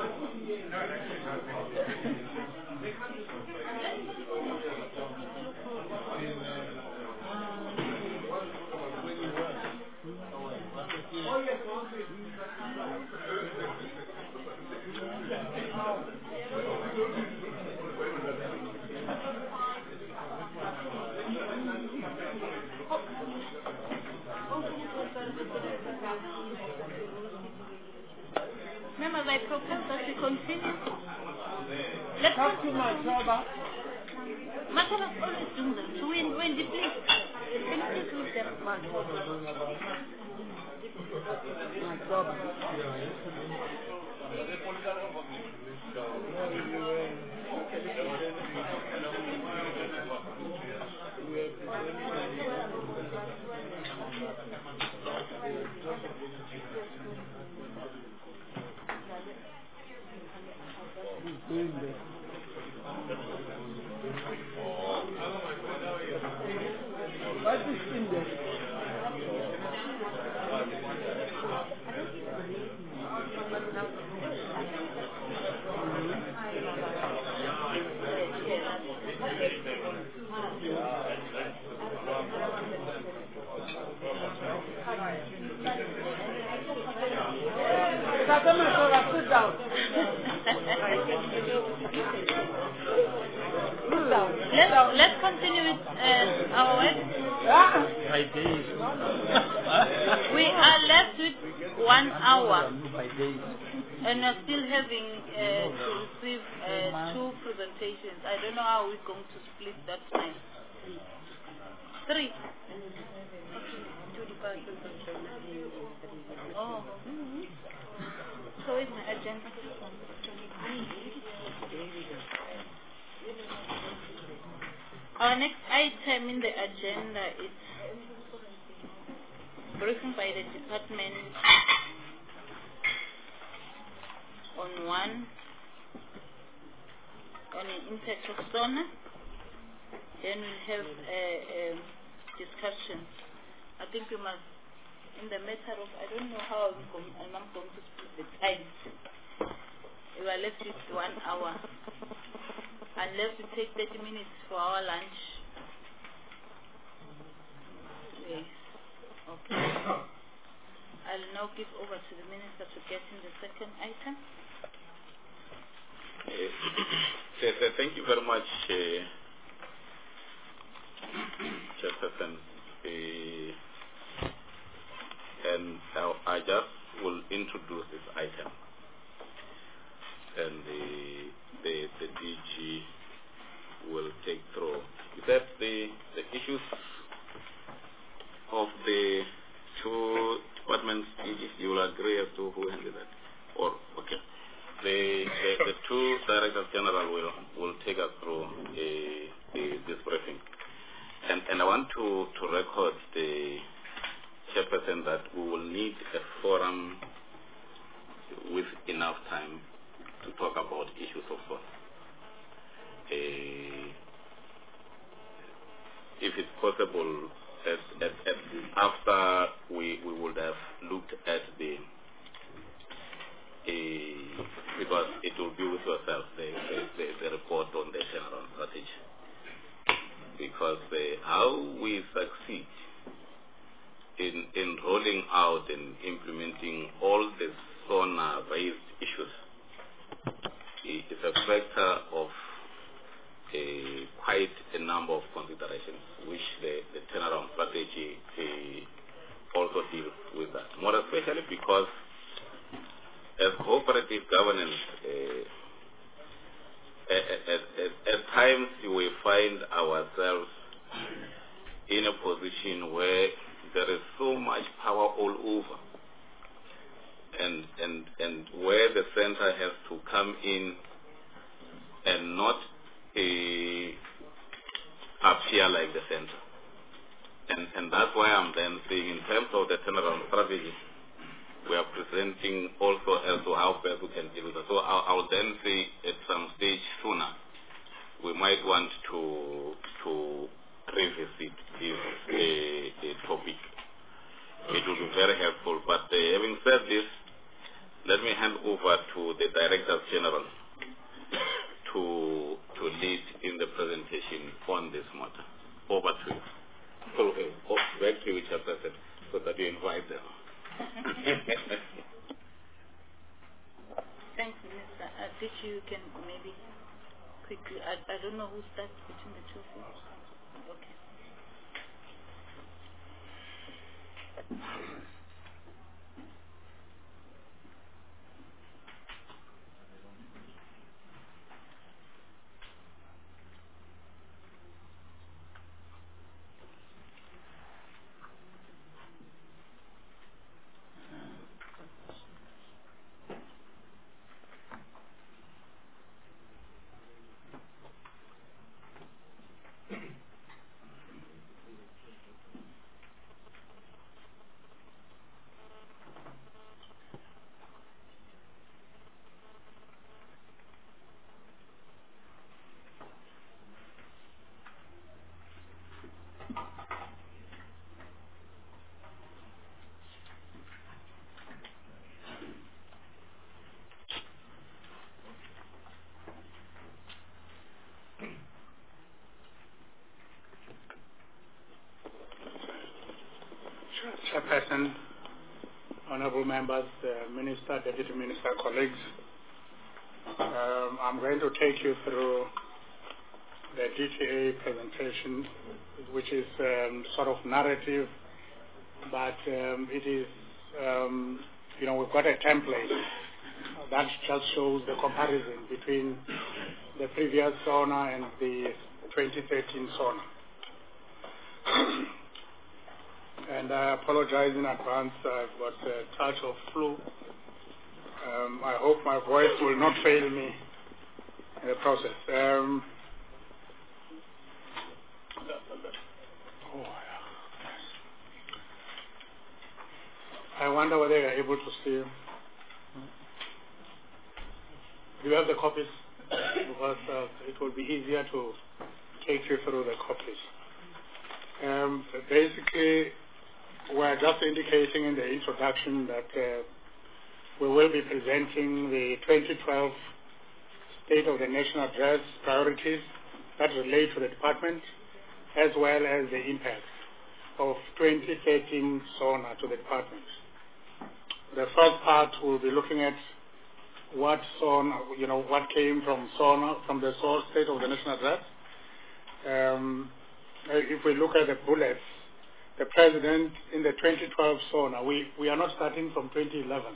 Members, I propose that we continue. Let's Talk to my brother. Matala is always doing that. So when, when the please, can you please leave them? My brother. My brother. What is in there? Sit down. Let's, let's continue with uh, our work. By days. We are left with one hour. By days. And we're still having uh, to receive uh, two presentations. I don't know how we're going to split that time. Three. Two departments. Oh. So is my agenda. Our next item in the agenda is briefing by the department on one, on an impact of SONA. Then we'll have a, a discussion. I think we must, in the matter of, I don't know how I'm going, I'm going to split the time. We are left with one hour. Unless we take thirty minutes for our lunch. Yes. Okay. I'll now give over to the minister to get in the second item. Uh, thank you very much, uh, Chairperson. Uh, and uh, I just will introduce this item. And the, the, the D G will take through. Is that the, the issues of the two departments, you will agree as to who handled that? Or, okay. The, the, the two Directors General will, will take us through a, a, this briefing. And, and I want to, to record the Chairperson that we will need a forum with enough time to talk about issues of course. Uh, if it's possible, at, at, at after we, we would have looked at the, uh, because it will be with yourself, the, the, the, the report on the turnaround strategy. Because the, how we succeed in, in rolling out and implementing all the SONA-raised issues is a factor of a, quite a number of considerations, which the, the turnaround strategy uh, also deals with that. More especially because as cooperative governance, uh, at, at, at, at times we find ourselves in a position where there is so much power all over, and and and where the center has to come in and not uh, appear like the center. And and that's why I'm then saying, in terms of the turnaround strategy, we are presenting also as to how best we can deal with it. So I'll, I'll then say at some stage sooner, we might want to to revisit this uh, uh, topic. It will be very helpful. But uh, having said this, let me hand over to the Director General to to lead in the presentation on this matter. Over to you. Okay, oh, back to you, Chairperson, so that you invite them. Thanks, Minister. Uh, did you can maybe quickly, I, I don't know who starts between the two of you. Okay. Chairperson, honorable members, uh, Minister, Deputy Minister, colleagues, um, I'm going to take you through the D T A presentation, which is um, sort of narrative, but um, it is, um, you know, we've got a template that just shows the comparison between the previous SONA and the twenty thirteen SONA. And I apologize in advance, I've got a touch of flu. Um, I hope my voice will not fail me in the process. Um, oh, I wonder whether you're able to see. Do you have the copies? Because uh, it will be easier to take you through the copies. Um, basically, we're just indicating in the introduction that uh, we will be presenting the twenty twelve State of the Nation Address priorities that relate to the department, as well as the impact of twenty thirteen SONA to the department. The first part will be looking at what SONA, you know, what came from SONA, from the source State of the Nation Address. Um, if we look at the bullets, the President in the twenty twelve SONA, we, we are not starting from twenty eleven.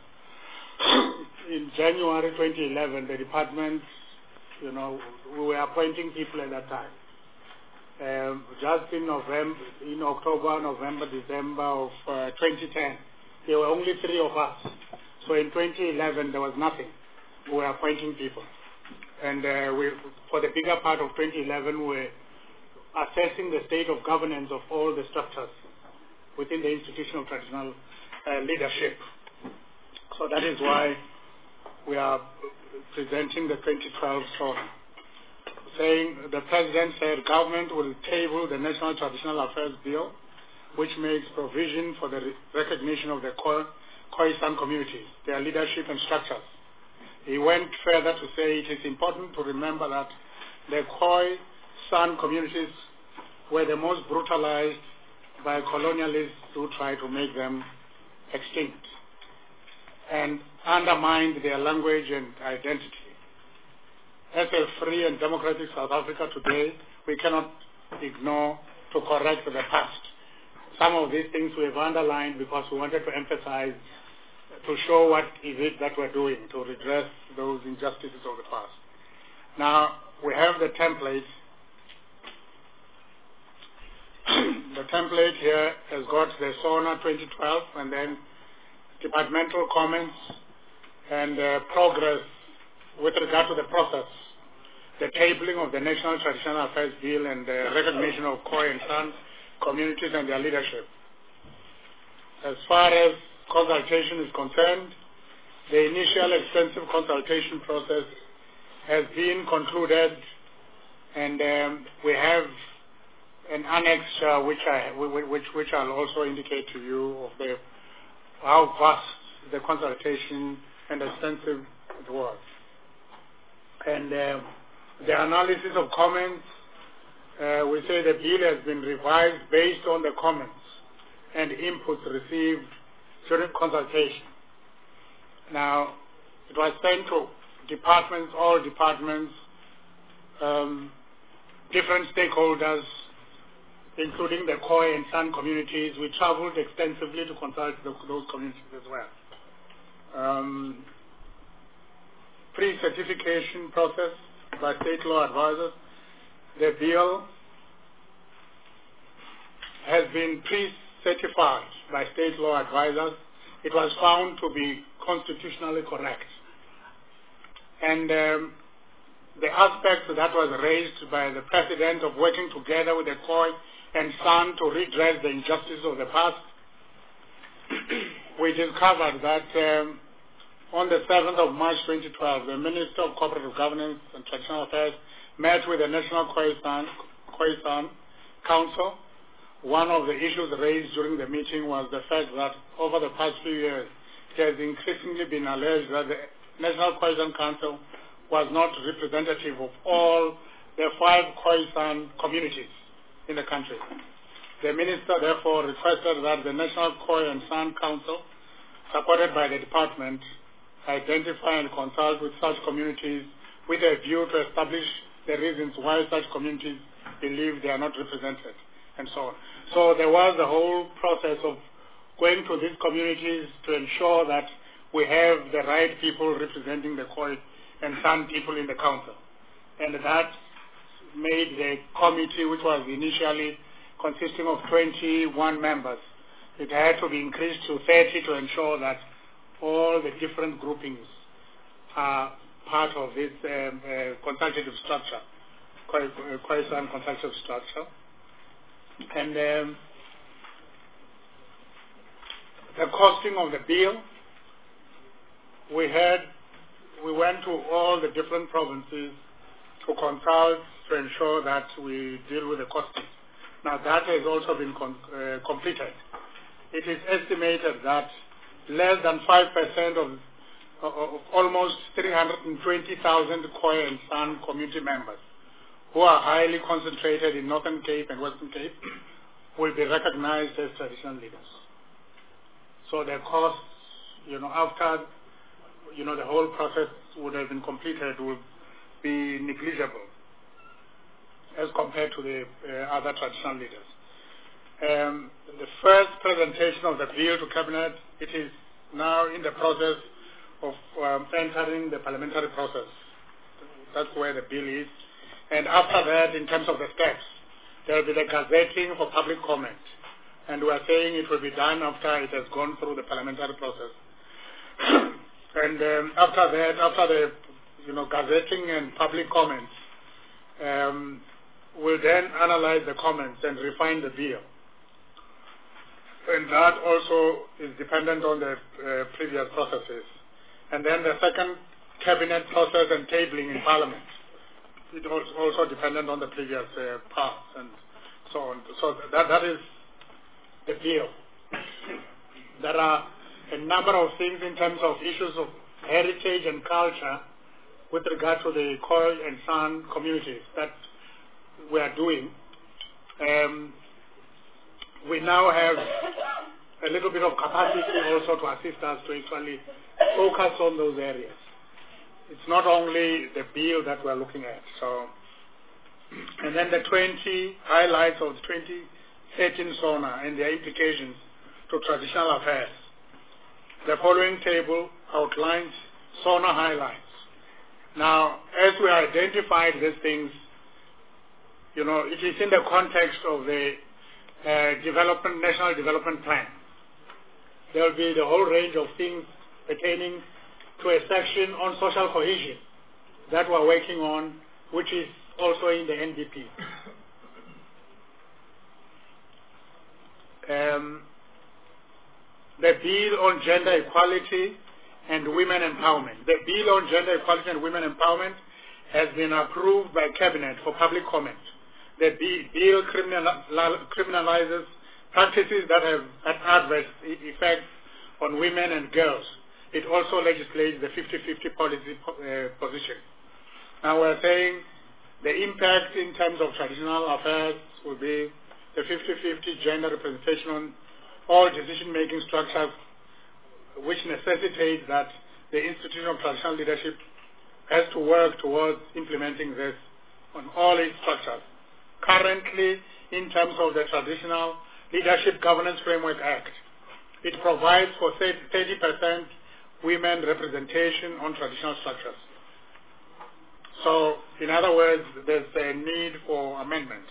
In January twenty eleven, the department, you know, we were appointing people at that time. Um, just in November, in October, November, December of uh, twenty ten, there were only three of us. So in twenty eleven, there was nothing. We were appointing people. And uh, we, for the bigger part of twenty eleven, we were assessing the state of governance of all the structures within the institutional traditional uh, leadership. So that is why we are presenting the twenty twelve SONA, saying the President said government will table the National Traditional Affairs Bill, which makes provision for the re recognition of the Khoisan communities, their leadership and structures. He went further to say it is important to remember that the Khoisan communities were the most brutalized by colonialists who tried to make them extinct and undermined their language and identity. As a free and democratic South Africa today, we cannot ignore to correct the past. Some of these things we have underlined because we wanted to emphasize, to show what is it that we're doing to redress those injustices of the past. Now, we have the template. the template here has got the SONA twenty twelve and then departmental comments and uh, progress with regard to the process, the tabling of the National Traditional Affairs Bill and the recognition of Khoi and San communities and their leadership. As far as consultation is concerned, the initial extensive consultation process has been concluded, and um, we have an annex uh, which I which which I'll also indicate to you of the how vast the consultation and extensive it was. And uh, the analysis of comments, uh, we say the bill has been revised based on the comments and inputs received during consultation. Now, it was sent to departments, all departments, um, different stakeholders, including the Khoi and San communities. We traveled extensively to consult the, those communities as well. Um, pre-certification process by state law advisors. The bill has been pre-certified by state law advisors. It was found to be constitutionally correct. And um, the aspect that was raised by the President of working together with the Khoi and San to redress the injustice of the past, we discovered that um, on the seventh of March twenty twelve, the Minister of Cooperative Governance and Traditional Affairs met with the National Khoi San, Khoi San Council. One of the issues raised during the meeting was the fact that over the past few years, it has increasingly been alleged that the National Khoi San Council was not representative of all the five Khoi San communities in the country. The Minister therefore requested that the National Khoi and San Council, supported by the department, identify and consult with such communities with a view to establish the reasons why such communities believe they are not represented, and so on. So there was the whole process of going to these communities to ensure that we have the right people representing the Khoi and San people in the council. And that made the committee, which was initially consisting of twenty-one members, it had to be increased to thirty to ensure that all the different groupings are part of this um, uh, consultative structure, Khoi San consultative structure. And um, the costing of the bill, we had, we went to all the different provinces to consult to ensure that we deal with the costing. Now that has also been con uh, completed. It is estimated that less than five percent of, of, of almost three hundred twenty thousand Khoi and San community members who are highly concentrated in Northern Cape and Western Cape will be recognized as traditional leaders. So the costs, you know, after, you know, the whole process would have been completed would be negligible as compared to the uh, other traditional leaders. Um, the first presentation of the bill to Cabinet, it is now in the process of um, entering the parliamentary process. That's where the bill is. And after that, in terms of the steps, there will be the gazetting for public comment. And we are saying it will be done after it has gone through the parliamentary process. And um, after that, after the you know, gazetting and public comments, um, we'll then analyze the comments and refine the bill. And that also is dependent on the uh, previous processes. And then the second cabinet process and tabling in Parliament. It was also dependent on the previous uh, parts and so on. So that, that is the bill. There are a number of things in terms of issues of heritage and culture with regard to the Khoi and San communities that we are doing. Um, we now have a little bit of capacity also to assist us to actually focus on those areas. It's not only the bill that we're looking at. So, and then the twenty highlights of the twenty thirteen SONA and their implications to traditional affairs. The following table outlines SONA highlights. Now, as we identified these things, you know, it is in the context of the uh, development, national development plan. There will be the whole range of things pertaining to a section on social cohesion that we're working on, which is also in the N D P. Um, the bill on gender equality and women empowerment. The bill on gender equality and women empowerment has been approved by Cabinet for public comment. The bill criminal, criminalizes practices that have adverse effects on women and girls. It also legislates the fifty fifty policy uh, position. Now we're saying the impact in terms of traditional affairs will be the fifty fifty gender representation on all decision-making structures, which necessitates that the institution of traditional leadership has to work towards implementing this on all its structures. Currently, in terms of the Traditional Leadership Governance Framework Act, it provides for thirty percent women representation on traditional structures. So, in other words, there's a need for amendment.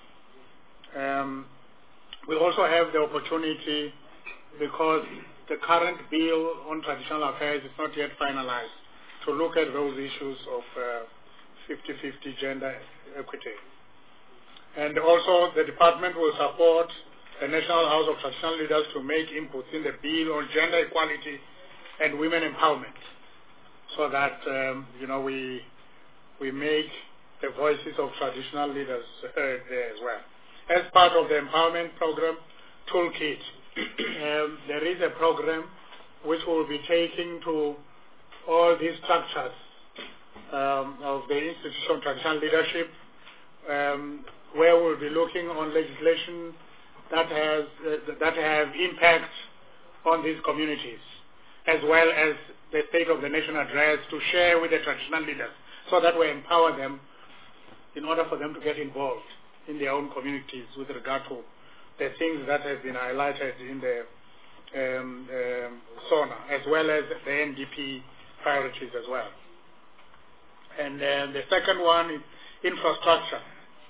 Um, we also have the opportunity, because the current bill on traditional affairs is not yet finalized, to look at those issues of fifty fifty uh, gender equity. And also the department will support the National House of Traditional Leaders to make inputs in the bill on gender equality and women empowerment, so that um, you know we we make the voices of traditional leaders heard there as well. As part of the empowerment program toolkit, um, there is a program which will be taking to all these structures um, of the institution of traditional leadership, um, where we'll be looking on legislation that has uh, that have impact on these communities, as well as the State of the Nation address to share with the traditional leaders, so that we empower them in order for them to get involved in their own communities with regard to the things that have been highlighted in the um, um, SONA, as well as the N D P priorities as well. And uh, the second one is infrastructure.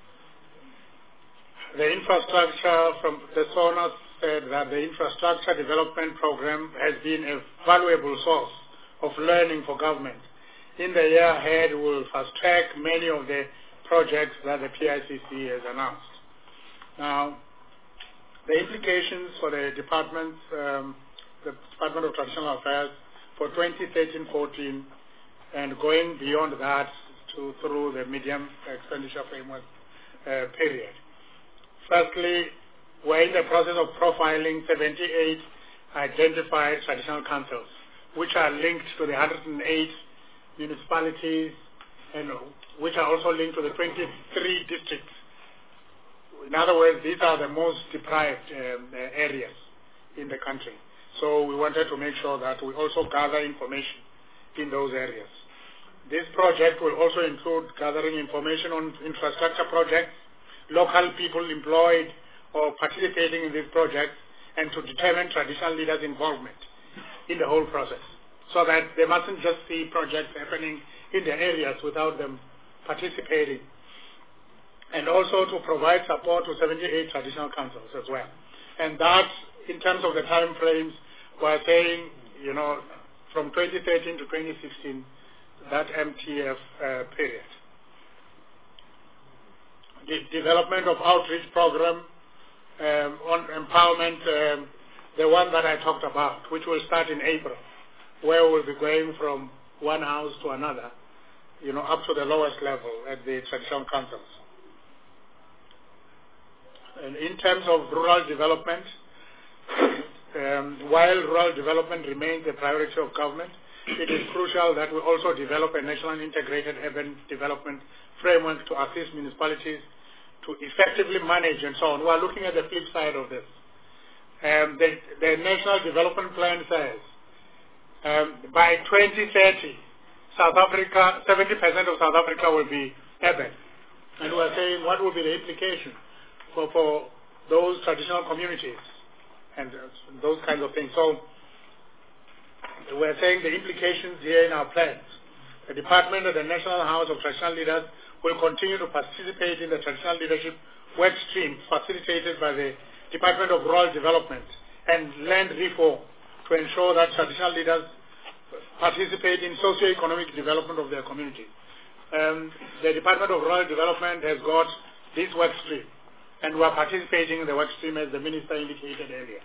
The infrastructure from the SONA said that the infrastructure development program has been a valuable source of learning for government. In the year ahead, we will fast track many of the projects that the P I C C has announced. Now, the implications for the department, um, the Department of Traditional Affairs for twenty thirteen fourteen and going beyond that to through the medium expenditure framework uh, period. Firstly, we're in the process of profiling seventy-eight identified traditional councils, which are linked to the one hundred eight municipalities and which are also linked to the twenty-three districts. In other words, these are the most deprived um, areas in the country. So we wanted to make sure that we also gather information in those areas. This project will also include gathering information on infrastructure projects, local people employed or participating in these projects, and to determine traditional leaders' involvement in the whole process, so that they mustn't just see projects happening in the areas without them participating. And also to provide support to seventy-eight traditional councils as well. And that, in terms of the time frames, we're saying, you know, from twenty thirteen to twenty sixteen, that M T F uh, period. The development of outreach program um, on empowerment, um, the one that I talked about, which will start in April, where we'll be going from one house to another, you know, up to the lowest level at the traditional councils. And in terms of rural development, um, while rural development remains a priority of government, it is crucial that we also develop a national integrated urban development framework to assist municipalities to effectively manage and so on. We are looking at the flip side of this. Um, the, the National Development Plan says um, by twenty thirty, South Africa, seventy percent of South Africa will be urban. And we are saying, what will be the implication for, for those traditional communities and uh, those kinds of things. So we're saying the implications here in our plans. The Department of the National House of Traditional Leaders will continue to participate in the traditional leadership work stream facilitated by the Department of Rural Development and Land Reform to ensure that traditional leaders participate in socio-economic development of their community. Um, the Department of Rural Development has got this work stream, and we are participating in the work stream as the Minister indicated earlier.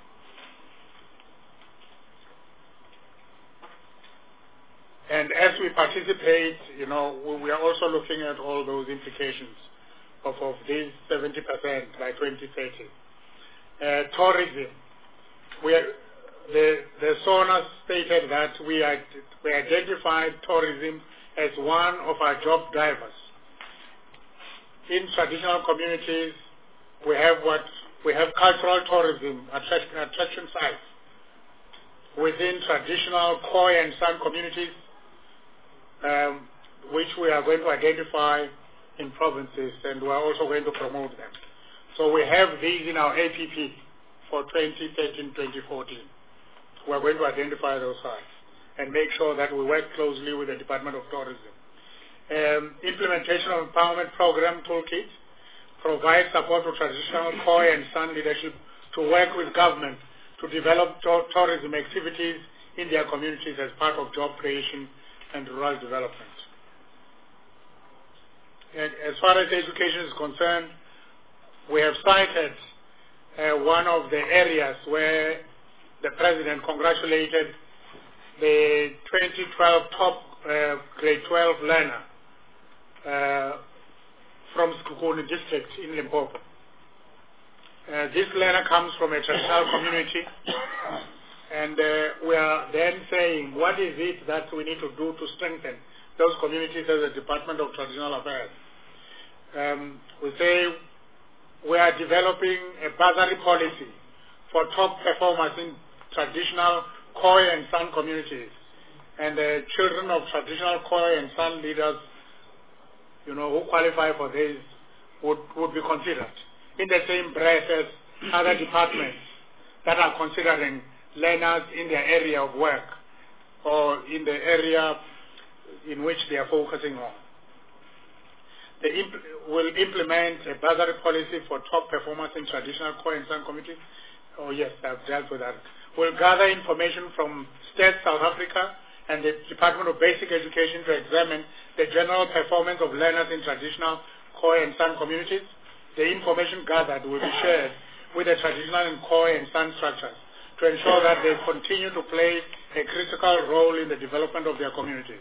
And as we participate, you know, we, we are also looking at all those implications of, of these seventy percent by twenty thirty. Uh, tourism. We are, the, the SONA stated that we, are, we identified tourism as one of our job drivers. In traditional communities, we have what we have cultural tourism, attract, attraction sites. Within traditional Khoi and San communities, um, which we are going to identify in provinces, and we are also going to promote them. So we have these in our A P P for twenty thirteen to twenty fourteen. We are going to identify those sites and make sure that we work closely with the Department of Tourism. Um, implementation of Empowerment Program Toolkit provides support to traditional Khoi and San leadership to work with government to develop to tourism activities in their communities as part of job creation and rural development. And as far as education is concerned, we have cited uh, one of the areas where the President congratulated the twenty twelve top uh, grade twelve learner uh, from Sekhukhune district in Limpopo. Uh, this learner comes from a traditional community, and uh, we are then saying, what is it that we need to do to strengthen those communities as a Department of Traditional Affairs? Um, we say we are developing a bursary policy for top performers in traditional Khoi and San communities, and the children of traditional Khoi and San leaders, you know, who qualify for this would, would be considered in the same breath as other departments that are considering learners in their area of work or in the area in which they are focusing on. They imp will implement a bursary policy for top performers in traditional Khoi and San communities. Oh yes, I've dealt with that. We'll gather information from State South Africa and the Department of Basic Education to examine the general performance of learners in traditional Khoi and San communities. The information gathered will be shared with the traditional and Khoi and San structures to ensure that they continue to play a critical role in the development of their communities.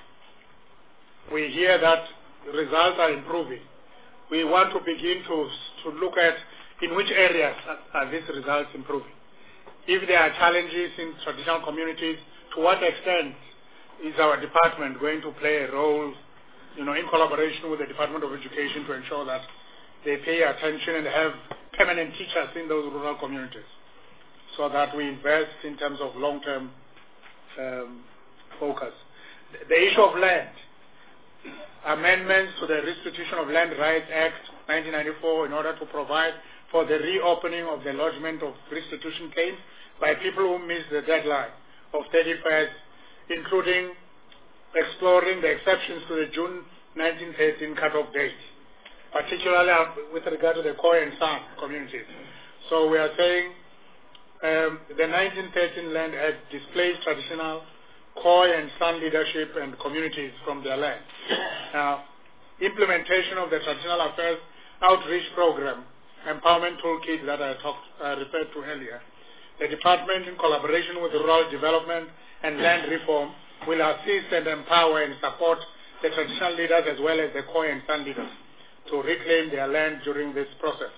We hear that results are improving. We want to begin to, to look at in which areas are these results improving. If there are challenges in traditional communities, to what extent is our department going to play a role, you know, in collaboration with the Department of Education to ensure that they pay attention and have permanent teachers in those rural communities, so that we invest in terms of long-term um, focus. The, the issue of land, amendments to the Restitution of Land Rights Act nineteen ninety-four in order to provide for the reopening of the lodgement of restitution claims by people who missed the deadline of thirty-first, including exploring the exceptions to the June nineteen thirteen cut-off date, particularly with regard to the Khoi and San communities. So we are saying um, the nineteen thirteen Land Act displays traditional Khoi and San leadership and communities from their land. Now, implementation of the Traditional Affairs Outreach Program, Empowerment Toolkit that I talked, uh, referred to earlier. The department, in collaboration with Rural Development and Land Reform, will assist and empower and support the traditional leaders as well as the Khoi and San leaders to reclaim their land during this process.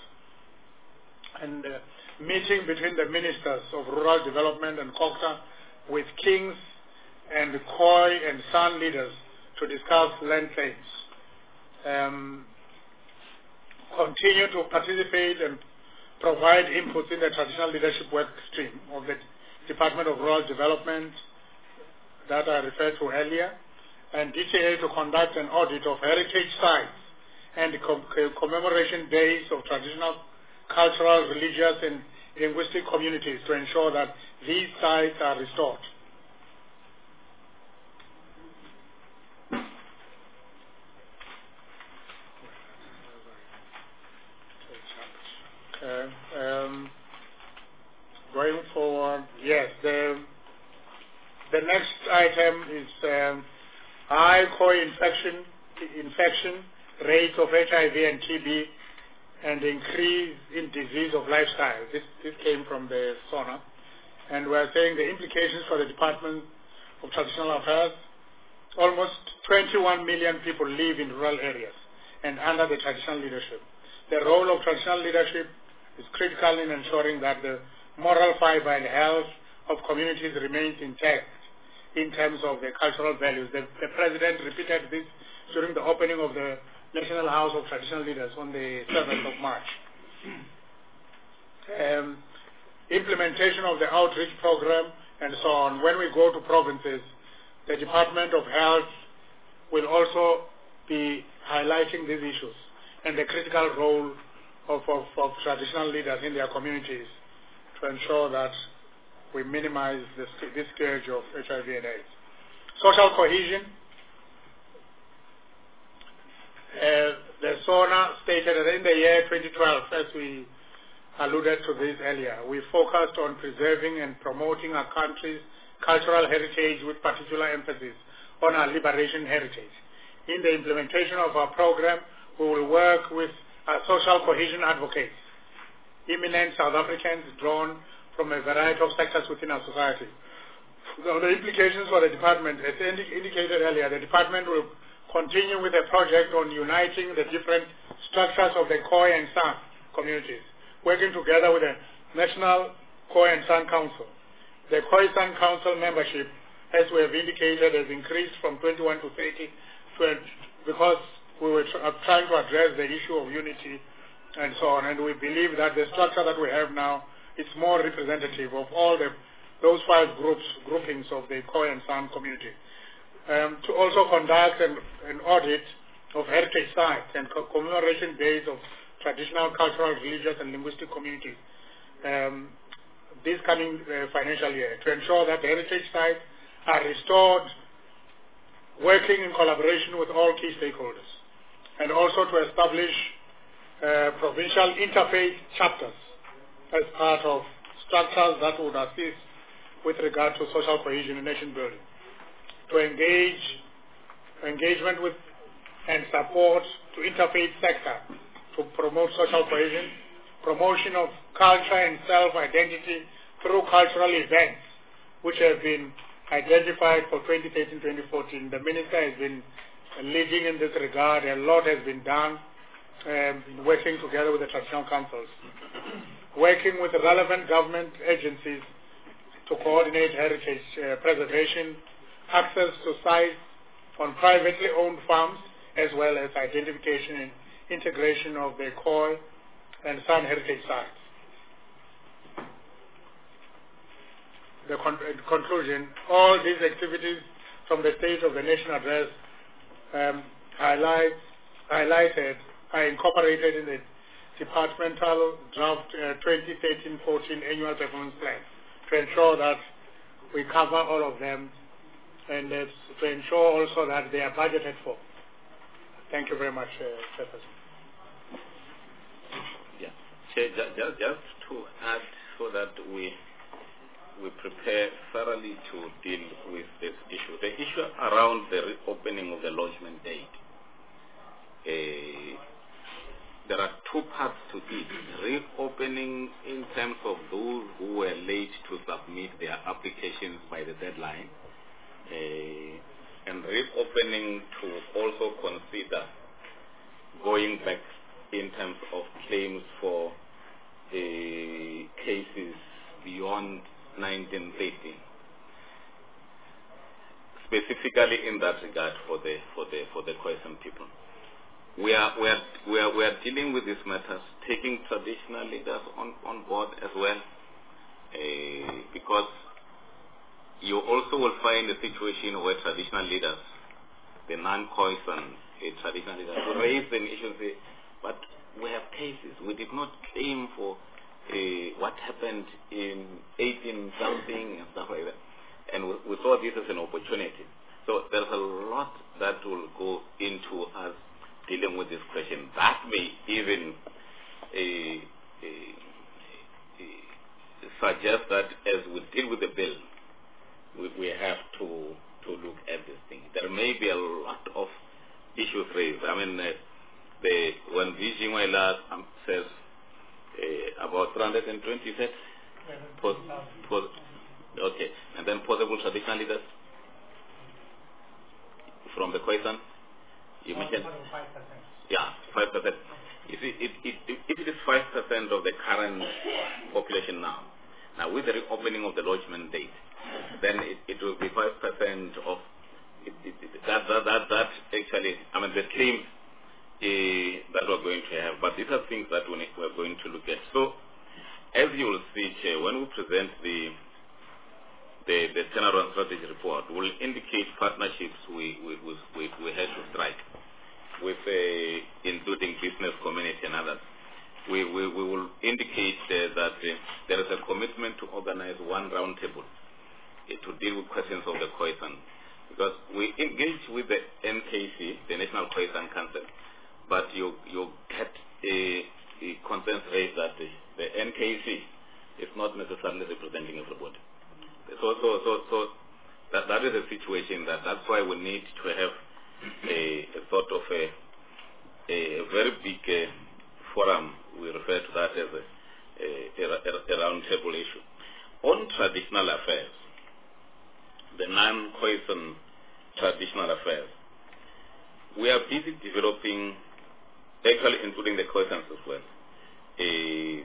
And uh, meeting between the ministers of Rural Development and COGTA with kings and Khoi and San leaders to discuss land claims. Um, continue to participate and provide input in the traditional leadership work stream of the Department of Rural Development that I referred to earlier, and D T A to conduct an audit of heritage sites and com commemoration days of traditional, cultural, religious, and linguistic communities to ensure that these sites are restored. Uh, um, item for, yes, the, the next item is um, high co-infection infection rates of H I V and T B and increase in disease of lifestyle. This, this came from the SONA. And we're saying the implications for the Department of Traditional Affairs. Almost twenty-one million people live in rural areas and under the traditional leadership. The role of traditional leadership is critical in ensuring that the moral fiber and health of communities remains intact in terms of the cultural values. The, the President repeated this during the opening of the National House of Traditional Leaders on the seventh of March. Um, implementation of the outreach program and so on. When we go to provinces, the Department of Health will also be highlighting these issues and the critical role of, of, of traditional leaders in their communities to ensure that we minimize this, this scourge of H I V and AIDS. Social cohesion. Uh, the SONA stated that in the year twenty twelve, as we alluded to this earlier, we focused on preserving and promoting our country's cultural heritage with particular emphasis on our liberation heritage. In the implementation of our program, we will work with our social cohesion advocates, eminent South Africans drawn from a variety of sectors within our society. So the implications for the department, as indi indicated earlier, the department will continue with a project on uniting the different structures of the Khoi and San communities, working together with the National Khoi and San Council. The Khoi San Council membership, as we have indicated, has increased from twenty-one to thirty because we were tr trying to address the issue of unity and so on, and we believe that the structure that we have now is more representative of all the those five groups, groupings of the Khoi and San community. Um, to also conduct an, an audit of heritage sites and co commemoration days of traditional, cultural, religious, and linguistic communities um, this coming uh, financial year to ensure that the heritage sites are restored, working in collaboration with all key stakeholders, and also to establish uh, provincial interfaith chapters as part of structures that would assist with regard to social cohesion and nation building, to engage engagement with and support to interfaith sector to promote social cohesion, promotion of culture and self-identity through cultural events which have been identified for twenty thirteen to twenty fourteen. The Minister has been leading in this regard. A lot has been done um, in working together with the traditional councils, working with the relevant government agencies to coordinate heritage uh, preservation, access to sites on privately owned farms, as well as identification and integration of the Khoi and San heritage sites. The con uh, conclusion, all these activities from the State of the Nation address um, highlight, highlighted are incorporated in the departmental draft uh, twenty thirteen fourteen annual performance plan to ensure that we cover all of them and uh, to ensure also that they are budgeted for. Thank you very much, uh, Chairperson. Yeah. Chair, just, just to add so that we we prepare thoroughly to deal with this issue. The issue around the reopening of the lodgement date. Uh, there are two parts to it. Reopening in terms of those who were late to submit their applications by the deadline, uh, and reopening to also consider going back in terms of claims for uh, cases beyond nineteen thirty, specifically in that regard for the for the for the Khoisan people. We are we are we are we are dealing with these matters, taking traditional leaders on on board as well, uh, because you also will find a situation where traditional leaders, the non-Khoisan uh, traditional leaders, will raise an issue and say, but we have cases. We did not claim for Uh, what happened in eighteen something and stuff like that, and we, we saw this as an opportunity. So there's a lot that will go into us dealing with this question. That may even uh, uh, uh, suggest that as we deal with the bill, we, we have to to look at this thing. There may be a lot of issues raised. I mean, uh, the when V G Mwela um, says uh, about three hundred twenty sets, pos, pos, okay, and then possible traditional leaders from the Khoisan, you mentioned, yeah, five percent. You see, it, it, it, if it is five percent of the current population now, now with the reopening of the lodgement date, then it, it will be five percent of it, it, it, that, that, that, that actually, I mean, the claims uh, that we're going to have, but these are things that we, we're going to look at. So, as you will see, Chair, when we present the the, the turnaround strategy report, we'll indicate partnerships we, we, we, we, we had to strike with uh, including business community and others. We, we, we will indicate uh, that uh, there is a commitment to organize one roundtable uh, to deal with questions of the Khoisan, because we engage with the N K C, the National Khoisan Council, but you you get a, a consensus raised that the, the N K C is not necessarily representing everybody. So so so so that that is a situation that that's why we need to have a, a sort of a a very big uh, forum. We refer to that as a a, a, a roundtable issue on traditional affairs, the non-Khoisan traditional affairs. We are busy developing, actually including the Khoisans as well, a,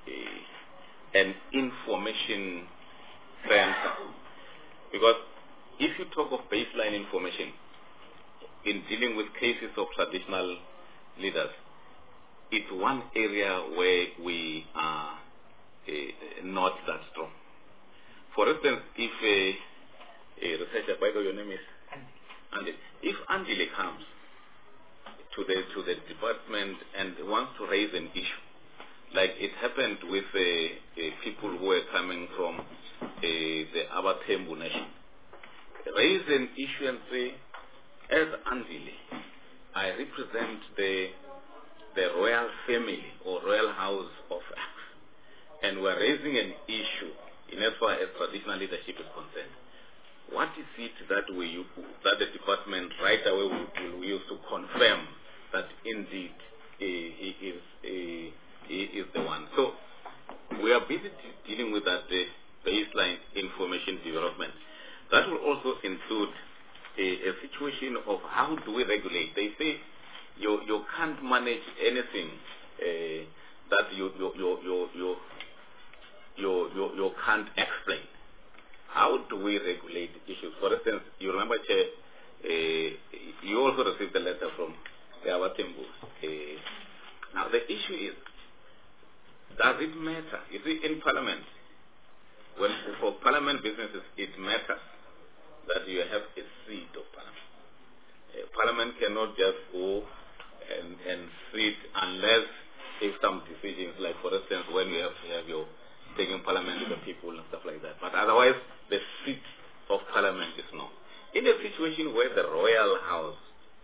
a an information center, because if you talk of baseline information in dealing with cases of traditional leaders, it's one area where we are uh, not that strong. For instance, if a, a researcher, by the way, your name is Andy. If Andile comes to the to the department and wants to raise an issue, like it happened with uh, uh, people who were coming from uh, the Abatembu Nation, raise an issue and say, as Andile, I represent the the royal family or royal house of X, and we're raising an issue in as far as traditional leadership is concerned. What is it that we that the department right away will, will use to confirm that indeed uh, he is uh, he is the one? So we are busy dealing with that uh, baseline information development. That will also include a, a situation of how do we regulate. They say you you can't manage anything uh, that you you you you you you, you, you can't explain. How do we regulate issues? For instance, you remember, Chair, uh, you also received a letter from the Abatembu. Uh, now the issue is, does it matter? You see, in Parliament, when for Parliament businesses, it matters that you have a seat of Parliament. Uh, Parliament cannot just go and, and sit unless if some decisions, like for instance, when you have to have your taking Parliament to the people and stuff like that. But otherwise, the seat of Parliament is not. In a situation where the royal house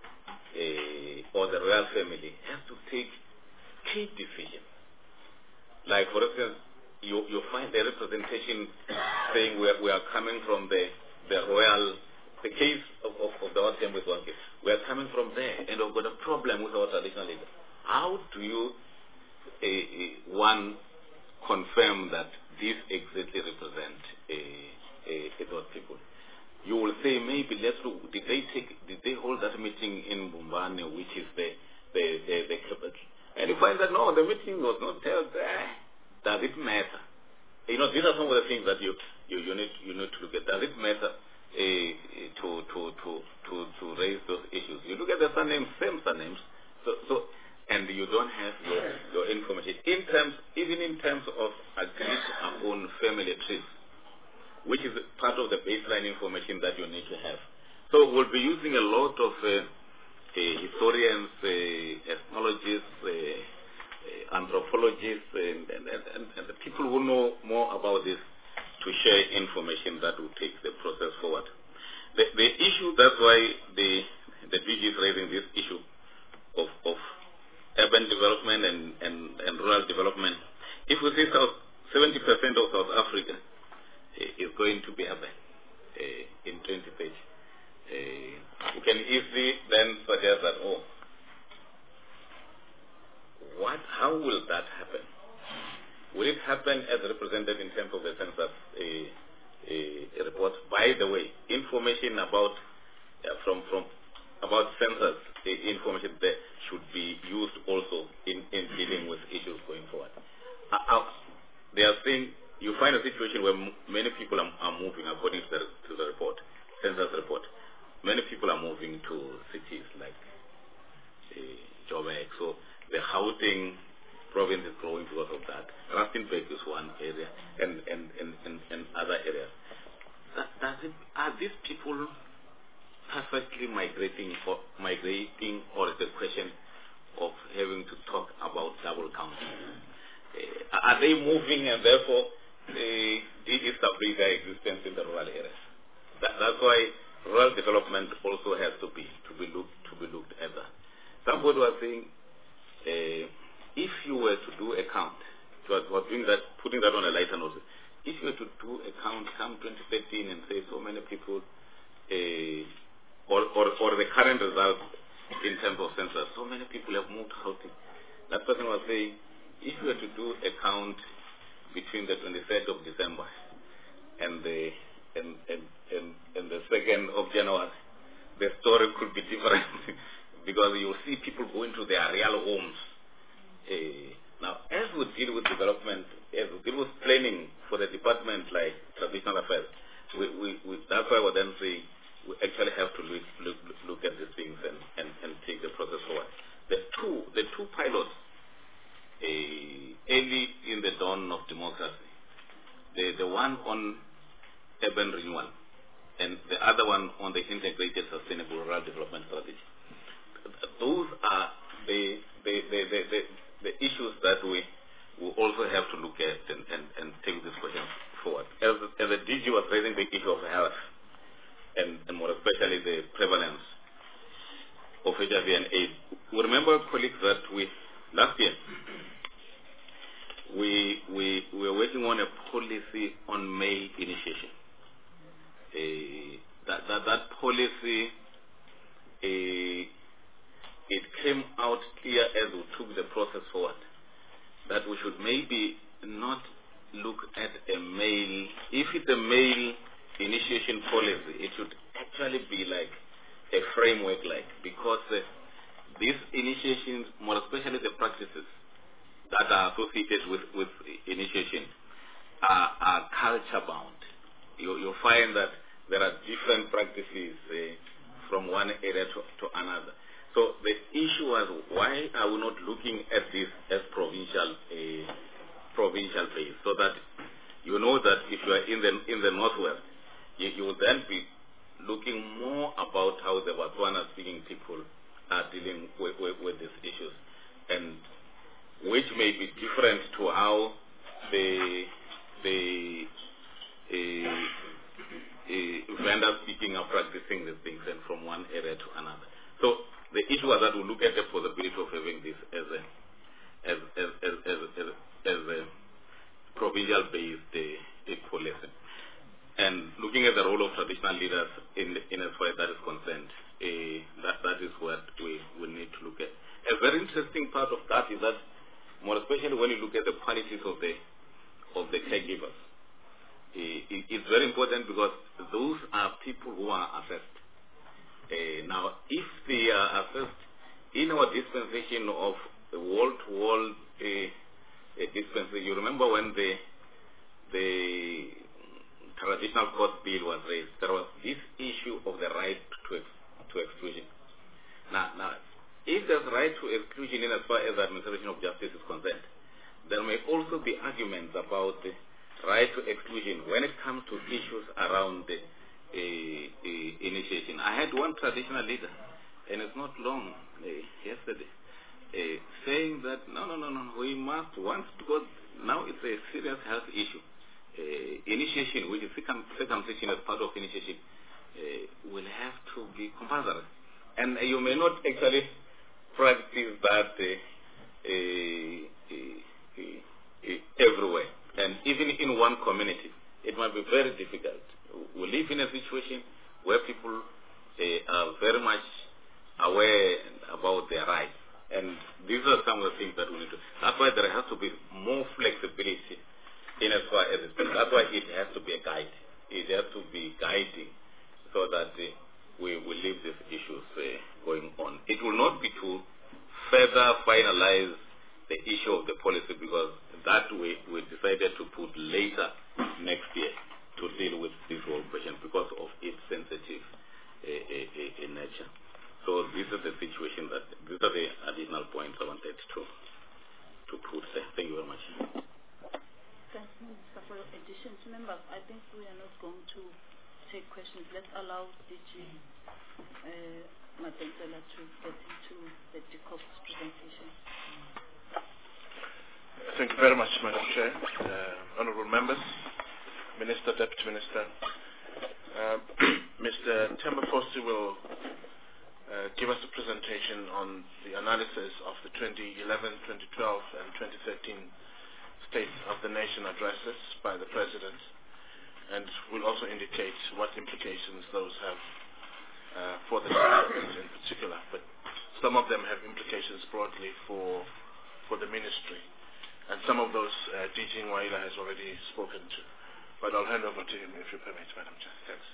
uh, or the royal family has to take key decisions, like for instance, you, you find the representation saying we are, we are coming from the, the royal, the case of, of, of the Abatembu is one case. We are coming from there and we've got a problem with our traditional leaders. How do you, uh, uh, one, confirm that these exactly represent a, a, a those people? You will say maybe let's look. Did they take? Did they hold that meeting in Bumbane, which is the the the, the capital? And you find that no, the meeting was not held there. Does it matter? You know, these are some of the things that you you, you need you need to look at. Does it matter uh, to to to to to raise those issues? You look at the surnames, same surnames. So so. And you don't have your, your information in terms, even in terms of agreed upon family trees, which is part of the baseline information that you need to have. So we'll be using a lot of uh, uh, historians, uh, ethnologists, uh, uh, anthropologists, and, and, and, and the people who know more about this to share information that will take the process forward. The, the issue, that's why the the D G is raising this issue of, of urban development and, and, and rural development. If we see South, seventy percent of South Africa uh, is going to be urban uh, in twenty thirty. Uh, you can easily then suggest that, oh, what, how will that happen? Will it happen as represented in terms of the census a, a, a report? By the way, information about uh, from from about census uh, information that should be used also in, in dealing with issues going forward. Uh, uh, they are saying you find a situation where m many people are, are moving, according to the, to the report, census report. Many people are moving to cities like uh, Joburg, so the Gauteng province is growing because of that. Rustenburg is one area, and and, and, and, and other areas. That, does it, are these people perfectly migrating, or migrating, or is the question of having to talk about double counting? Uh, are they moving, and therefore uh, de-establish their existence in the rural areas? That, that's why rural development also has to be to be looked to be looked at. That. Somebody was saying, uh, if you were to do a count, was, was doing that, putting that on a lighter note, if you were to do a count come twenty thirteen and say so many people, uh, or, or or the current result in terms of census, so many people have moved out. That person was saying, if you were to do a count between the twenty-third of December and the and, and, and, and the second of January, the story could be different because you see people going to their real homes. Uh, now, as we deal with development, as we deal with planning for the department like traditional affairs, we, we, we, that's why we're then saying we actually have to look, look, look at these things and, and, and take the process forward. The two, the two pilots, uh, early in the dawn of democracy, the, the one on urban renewal, and the other one on the integrated sustainable rural development strategy. Those are the the, the, the, the, the issues that we will also have to look at and, and, and take this question forward. As, as the D G was raising the issue of health, and, and more especially the prevalence of H I V and AIDS, we remember, colleagues, that we last year we, we, we were working on a policy on male initiation. Uh, that, that, that policy, uh, it came out clear as we took the process forward that we should maybe not look at a male, if it's a male initiation policy, it should actually be like a framework, like, because uh, these initiations, more especially the practices that are associated with, with initiation, are, are culture bound. You, you find that there are different practices uh, from one area to, to another. So the issue was, why are we not looking at this as provincial, uh, provincial based, so that you know that if you are in the in the northwest, you, you will then be looking more about how the Botswana speaking people are dealing with, with, with these issues, and which may be different to how the the uh, uh, vendors speaking are practicing these things, and from one area to another. So the issue was that we look at the possibility of having this as a as as as as, as, as a provincial based uh, policy, and looking at the role of traditional leaders in in as far as that is concerned, uh, that that is what we we need to look at. A very interesting part of that is that, more especially when you look at the qualities of the of the caregivers, uh, it, it's very important because those are people who are assessed. Uh, now, if they are assessed in our dispensation of the wall-to-wall uh, uh, dispensation, you remember when the the traditional court bill was raised, there was this issue of the right to ex to exclusion. Now, now, if there's right to exclusion in as far as the administration of justice is concerned, there may also be arguments about the right to exclusion when it comes to issues around the uh, uh, initiation. I had one traditional leader, and it's not long, uh, yesterday, uh, saying that no, no, no, no, we must once, because now it's a serious health issue. Uh, initiation, which is circum circumcision as part of initiation, uh, will have to be compulsory, and uh, you may not actually practice that uh, uh, uh, uh, uh, everywhere. And even in one community, it might be very difficult. We live in a situation where people they are very much aware about their rights. And these are some of the things that we need to. That's why there has to be more flexibility in as far as it's. That's why it has to be a guide. It has to be guiding so that uh, we will leave these issues uh, going on. It will not be to further finalize the issue of the policy, because that way we decided to put later next year to deal with this whole question because of its sensitive uh, uh, uh, nature. So this is the situation that, these are the additional points I wanted to to put there. Thank you very much. Thanks, Minister, for your additions. Members, I think we are not going to take questions. Let's allow D G uh, Madonsela to get into the D C O P's presentation. Thank you very much, Madam Chair, uh, honourable members, Minister, Deputy Minister. Uh, Mister Themba Fosi will uh, give us a presentation on the analysis of the twenty eleven, twenty twelve and twenty thirteen State of the Nation addresses by the President, and will also indicate what implications those have uh, for the President in particular, but some of them have implications broadly for, for the Ministry. And some of those uh, D G Ngwaila has already spoken to. But I'll hand over to him if you permit, Madam Chair. Thanks.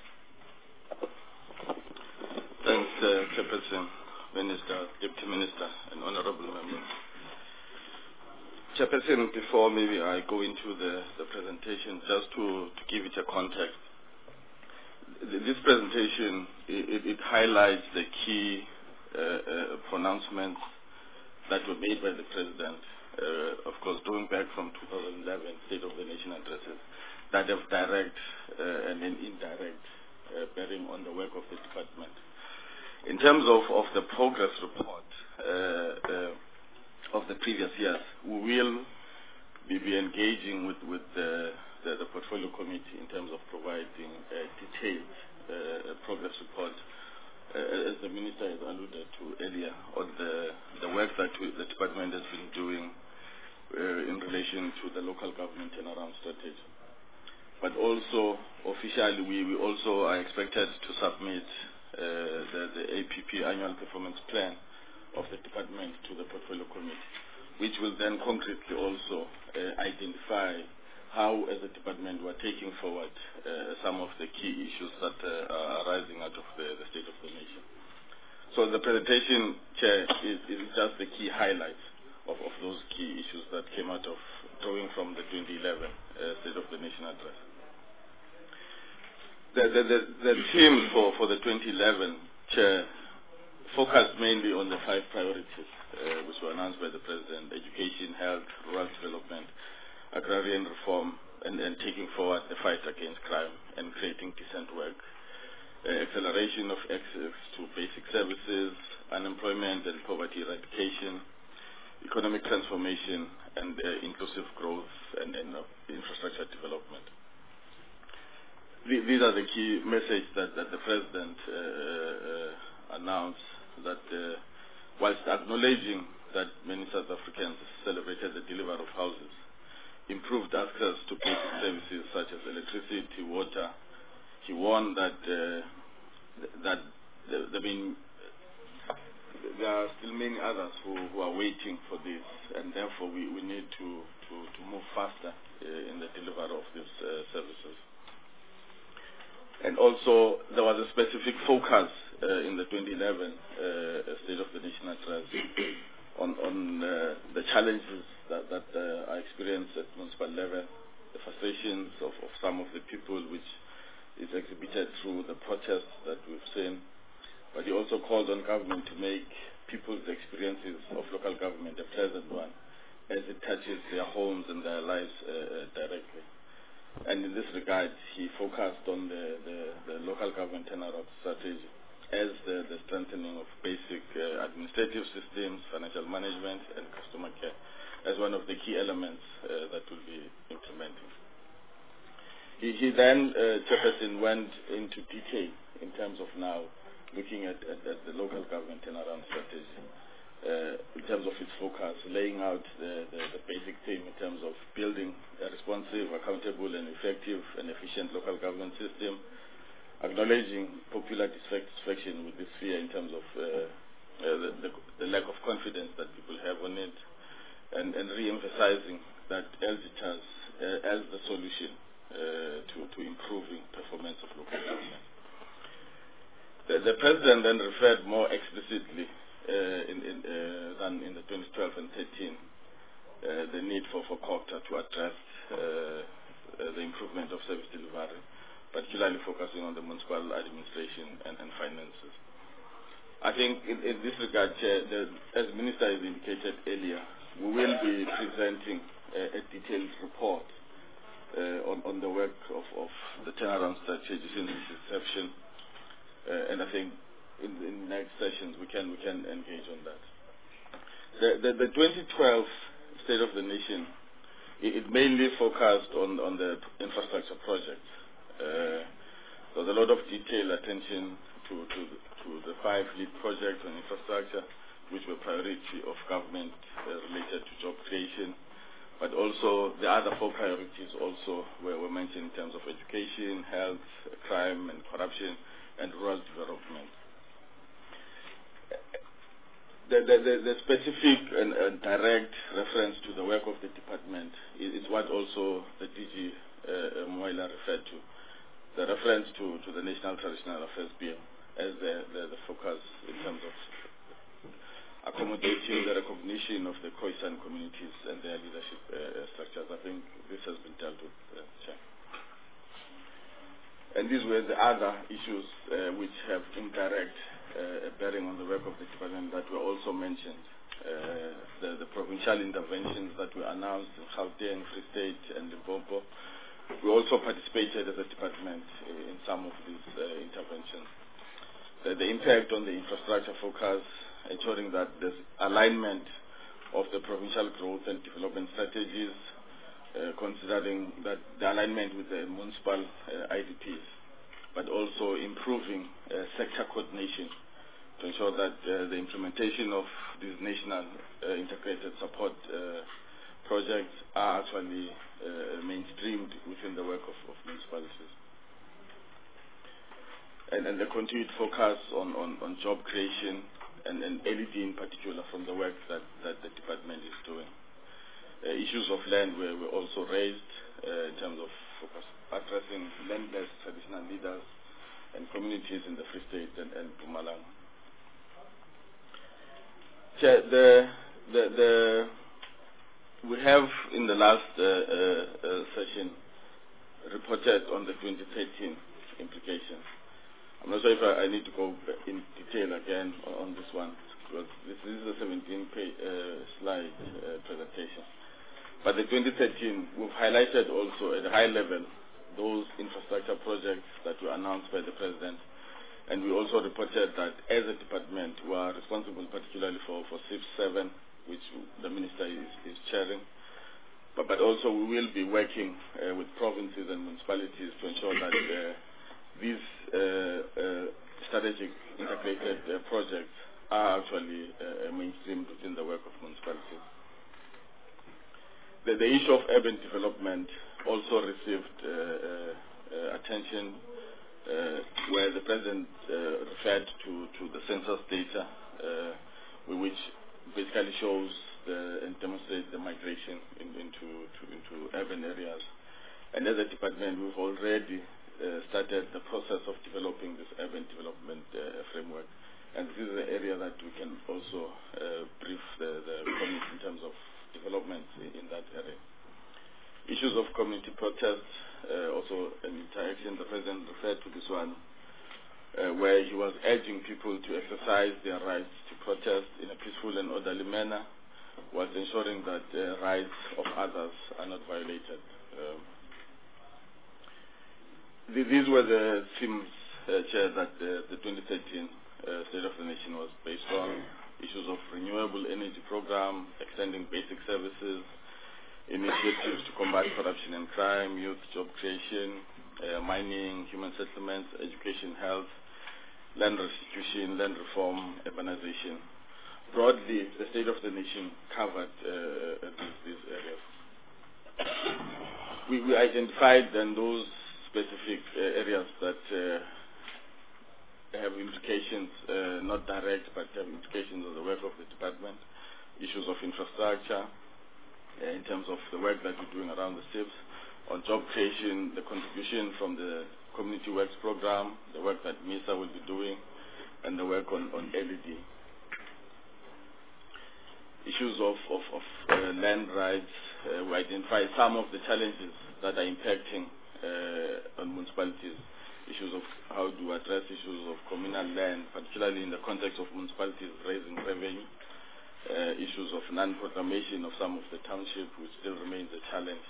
Thanks, uh, Chairperson, Minister, Deputy Minister, and Honourable Members. Chairperson, before maybe I go into the, the presentation, just to, to give it a context. This presentation, it, it highlights the key uh, uh, pronouncements that were made by the President. Uh, of course, going back from two thousand eleven State of the Nation addresses that have direct uh, and then indirect uh, bearing on the work of the department. In terms of, of the progress report uh, uh, of the previous years, we will be, be engaging with, with the, the, the portfolio committee in terms of providing a detailed uh, progress report, Uh, as the Minister has alluded to earlier, on the, the work that we, the department has been doing uh, in relation to the local government turnaround strategy. But also, officially, we, we also are expected to submit uh, the, the A P P, Annual Performance Plan, of the department to the portfolio committee, which will then concretely also uh, identify how, as a department, we're taking forward uh, some of the key issues that uh, are arising out of the, the State of the Nation. So the presentation, Chair, is, is just the key highlights of, of those key issues that came out of drawing from the twenty eleven uh, State of the Nation address. The, the, the, the theme for, for the twenty eleven, Chair, focused mainly on the five priorities uh, which were announced by the President: education, health, rural development, agrarian reform, and, and taking forward the fight against crime and creating decent work, uh, acceleration of access to basic services, unemployment and poverty eradication, economic transformation, and uh, inclusive growth and, and uh, infrastructure development. The, these are the key messages that, that the President uh, uh, announced, that uh, whilst acknowledging that many South Africans celebrated the delivery of houses, improved access to basic services such as electricity, water. He warned that uh, that there, been, there are still many others who, who are waiting for this, and therefore we, we need to, to, to move faster uh, in the delivery of these uh, services. And also there was a specific focus uh, in the twenty eleven uh, State of the Nation address on, on uh, the challenges that, that uh, are experienced at municipal level, the frustrations of, of some of the people, which is exhibited through the protests that we've seen. But he also called on government to make people's experiences of local government a pleasant one, as it touches their homes and their lives uh, directly. And in this regard, he focused on the, the, the local government turnaround strategy as the, the strengthening of basic uh, administrative systems, financial management, and customer care as one of the key elements uh, that will be implemented. He, he then, uh, Chairperson, went into detail in terms of now looking at, at, at the local government turnaround strategy, uh, in terms of its focus, laying out the, the, the basic theme in terms of building a responsive, accountable, and effective and efficient local government system, acknowledging popular dissatisfaction with this sphere in terms of uh, uh, the, the, the lack of confidence that people have on it, and, and re-emphasizing that L G T A S uh, as the solution uh, to, to improving performance of local government. The, the President then referred more explicitly uh, in, in, uh, than in the twenty twelve and thirteen uh, the need for, for COGTA to address uh, uh, the improvement of service delivery, particularly focusing on the municipal administration and, and finances. I think in, in this regard, Chair, the, as the Minister has indicated earlier, we will be presenting a, a detailed report uh, on, on the work of, of the turnaround strategy since its inception, uh, and I think in, in next sessions we can we can engage on that. The, the, the twenty twelve State of the Nation, it, it mainly focused on, on the infrastructure projects. Uh, there was a lot of detailed attention to, to, the, to the five lead projects on infrastructure, which were priority of government uh, related to job creation, but also the other four priorities also were, were mentioned in terms of education, health, crime and corruption, and rural development. The, the, the, the specific and uh, direct reference to the work of the department is, is what also the D G uh, Moila referred to, the reference to, to the National Traditional Affairs Bill as the, the, the focus in terms of accommodating the recognition of the Khoisan communities and their leadership uh, structures. I think this has been dealt with, uh, Chair. And these were the other issues uh, which have indirect uh, bearing on the work of the department that were also mentioned. Uh, the, the provincial interventions that were announced in Gauteng, Free State, and Limpopo. We also participated as a department in some of these uh, interventions. The, the impact on the infrastructure focus, ensuring that there's alignment of the provincial growth and development strategies, uh, considering that the alignment with the municipal uh, I D Ps, but also improving uh, sector coordination to ensure that uh, the implementation of these national uh, integrated support uh, projects are actually uh, mainstreamed within the work of, of municipalities. And, and the continued focus on, on, on job creation and, and L E D in particular from the work that, that the department is doing. Uh, issues of land were, were also raised uh, in terms of focus, addressing landless traditional leaders and communities in the Free State and, and Mpumalanga. Chair, the, the, the, we have in the last uh, uh, uh, session reported on the twenty thirteen implications. I'm not sure if I, I need to go in detail again on, on this one, because this, this is a seventeen page uh, slide uh, presentation. But the twenty thirteen, we've highlighted also at a high level those infrastructure projects that were announced by the President. And we also reported that as a department, we are responsible particularly for, for S I P seven, which the Minister is, is chairing. But, but also we will be working uh, with provinces and municipalities to ensure that uh, these uh, uh, strategic integrated uh, projects are actually uh, mainstreamed within the work of municipalities. The, the issue of urban development also received uh, uh, attention uh, where the President uh, referred to, to the census data, uh, which basically shows the, and demonstrates the migration in, into, to, into urban areas. And as a department, we've already uh, started the process of developing this urban development uh, framework. And this is an area that we can also uh, brief the, the community in terms of development in, in that area. Issues of community protest, uh, also an interaction, the President referred to this one, uh, where he was urging people to exercise their rights to protest in a peaceful and orderly manner, whilst ensuring that the uh, rights of others are not violated. Um, th these were the themes, uh, Chair, that uh, the twenty thirteen uh, State of the Nation was based on. Issues of renewable energy program, extending basic services, initiatives to combat corruption and crime, youth job creation, uh, mining, human settlements, education, health, land restitution, land reform, urbanization. broadly, the State of the Nation covered uh, these, these areas. We, we identified then those specific uh, areas that uh, have implications, uh, not direct, but have implications on the work of the department. Issues of infrastructure, uh, in terms of the work that we're doing around the S I Ps, on job creation, the contribution from the Community Works Program, the work that MISA will be doing, and the work on, on L E D. Issues of, of, of uh, land rights, uh, we identify some of the challenges that are impacting uh, on municipalities. Issues of how to address issues of communal land, particularly in the context of municipalities raising revenue. Uh, issues of non-proclamation of some of the township, which still remains a challenge.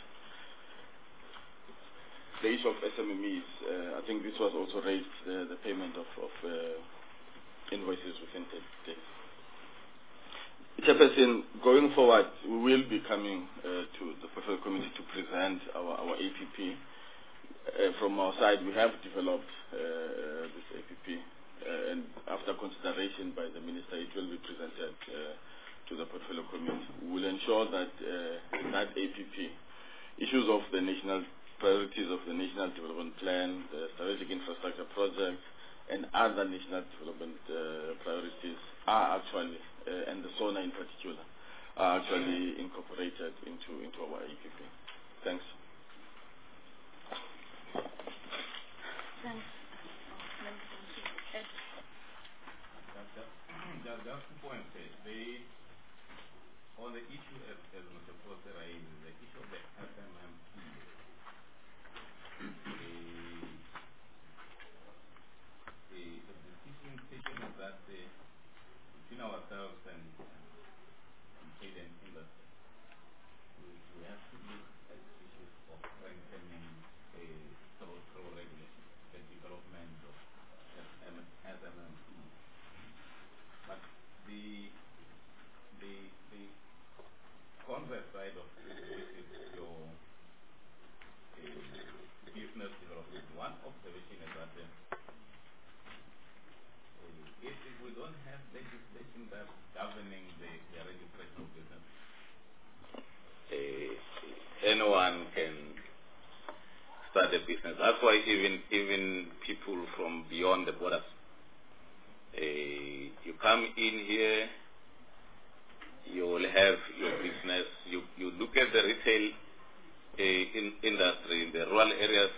The issue of S M M Es, uh, I think this was also raised, uh, the payment of, of uh, invoices within thirty days. Chairperson, going forward, we will be coming uh, to the Portfolio Committee to present our, our A P P. Uh, from our side, we have developed uh, this A P P, uh, and after consideration by the Minister, it will be presented uh, to the Portfolio Committee. We will ensure that uh, that A P P, issues of the national priorities of the National Development Plan, the strategic infrastructure projects, and other national development uh, priorities are actually, uh, and the SONA in particular, are actually incorporated into, into our A P P. Thanks. Thanks. Just, just two points. The, on the issue, as, as Mister Foster raised, the issue of the S M M P, the, the decision taken is that the, between ourselves and, and trade and industry, we, we have to look at issues of strengthening a through, through regulation, the development of S M M P. But the the the converse side of it, which is your uh, business development. One observation is that uh, if, if we don't have legislation that's governing the, the registration of business, uh, anyone can start a business. That's why even even people from beyond the borders, uh, you come in here, you will have your business. You you look at the retail uh, in industry in the rural areas.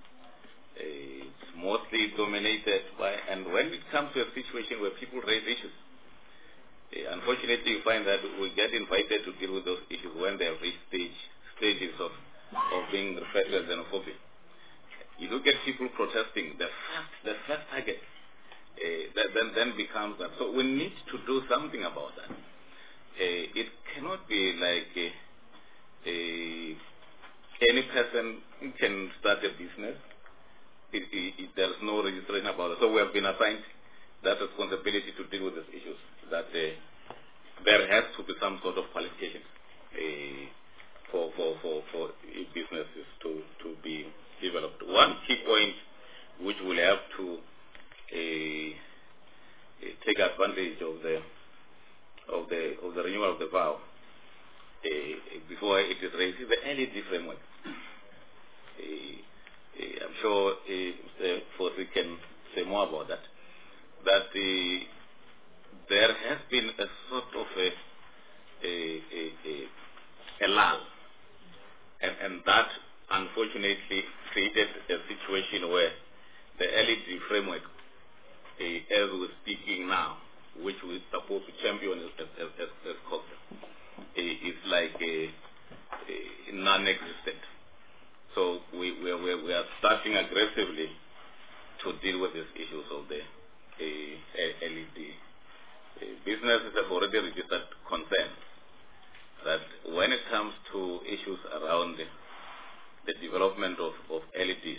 Uh, it's mostly dominated by, and when it comes to a situation where people raise issues, uh, unfortunately you find that we get invited to deal with those issues when they have reached stage, stages of, of being referred to as xenophobia. You look at people protesting, the first, the first target uh, that then, then becomes that. So we need to do something about that. Uh, it cannot be like uh, uh, any person can start a business. It, it, it, there's no registration about it. So we have been assigned that responsibility to deal with these issues, that uh, there has to be some sort of qualification uh, for, for, for, for businesses to, to be developed. One key point which will have to uh, take advantage of the of the of the renewal of the vow uh, before it is raised is the L E D framework. Uh, I'm sure uh, Mister Fosi can say more about that. That uh, there has been a sort of a a, a, a, a lull, and, and that unfortunately created a situation where the L E D framework, uh, as we're speaking now, which we're supposed to champion as as as, as culture, uh, is like a, a non-existent. So we, we, we are starting aggressively to deal with these issues of the uh, L E D. Uh, businesses have already registered concerns that when it comes to issues around the, the development of, of L E Ds,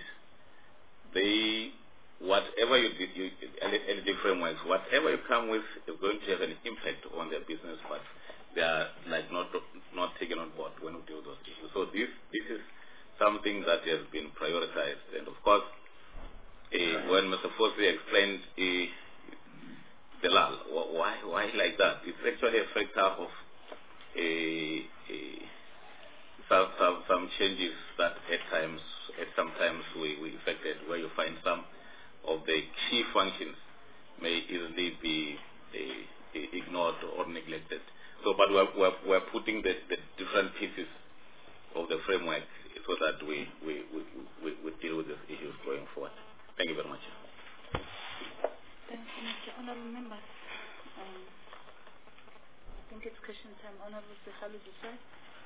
they, whatever you did, you, L E D frameworks, whatever you come with is going to have an impact on their business, but they are like not not taken on board when we deal with those issues. So this this is something that has been prioritized. And of course, uh, when Mister Fosi explained uh, the lull. Wh- Why, why like that? It's actually a factor of a, a, some, some, some changes that at times, at sometimes we, we affected, where you find some of the key functions may easily be uh, ignored or neglected. So, but we're, we're, we're putting the, the different pieces of the framework so that we, we, we, we, we deal with these issues going forward. Thank you very much. Thank you, Mister Honorable Members. Um, I think it's question time. Honorable Sekhalu Desai.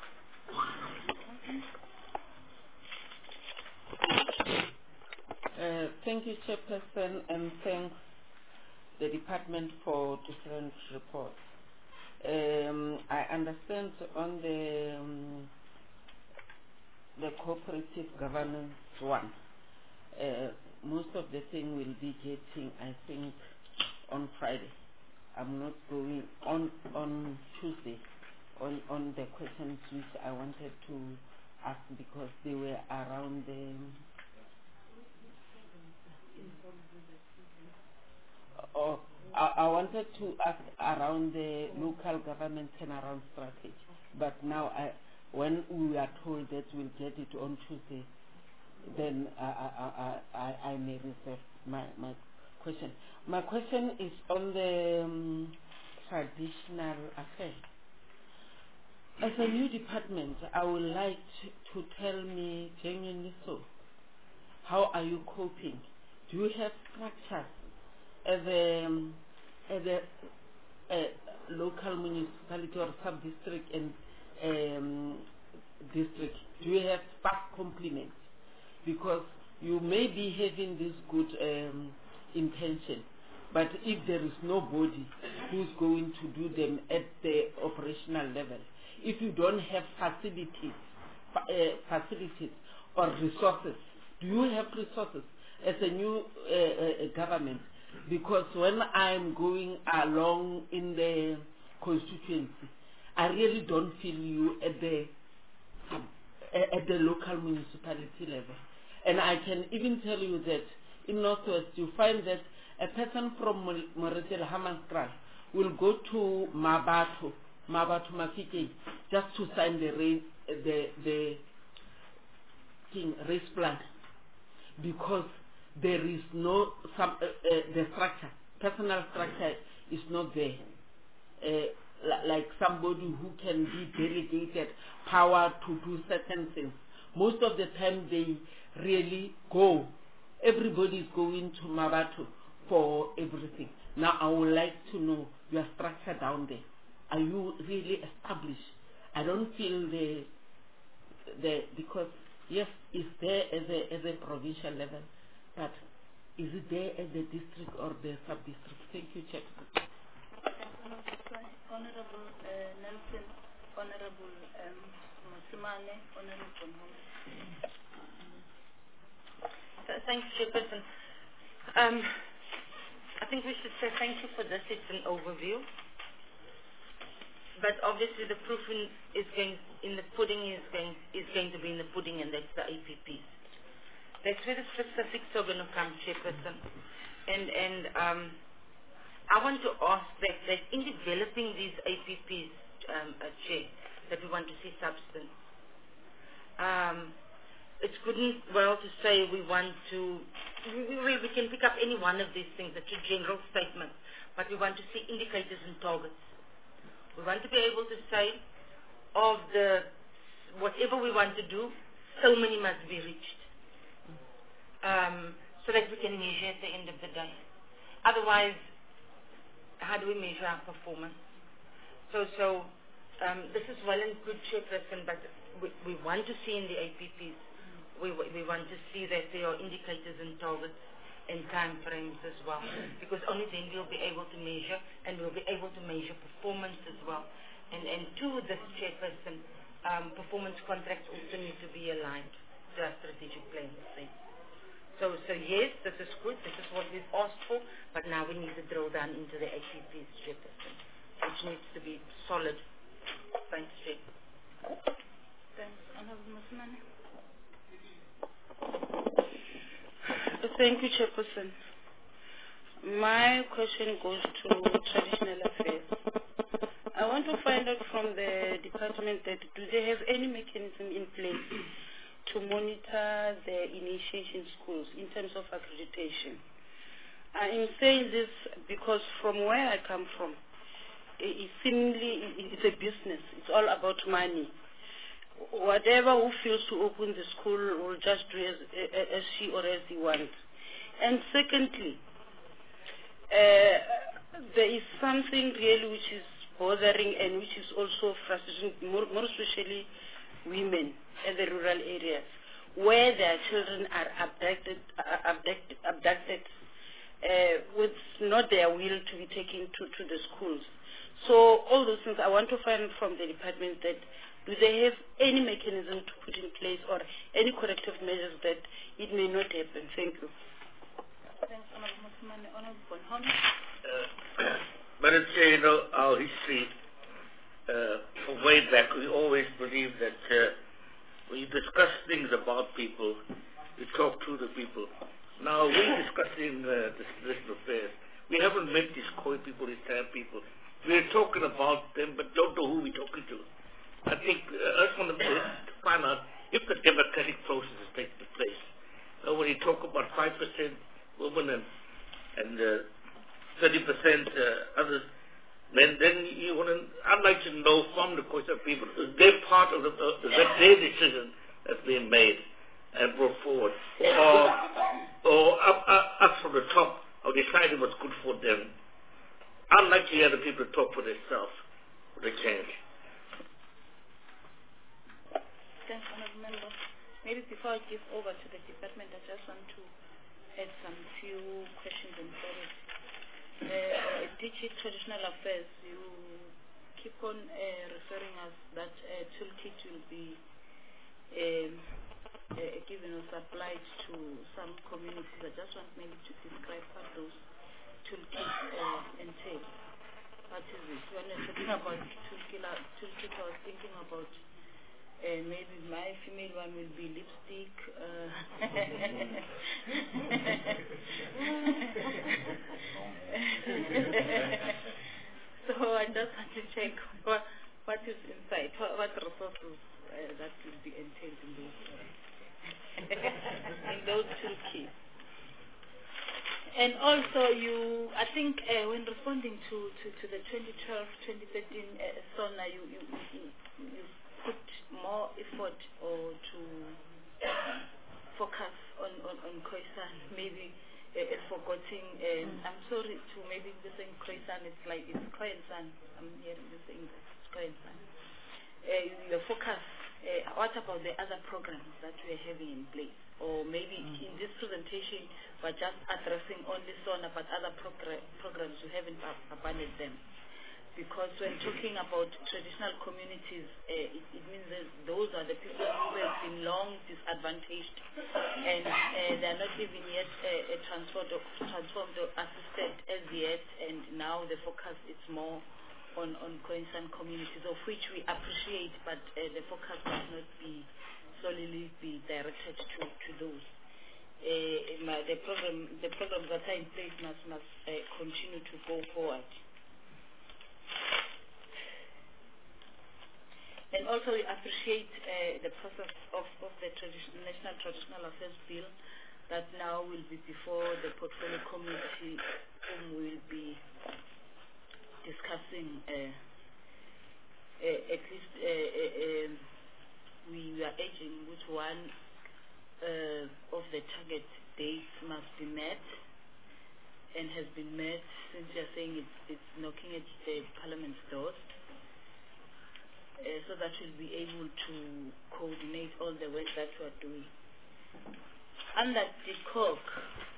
Uh, thank you, Chairperson, and thanks the Department for different reports. Um, I understand on the um, the cooperative governance one, uh, most of the thing will be getting, I think, on Friday. I'm not going on on Tuesday on on the questions which I wanted to ask because they were around the. Oh, I, I wanted to ask around the local government turnaround strategy, but now I, when we are told that we'll get it on Tuesday, then I, I, I, I, I may reserve my, my question. My question is on the um, traditional affairs. As a new department, I would like to, to tell me genuinely so. How are you coping? Do you have structures as a, um, as a, a local municipality or sub-district and um, district? Do you have staff complement? Because you may be having this good um, intention, but if there is nobody who's going to do them at the operational level, if you don't have facilities, fa- uh, facilities or resources, do you have resources as a new uh, uh, government? Because when I'm going along in the constituency, I really don't feel you at the sub, uh, at the local municipality level. And I can even tell you that in Northwest, you find that a person from Moretele Hammanskraal will go to Mabato, Mabato Mafike, just to sign the race, the the king race plan, because there is no some uh, uh, the structure, personal structure is not there. Uh, li- like somebody who can be delegated power to do certain things. Most of the time they really go. Everybody is going to Mabato for everything. Now I would like to know your structure down there. Are you really established? I don't feel the the because yes, it's there as a as a provincial level, but is it there at the district or the sub-district? Thank you, Chair. Honorable uh, Nelson, Honorable um, Musimane, Honorable Bonhomme. Thanks, Chairperson. Um, I think we should say thank you for this. It's an overview. But obviously the proof in, is going, in the pudding is going, is going to be in the pudding, and that's the A P Ps. That's where the specifics are going to come, Chairperson. And, and um, I want to ask that, that in developing these A P Ps, um, uh, Chair, that we want to see substance. Um, it's good and well to say we want to, we, we, we can pick up any one of these things, it's a general statement, but we want to see indicators and targets. We want to be able to say, of the, whatever we want to do, so many must be reached. Um, so that we can measure at the end of the day. Otherwise, how do we measure our performance? So, so um, this is well and good, Chairperson, but we, we want to see in the A P Ps, we, we want to see that there are indicators and targets and time frames as well, because only then we'll be able to measure, and we'll be able to measure performance as well. And, and to this, Chairperson, um, performance contracts also need to be aligned to our strategic plan. So, so yes, this is good, this is what we've asked for, but now we need to drill down into the A P Ps, Chairperson, which needs to be solid. Thanks, Chair. Thanks, Honorable Musimane. Thank you, Chairperson. My question goes to traditional affairs. I want to find out from the department that do they have any mechanism in place to monitor the initiation schools in terms of accreditation. I am saying this because from where I come from, it seemingly it's a business. It's all about money. Whatever who feels to open the school will just do as, as she or as he wants. And secondly, uh, there is something really which is bothering and which is also frustrating, more, more especially women in the rural areas, where their children are abducted, uh, abducted, abducted uh, with not their will to be taken to, to the schools. So all those things I want to find from the department that do they have any mechanism to put in place or any corrective measures that it may not happen? Thank you. Thanks, Honorable Musumane. Honorable Bonhomme. Uh, but it's, uh, you know, our history, uh, from way back, we always believe that uh, when you discuss things about people, you talk to the people. Now, we're discussing uh, this traditional affairs. We haven't met these Khoi people, these Tam people. We're talking about them, but don't know who we're talking to. I think uh, us want to find out if the democratic process is taking place. Now, when you talk about five percent women and, and uh, thirty percent uh, others, then, then you want to, I'd like to know from the Khoisan people, is they part of the, uh, is that their decision that's being made and brought forward? Or, or up, up, up from the top of deciding what's good for them? I'd like to hear the people talk for themselves, for the change. Thanks, Honourable Member. Maybe before I give over to the department, I just want to add some few questions and queries. Uh, D G Traditional Affairs, you keep on uh, referring us that uh, toolkit will be um, uh, given or supplied to some communities. I just want maybe to describe what those toolkits uh, entail. What is it? When you're talking about toolkit, toolkit I was thinking about Uh, maybe my female one will be lipstick. Uh, so I just want to check what, what is inside, what, what resources uh, that will be entailed in those, uh, in those toolkits. And also, you, I think, uh, when responding to, to, to the twenty twelve twenty thirteen uh, SONA, you, you, you, you put more effort or to focus on, on, on Khoisan, maybe uh, uh, forgetting, um, mm. I'm sorry to maybe be saying Khoisan, it's like it's Khoisan, I'm hearing you saying that it's Khoisan. Uh, your focus, uh, what about the other programs that we're having in place? Or maybe mm. in this presentation, we're just addressing only SONA, but other progr- programs, we haven't ab- abandoned them. Because when talking about traditional communities, uh, it, it means that those are the people who have been long disadvantaged and uh, they are not even yet uh, transformed, or, transformed or assisted as yet, and now the focus is more on, on Khoisan communities, of which we appreciate, but uh, the focus must not be solely be directed to, to those. Uh, my, the, program, the programs that are in place must, must uh, continue to go forward. And also we appreciate uh, the process of, of the tradition, National Traditional Affairs Bill that now will be before the Portfolio Committee, whom we will be discussing uh, uh, at least uh, uh, uh, we are urging which one uh, of the target dates must be met and has been met, since you're saying it's, it's knocking at the Parliament's doors. Uh, so that we'll be able to coordinate all the work that we are doing. Under the C O C,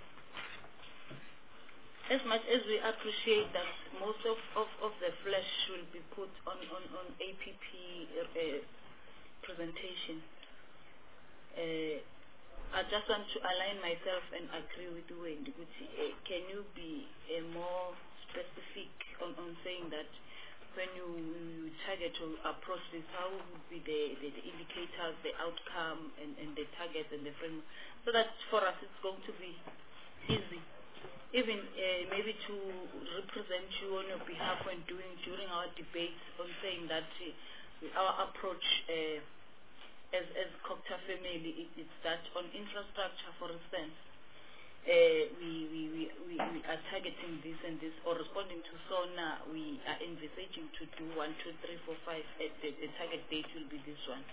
as much as we appreciate that most of, of, of the flesh will be put on, on, on A P P uh, presentation, uh, I just want to align myself and agree with you, and uh, can you be uh, more specific on, on saying that when you, you target to approach this, how would be the, the, the indicators, the outcome, and, and the targets and the framework, so that for us it's going to be easy even uh, maybe to represent you on your behalf when doing during our debates on saying that uh, our approach uh, as as Cocta family it, it's that on infrastructure, for instance, uh, we, we, we, we, we are targeting this and this, or responding to SONA, we are envisaging to do one, two, three, four, five. Uh, the, the target date will be this one.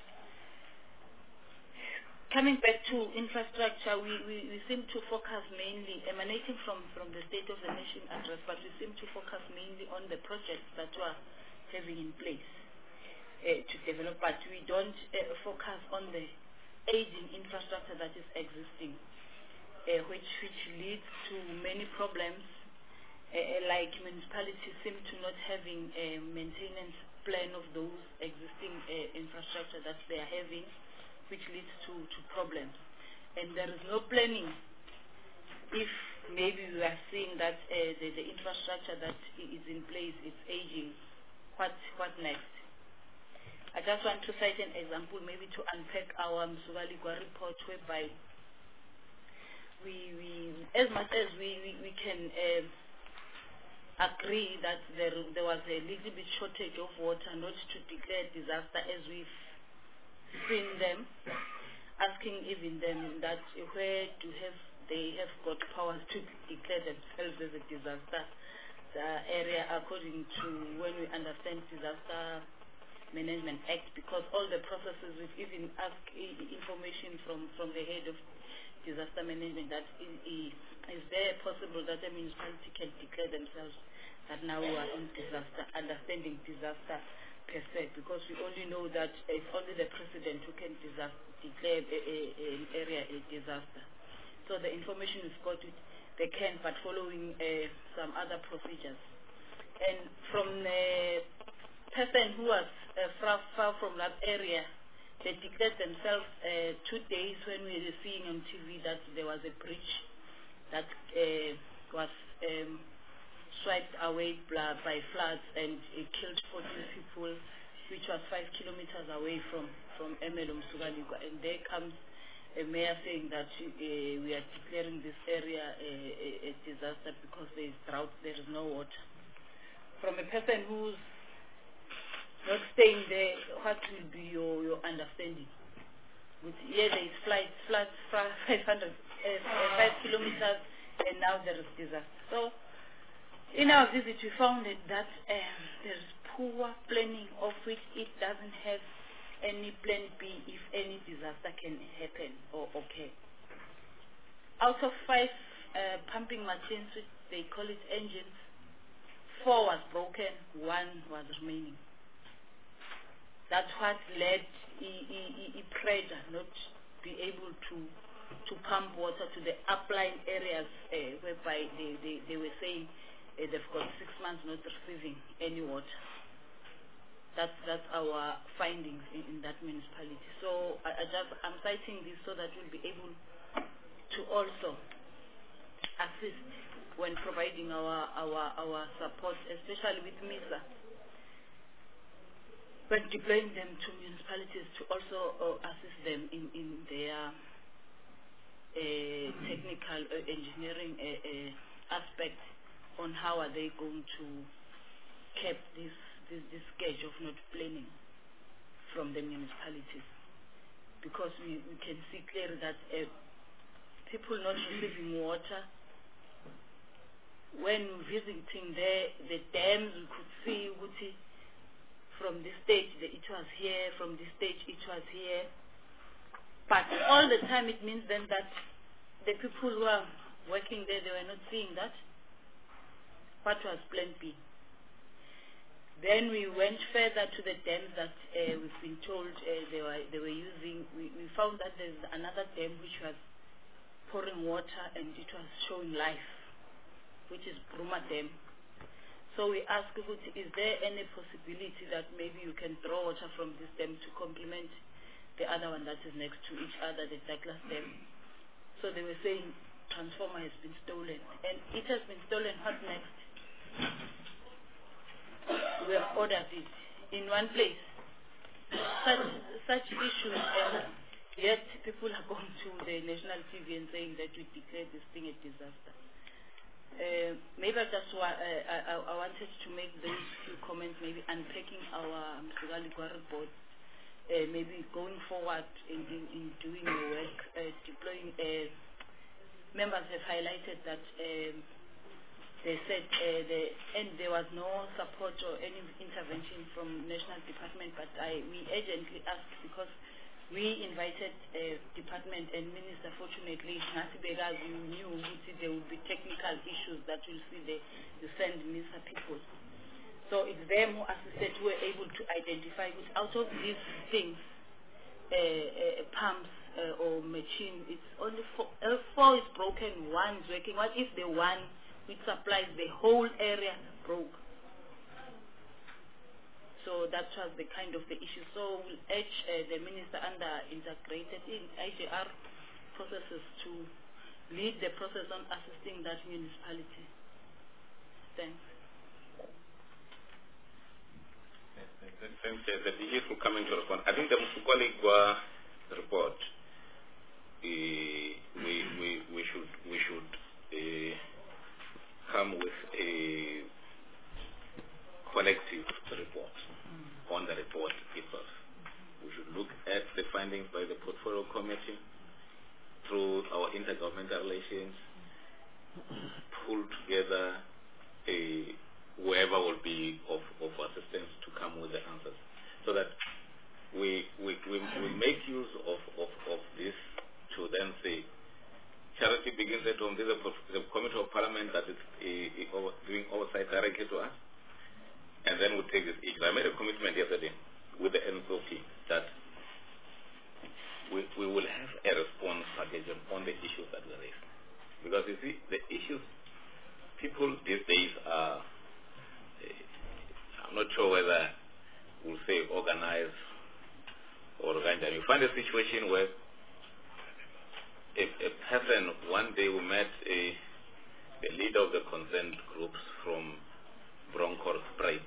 Coming back to infrastructure, we, we, we seem to focus mainly, emanating from, from the State of the Nation address, but we seem to focus mainly on the projects that we are having in place uh, to develop, but we don't uh, focus on the aging infrastructure that is existing, uh, which, which leads to many problems, uh, like municipalities seem to not having a maintenance plan of those existing uh, infrastructure that they are having, which leads to, to problems. And there is no planning if maybe we are seeing that uh, the, the infrastructure that is in place is aging. What, what next? I just want to cite an example, maybe to unpack our Msugaligwa report, whereby we, we as much as we, we, we can uh, agree that there, there was a little bit shortage of water, not to declare disaster as we've seen them, asking even them that where to have they have got powers to declare themselves as a disaster the area according to when we understand Disaster Management Act, because all the processes we've even asked information from, from the head of disaster management that is, is there possible that a municipality can declare themselves that now we are in disaster, understanding disaster per se, because we only know that it's only the president who can disaster, declare a, a, an area a disaster. So the information we've got, it, they can, but following uh, some other procedures. And from the person who was uh, far, far from that area, they declared themselves uh, two days when we were seeing on T V that there was a bridge that uh, was um, swiped away by floods and it killed fourteen people, which was five kilometers away from, from Emelo Msugaligwa. And there comes a mayor saying that uh, we are declaring this area a, a, a disaster because there is drought, there is no water. From a person who's not staying there, what will be your, your understanding? With, yeah, there is flight, floods, five hundred, uh, five kilometers, and now there is disaster. So, in our visit, we found that um, there's poor planning, of which it doesn't have any plan B if any disaster can happen or occur. Out of five uh, pumping machines, which they call it engines, four was broken, one was remaining. That's what led the Preda not be able to to pump water to the upline areas uh, whereby they, they, they were saying uh, they've got six months not receiving any water. That's that's our findings in, in that municipality. So I, I just I'm citing this so that we'll be able to also assist when providing our our our support, especially with MISA, when deploying them to municipalities to also uh, assist them in in their uh, technical uh, engineering uh, uh, aspect on how are they going to keep this. This, this scourge of not planning from the municipalities, because we, we can see clearly that uh, people not receiving water. When visiting there, the dams, we could see Uti, from this stage the, it was here, from this stage it was here. But all the time it means then that the people who are working there, they were not seeing that. What was Plan B? Then we went further to the dams that uh, we've been told uh, they were they were using. We, we found that there's another dam which was pouring water and it was showing life, which is Bruma Dam. So we asked, is there any possibility that maybe you can draw water from this dam to complement the other one that is next to each other, the Douglas Dam? So they were saying transformer has been stolen, and it has been stolen. What next? We have ordered it in one place. Such such issues, and yet people are going to the national T V and saying that we declared this thing a disaster. Uh, maybe I just wa- uh, I, I I wanted to make those few comments, maybe unpacking our Msugaligwa report, uh, maybe going forward in, in, in doing the work, uh, deploying. Uh, members have highlighted that um, they said uh, the, and there was no support or any intervention from National Department, but I we urgently asked because we invited uh, department and minister. Fortunately, Nasibegas, you knew there would be technical issues that will see the, the send minister people. So it's them who assisted, who were able to identify which out of these things, uh, uh, pumps uh, or machine, it's only four, uh, four is broken, one is working. What if the one which supplies the whole area broke? So that was the kind of the issue. So we'll urge uh, the minister under integrated in I G R processes to lead the process on assisting that municipality. Thanks. Thanks, uh, the D G for coming to respond. I think the Msugaligwa report, uh, we, we, we should, we should uh, come with a collective report mm. on the report itself. We should look at the findings by the portfolio committee through our intergovernmental relations, pull together a whoever will be of, of assistance to come with the answers, so that we we, we, we make use of, of, of this to then say charity begins at home. This is the Committee of Parliament that is uh, uh, doing oversight directly to us. And then we'll take this issue. I made a commitment yesterday with the N S O P that we, we will have a response package on the issues that we raised. Because you see, the issues, people these days are, uh, I'm not sure whether we'll say organized or organized. You find a situation where a, a person, one day we met a, the leader of the concerned groups from Bronkhorstspruit.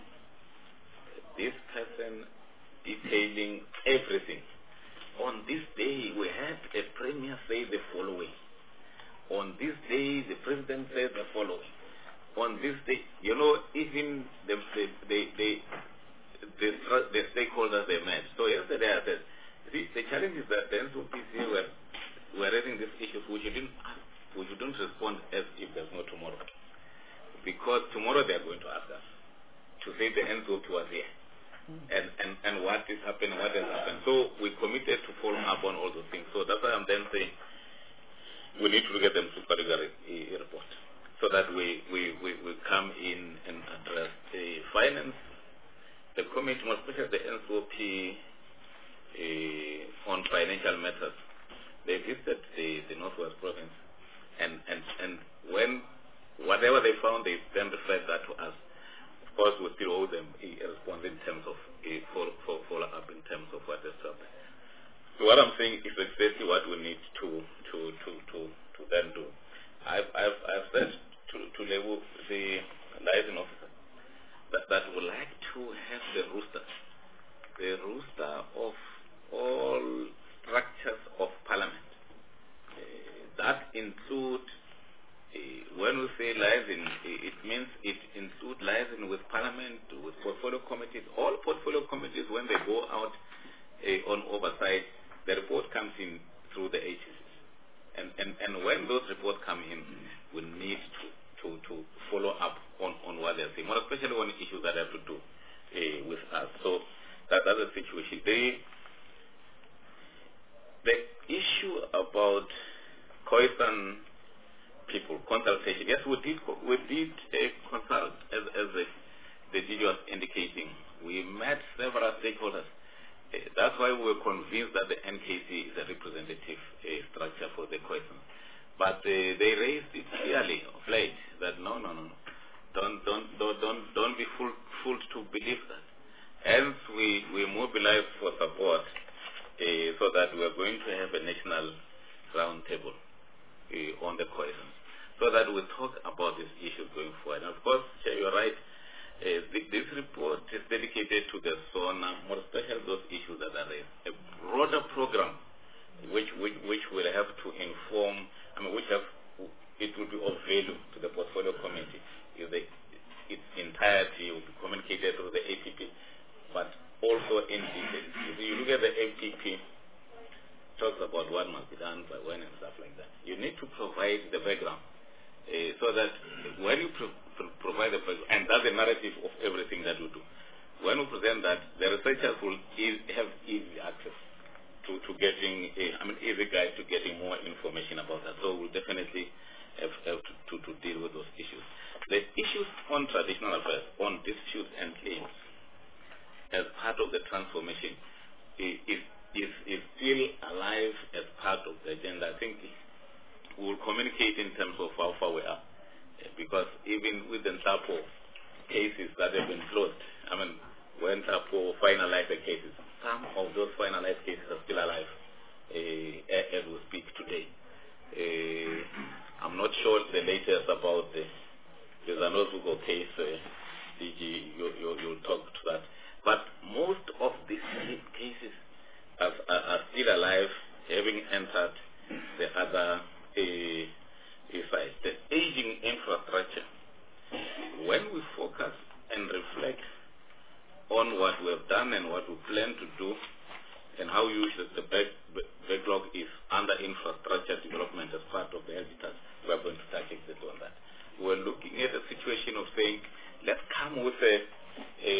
This person detailing everything. On this day, we had a premier say the following. On this day, the president said the following. On this day, you know, even the the the the, the, the stakeholders they met. So yesterday I said, see, the challenge is that the N S O P C were were raising these issues which you didn't we shouldn't respond as if there's no tomorrow. Because tomorrow they are going to ask us to say the N S O P was here mm. and, and, and what is happening, what has happened. So we committed to follow up on all those things. So that's why I'm then saying we need to look at them to particular report so that we, we, we, we come in and address the finance, the committee, more especially the N S O P uh, on financial matters. They visited the, the Northwest Province and, and, and when whatever they found, they then referred that to us. Of course, we still owe them a response in terms of a follow, follow up in terms of what has happened. So what I'm saying is exactly what we need to to to to, to then do. I've I've I've said to to level the liaison officer that that would like to have the rooster, the rooster of all structures of parliament. Uh, that include. Uh, when we say liaison, uh, it means it includes liaison with Parliament, with portfolio committees. All portfolio committees, when they go out uh, on oversight, the report comes in through the agencies. And, and, and when those reports come in, we need to, to, to follow up on, on what they're saying, more especially on issues that have to do uh, with us. So that, that's the situation. The, the issue about Khoisan people, consultation. Yes, we did, we did uh, consult, as, as the, the D G was indicating. We met several stakeholders. Uh, that's why we were convinced that the N K C is a representative uh, structure for the Khoisan. But uh, they raised it clearly of late that no, no, no, no. Don't, don't, don't, don't, don't be fooled, fooled to believe that. Hence, we, we mobilized for support uh, so that we are going to have a national roundtable uh, on the Khoisan, so that we talk about these issues going forward. And of course, you're right, uh, this report is dedicated to the SONA, more especially those issues that are raised. A broader program which, which, which will have to inform, I mean, which have, it will be of value to the portfolio committee is the its entirety will be communicated through the A P P, but also in detail. If you look at the A P P, talks about what must be done by when and stuff like that. You need to provide the background uh, so that when you pro pro provide the background, and that's the narrative of everything that we do. When we present that, the researchers will e have easy access to, to getting, a, I mean, easy guide to getting more information about that. So we'll definitely have, have to, to, to deal with those issues. The issues on traditional affairs, on disputes and claims, as part of the transformation, is, is, is still alive as part of the agenda. I think we will communicate in terms of how far we are, because even with the Ntapo cases that have been closed, I mean, when Ntapo finalized the cases, some of those finalized cases are still alive uh, as we speak today. Uh, I'm not sure the latest about the There's an Ozugo case, uh, D G, you, you, you'll talk to that. But most of these cases are, are, are still alive, having entered the other uh, sides. The aging infrastructure, when we focus and reflect on what we have done and what we plan to do, and how you use the back, backlog is under infrastructure development as part of the L G task, we are going to touch exactly on that. We're looking at a situation of saying, let's come with a, a,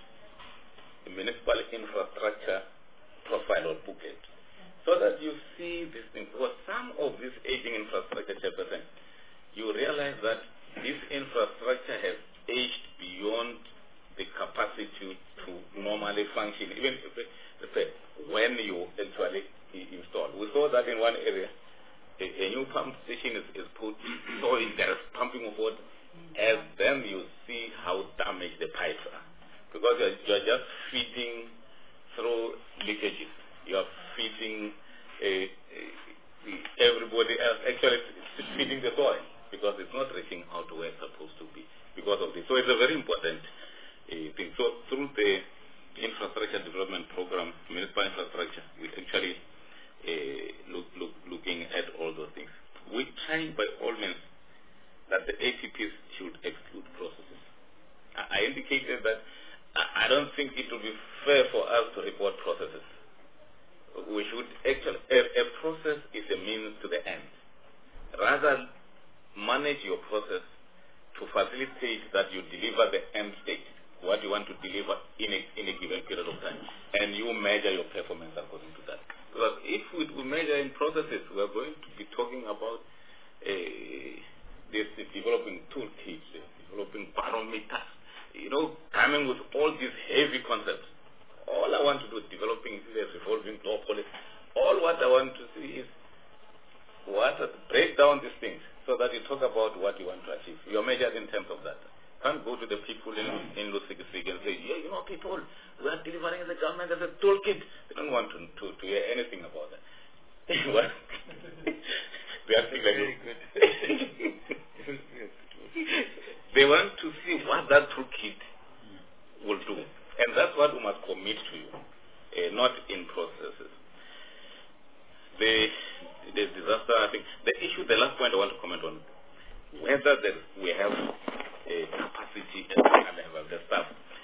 a municipal infrastructure profile or booklet, so that you see this thing. Because some of this aging infrastructure, Chairperson, you realize that this infrastructure has aged beyond the capacity to normally function, even if, if, when you actually install. We saw that in one area. A, a new pump station is, is put, so there is pumping of water, and then you see how damaged the pipes are. Because you're, you're just feeding through leakages. You're feeding uh, uh, everybody else. Actually, it's feeding the soil, because it's not reaching out to where it's supposed to be because of this. So it's a very important uh, thing. So through the infrastructure development program, municipal infrastructure, we actually Uh, look, look, looking at all those things. We try by all means that the A P Ps should exclude processes. I, I indicated that I, I don't think it will be fair for us to report processes. We should actually, a, a process is a means to the end. Rather, manage your process to facilitate that you deliver the end state, what you want to deliver in a, in a given period of time, and you measure your performance according to that. Because if we, we measure in processes, we are going to be talking about uh, this developing toolkits, developing barometers, you know, coming with all these heavy concepts. All I want to do is developing this revolving door policy. All what I want to see is what break down these things so that you talk about what you want to achieve. You're measured in terms of that. Can't go to the people in, in Lusig-Sig and say, yeah, you know, people, we are delivering the government as a toolkit. They don't want to, to, to hear anything about that. Well, they are still very good. They want to see what that toolkit will do. And that's what we must commit to you, uh, not in processes. The, the disaster, I think, the issue, the last point I want to comment on, whether there, we have a capacity and level the staff.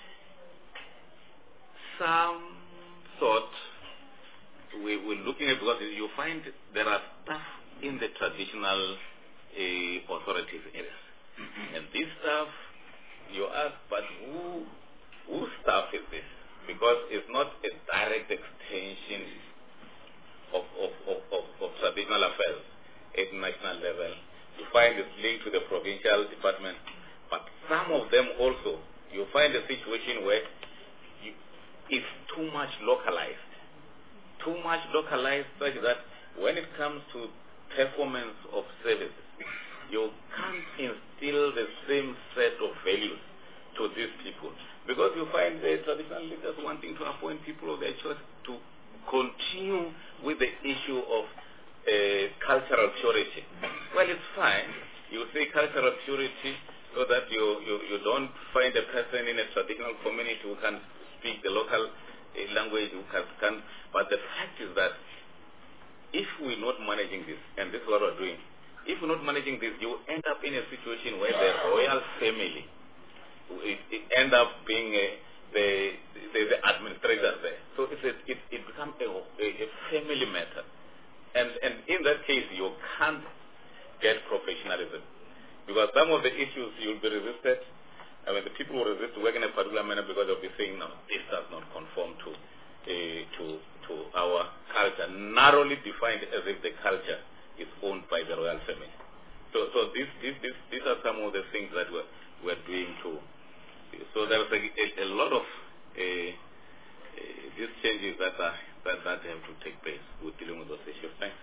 Some sort we, we're looking at, because you find there are staff in the traditional uh, authorities areas. Mm-hmm. And this staff, you ask, but who, whose staff is this? Because it's not a direct extension of, of, of, of, of traditional affairs at national level. You find it's linked to the provincial department. But some of them also, you find a situation where you, it's too much localized. Too much localized such that when it comes to performance of services, you can't instill the same set of values to these people. Because you find the traditional leaders wanting to appoint people of their choice to continue with the issue of uh, cultural purity. Well, it's fine. You say cultural purity, so that you, you, you don't find a person in a traditional community who can speak the local uh, language, who can, can. But the fact is that if we're not managing this, and this is what we're doing, if you're not managing this, you end up in a situation where the royal family it, it end up being a, the, the the administrator there. So it's a, it it becomes a, a, a family matter, and and in that case you can't get professionalism, because some of the issues you'll be resisted. I mean, the people will resist to work in a particular manner because they'll be saying, no, this does not conform to uh, to to our culture, narrowly defined as if the culture is owned by the royal family. So so these these these, these are some of the things that we're we're doing to. So there's a, a, a lot of uh, uh, these changes that are that, that have to take place with dealing with those issues. Thanks.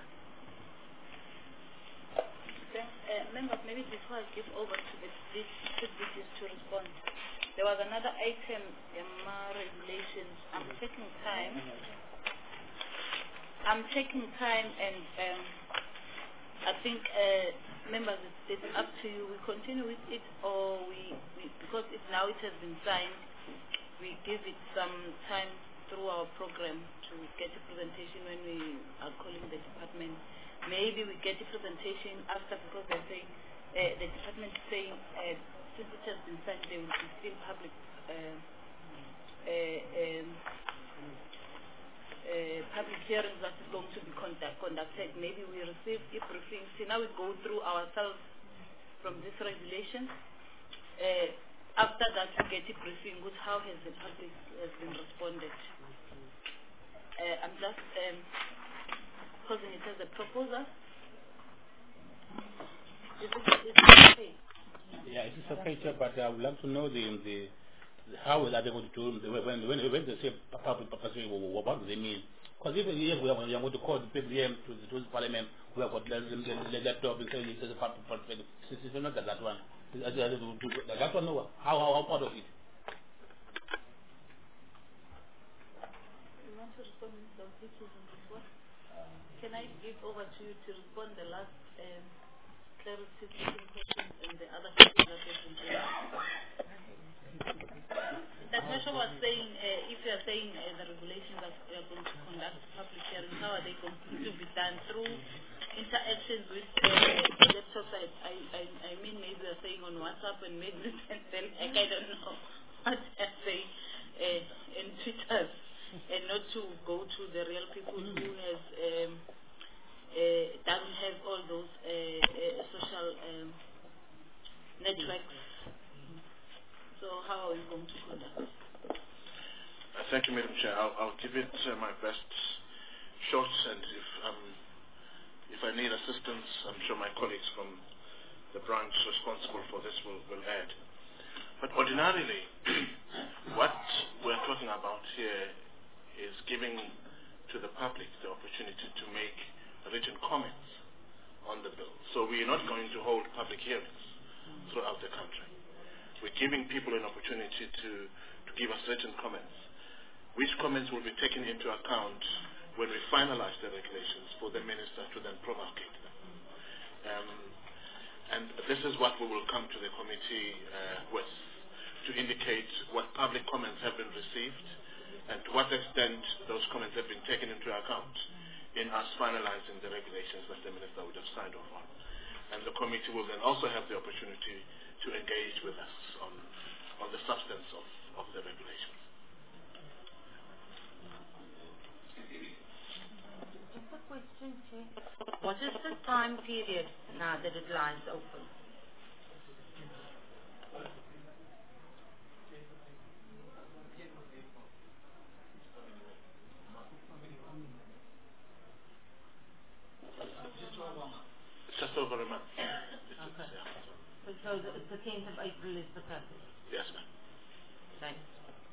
Thanks. Uh, members, maybe before I give over to the deputies to respond, there was another item in my regulations. I'm taking time. I'm taking time, and um, I think. Uh, Members, it's up to you. We continue with it, or we, we, because it now it has been signed, we give it some time through our program to get a presentation when we are calling the department. Maybe we get a presentation after, because they say uh, the department is saying uh, since it has been signed, there will be still public uh, uh, um, Uh, public hearings that is going to be conduct, conducted. Maybe we receive a briefing. See, now we go through ourselves from this regulation. Uh, after that, we get a briefing with how has the public has been responded. Uh, I'm just um, posing it as a proposal. Is it, is it okay? Yeah, it is okay, Chair, but I would like to know the the how are they going to do when when when they say public purpose, what do they mean? Because even here we are, we are going to call the P D M to the, to the Parliament, we have got the laptop and say it's a public purpose. It's not that one. That one, no. How how how part of it? You want to respond to those issues in this one? Can I give over to you to respond the last um, clarification questions and the other questions that have been raised? That Masha was saying, uh, if you are saying uh, the regulations that we are going to conduct public hearings, how are they going to be done? Through interactions with uh, laptops? I, I, I, I mean, maybe we are saying on WhatsApp and maybe and then like, I don't know what I say uh, in Twitter, and not to go to the real people who has um, uh, doesn't have all those uh, uh, social um, networks. So how are you going to conduct? Uh, thank you, Madam Chair. I'll, I'll give it uh, my best shot, and if um, if I need assistance, I'm sure my colleagues from the branch responsible for this will, will add. But ordinarily, what we're talking about here is giving to the public the opportunity to make written comments on the bill. So we're not going to hold public hearings throughout the country. We're giving people an opportunity to, to give us written comments, which comments will be taken into account when we finalize the regulations for the minister to then promulgate them. Um, and this is what we will come to the committee uh, with, to indicate what public comments have been received and to what extent those comments have been taken into account in us finalizing the regulations that the minister would have signed off on. And the committee will then also have the opportunity to engage with us on, on the substance of, of the regulations. Just a question, Chair. What is the time period now that it lies open? It's just over a month. Okay. So the, the tenth of April is the purpose? Yes, ma'am. Thanks.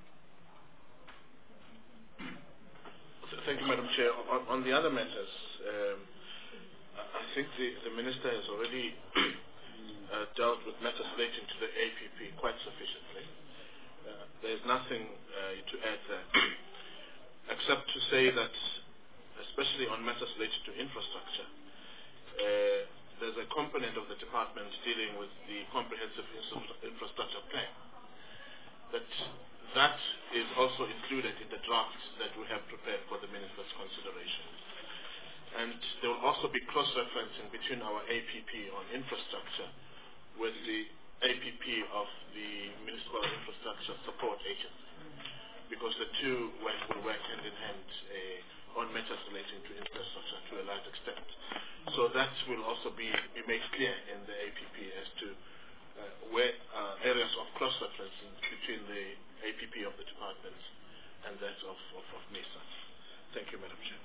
Thank you, Madam Chair. On, on the other matters, um, I think the, the Minister has already uh, dealt with matters relating to the A P P quite sufficiently. Uh, there's nothing uh, to add there, except to say that, especially on matters related to infrastructure, uh, there's a component of the department dealing with the comprehensive infrastructure plan. That that is also included in the draft that we have prepared for the minister's consideration. And there will also be cross-referencing between our A P P on infrastructure with the A P P of the Municipal Infrastructure Support Agency, because the two work, will work hand in hand uh, on matters relating to infrastructure to a large extent. So that will also be, be made clear in the A P P as to uh, where uh, areas of cross-referencing between the A P P of the departments and that of, of, of MESA. Thank you, Madam Chair.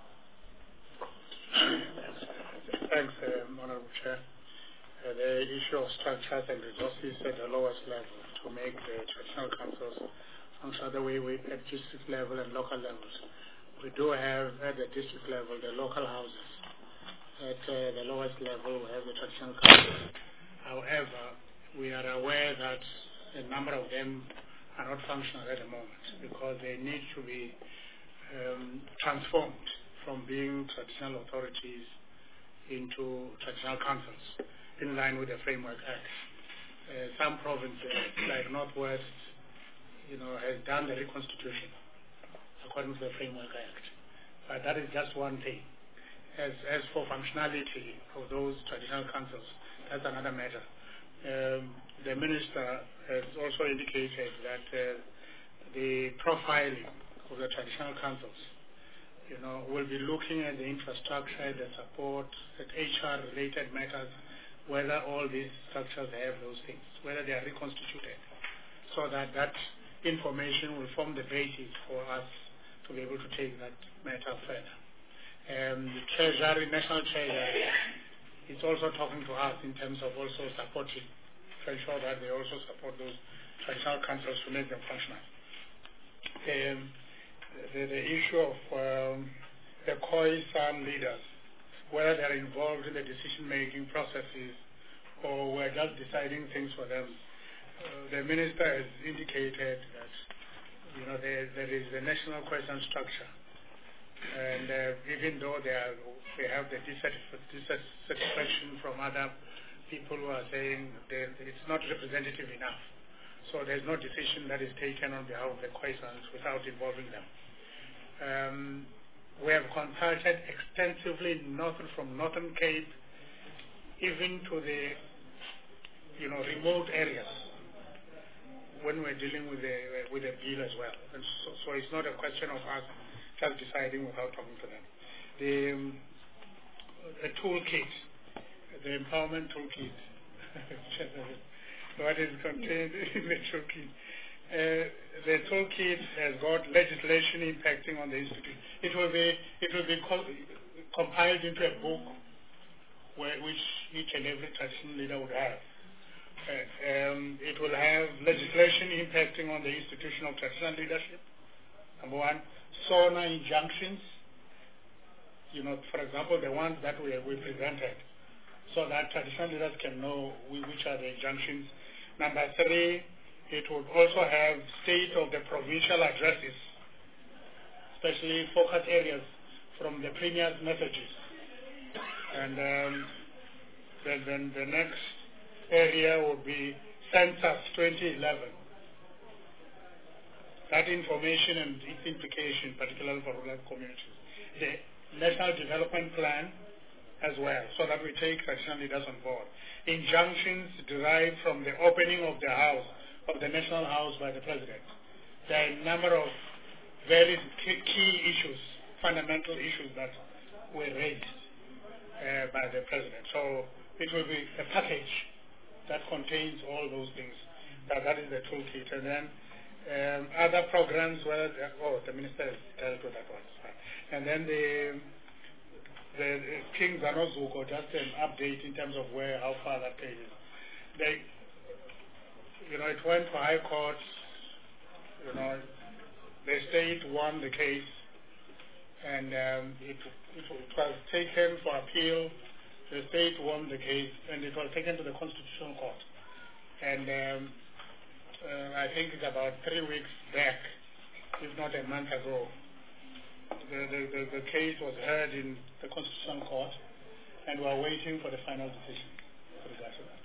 Thanks, um, Honorable Chair. Uh, the issue of structures and resources at the lowest level to make the traditional councils function the way we at district level and local levels. We do have at the district level the local houses. At uh, the lowest level we have the traditional councils. However, we are aware that a number of them are not functional at the moment because they need to be um, transformed from being traditional authorities into traditional councils in line with the Framework Act. Uh, some provinces, like Northwest, you know, has done the reconstitution according to the Framework Act. But that is just one thing. As, as for functionality of those traditional councils, that's another matter. Um, the Minister has also indicated that uh, the profiling of the traditional councils, you know, will be looking at the infrastructure, the support, at H R-related matters, whether all these structures have those things, whether they are reconstituted, so that that information will form the basis for us to be able to take that matter further. Um, the Treasury, National Treasury, is also talking to us in terms of also supporting, to ensure that they also support those traditional councils to make them functional. Um, the, the issue of um, the Khoisan leaders, whether they're involved in the decision-making processes or we're just deciding things for them. Uh, the Minister has indicated that, you know, there, there is a national Khoisan structure. And uh, even though they, are, they have the dissatisfaction from other people who are saying it's not representative enough. So there's no decision that is taken on behalf of the Khoisans without involving them. Um, we have consulted extensively northern, from Northern Cape even to the you know remote areas when we're dealing with the with the bill as well. And so, so it's not a question of us just deciding without talking to them. The, um, the toolkit, the empowerment toolkit, what is contained in the toolkit. Uh, the toolkit has got legislation impacting on the institute. It will be it will be co compiled into a book where, which each and every traditional leader would have. Uh, um, it will have legislation impacting on the institution of traditional leadership. Number one, SONA injunctions. You know, for example, the ones that we we presented, so that traditional leaders can know which are the injunctions. Number three, it would also have state of the provincial addresses, especially focus areas from the premier's messages. And um, then, then the next area would be Census twenty eleven. That information and its implication, particularly for rural communities. The National Development Plan as well, so that we take traditional leaders on board. Injunctions derived from the opening of the house, of the National House by the President. There are a number of very key issues, fundamental issues that were raised uh, by the President. So it will be a package that contains all those things. That, that is the toolkit. And then um, other programs, whether, oh, the Minister has dealt with that one. And then the the King Zanozuko, just an update in terms of where, how far that case is. They, you know, it went to High Court, you know, the state won the case, and um, it, it, it was taken for appeal. The state won the case, and it was taken to the Constitutional Court. And um, uh, I think it's about three weeks back, if not a month ago, The, the, the, the case was heard in the Constitutional Court, and we are waiting for the final decision with regard to that.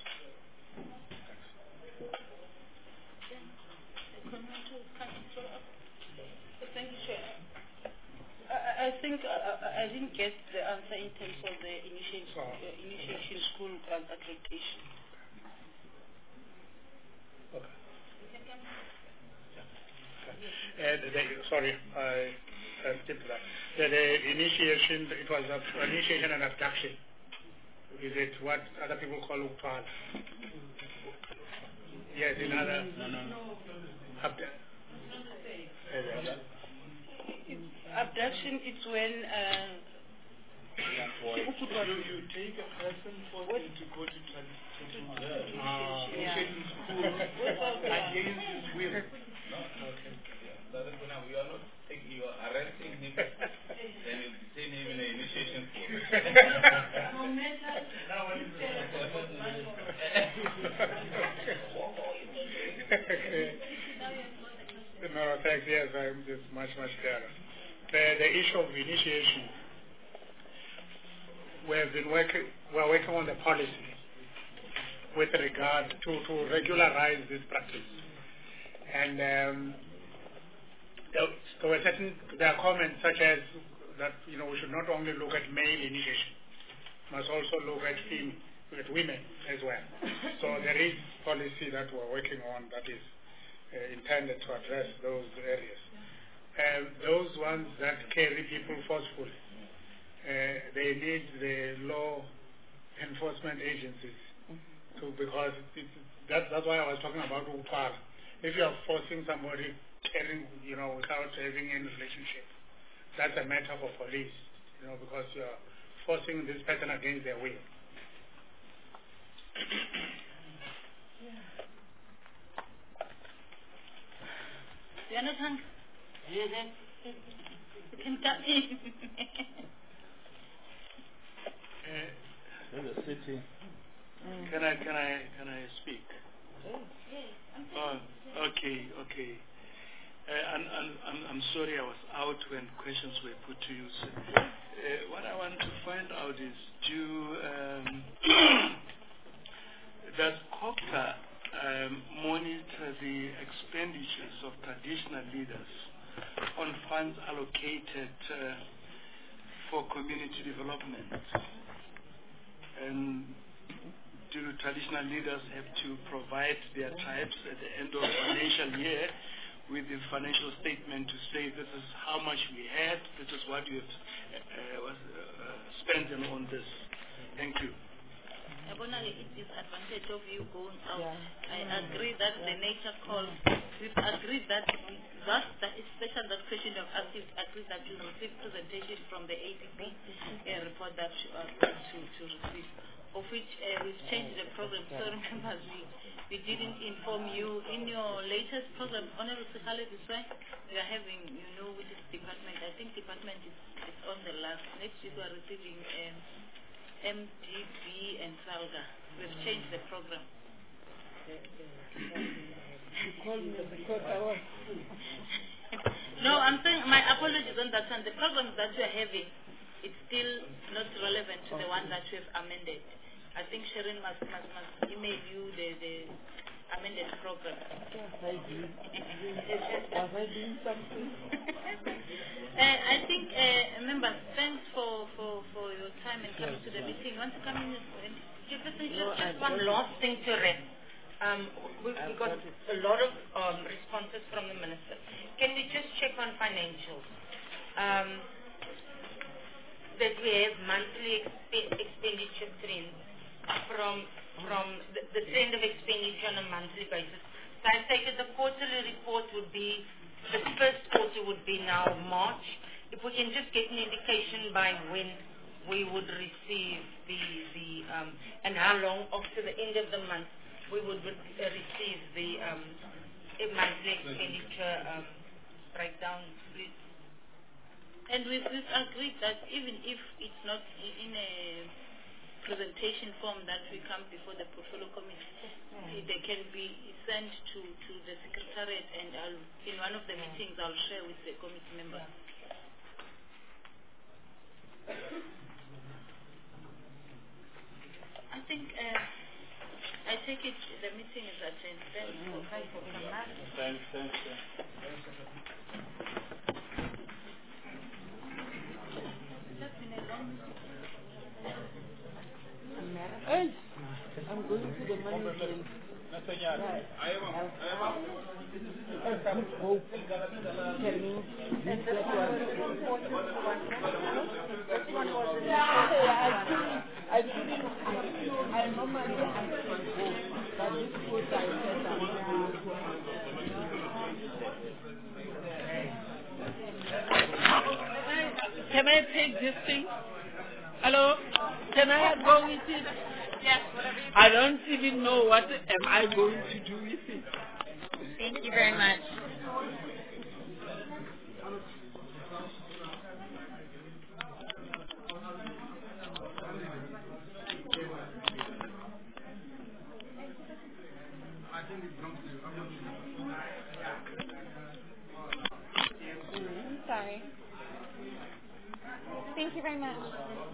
Thank you, Chair. I, I think I, I didn't get the answer in terms of the initiation, uh, initiation school uh, accreditation. Okay. And the, sorry, I, I skipped that. The, the initiation, it was a, initiation and abduction. Is it what other people call Uktwala? Yes, in other... No, no, no. Abdu- Abduction is when uh, you, you take a person forced to go to transition uh, yeah. school against his will. No, okay. That is when you are not taking, you are arresting him, then you detain him in an initiation school. No, thanks. Yes, I'm just much, much clearer. The, the issue of initiation, we have been working, we are working on the policy with regard to, to regularize this practice. And um, there, there were certain, there are comments such as that, you know, we should not only look at male initiation, must also look at female, at women as well. So there is policy that we're working on that is uh, intended to address those areas. Uh, those ones that carry people forcefully, uh, they need the law enforcement agencies to, because it, that, that's why I was talking about Uktwala. If you are forcing somebody carrying, you know, without having any relationship, that's a matter for police, you know, because you are forcing this person against their will. You are not hungry? You can come in. uh, the city. Can I can I can I speak? Oh, okay, okay. Uh, and, and, and I'm sorry I was out when questions were put to you. So, uh, what I want to find out is, do um, does COGTA um, monitor the expenditures of traditional leaders on funds allocated uh, for community development? And do traditional leaders have to provide their tribes at the end of financial year with the financial statement to say this is how much we had, this is what you have uh, uh, spent on this? Thank you. It is advantage of you going out. Yeah. I agree that the nature calls. We've agreed that that, that especially that question of us, we've agreed that you receive presentation from the A D B uh, report that you are going to, to receive, of which uh, we've changed the program. So remember, we, we didn't inform you in your latest program, Honorable Sekale, this way we are having, you know, with this department. I think department is, is on the last. Next week we are receiving um, M D B and SALGA. We've changed the program. You called me because I was... No, I'm saying my apologies on that one. The programs that we are having, it's still not relevant to the one that we have amended. I think Sharon must, must, must email you the, the amended program. Yes, I did. Was I doing something? uh, I think, uh, members, thanks for, for, for your time and coming to the meeting. Want to come in? And just, No, just one last thing to read. Um, we, we got a lot of um, responses from the minister. Can we just check on financials? Um, that we have monthly exp expenditure trends from from the, the trend of expenditure on a monthly basis. So I take it the quarterly report would be, the first quarter would be now March. If we can just get an indication by when we would receive the, the um, and how long after the end of the month we would re uh, receive the um, monthly expenditure um, breakdown, please. And we've, we've agreed that even if it's not in a presentation form that we come before the portfolio committee, mm. they can be sent to, to the secretariat, and I'll, in one of the mm. meetings I'll share with the committee members. I think uh, I take it the meeting is adjourned. Thanks for, thanks for coming. Thanks, thanks. thanks. Hey, I'm going to the management. Right. A good hope. Can you read that one? This one was the I couldn't, I normally ask for hope, but this was I said I'm not going to Can I take this thing? Hello? Can I go with it? Yes, whatever you I don't even know what am I going to do with it. Thank you very much. I'm sorry. Thank you very much.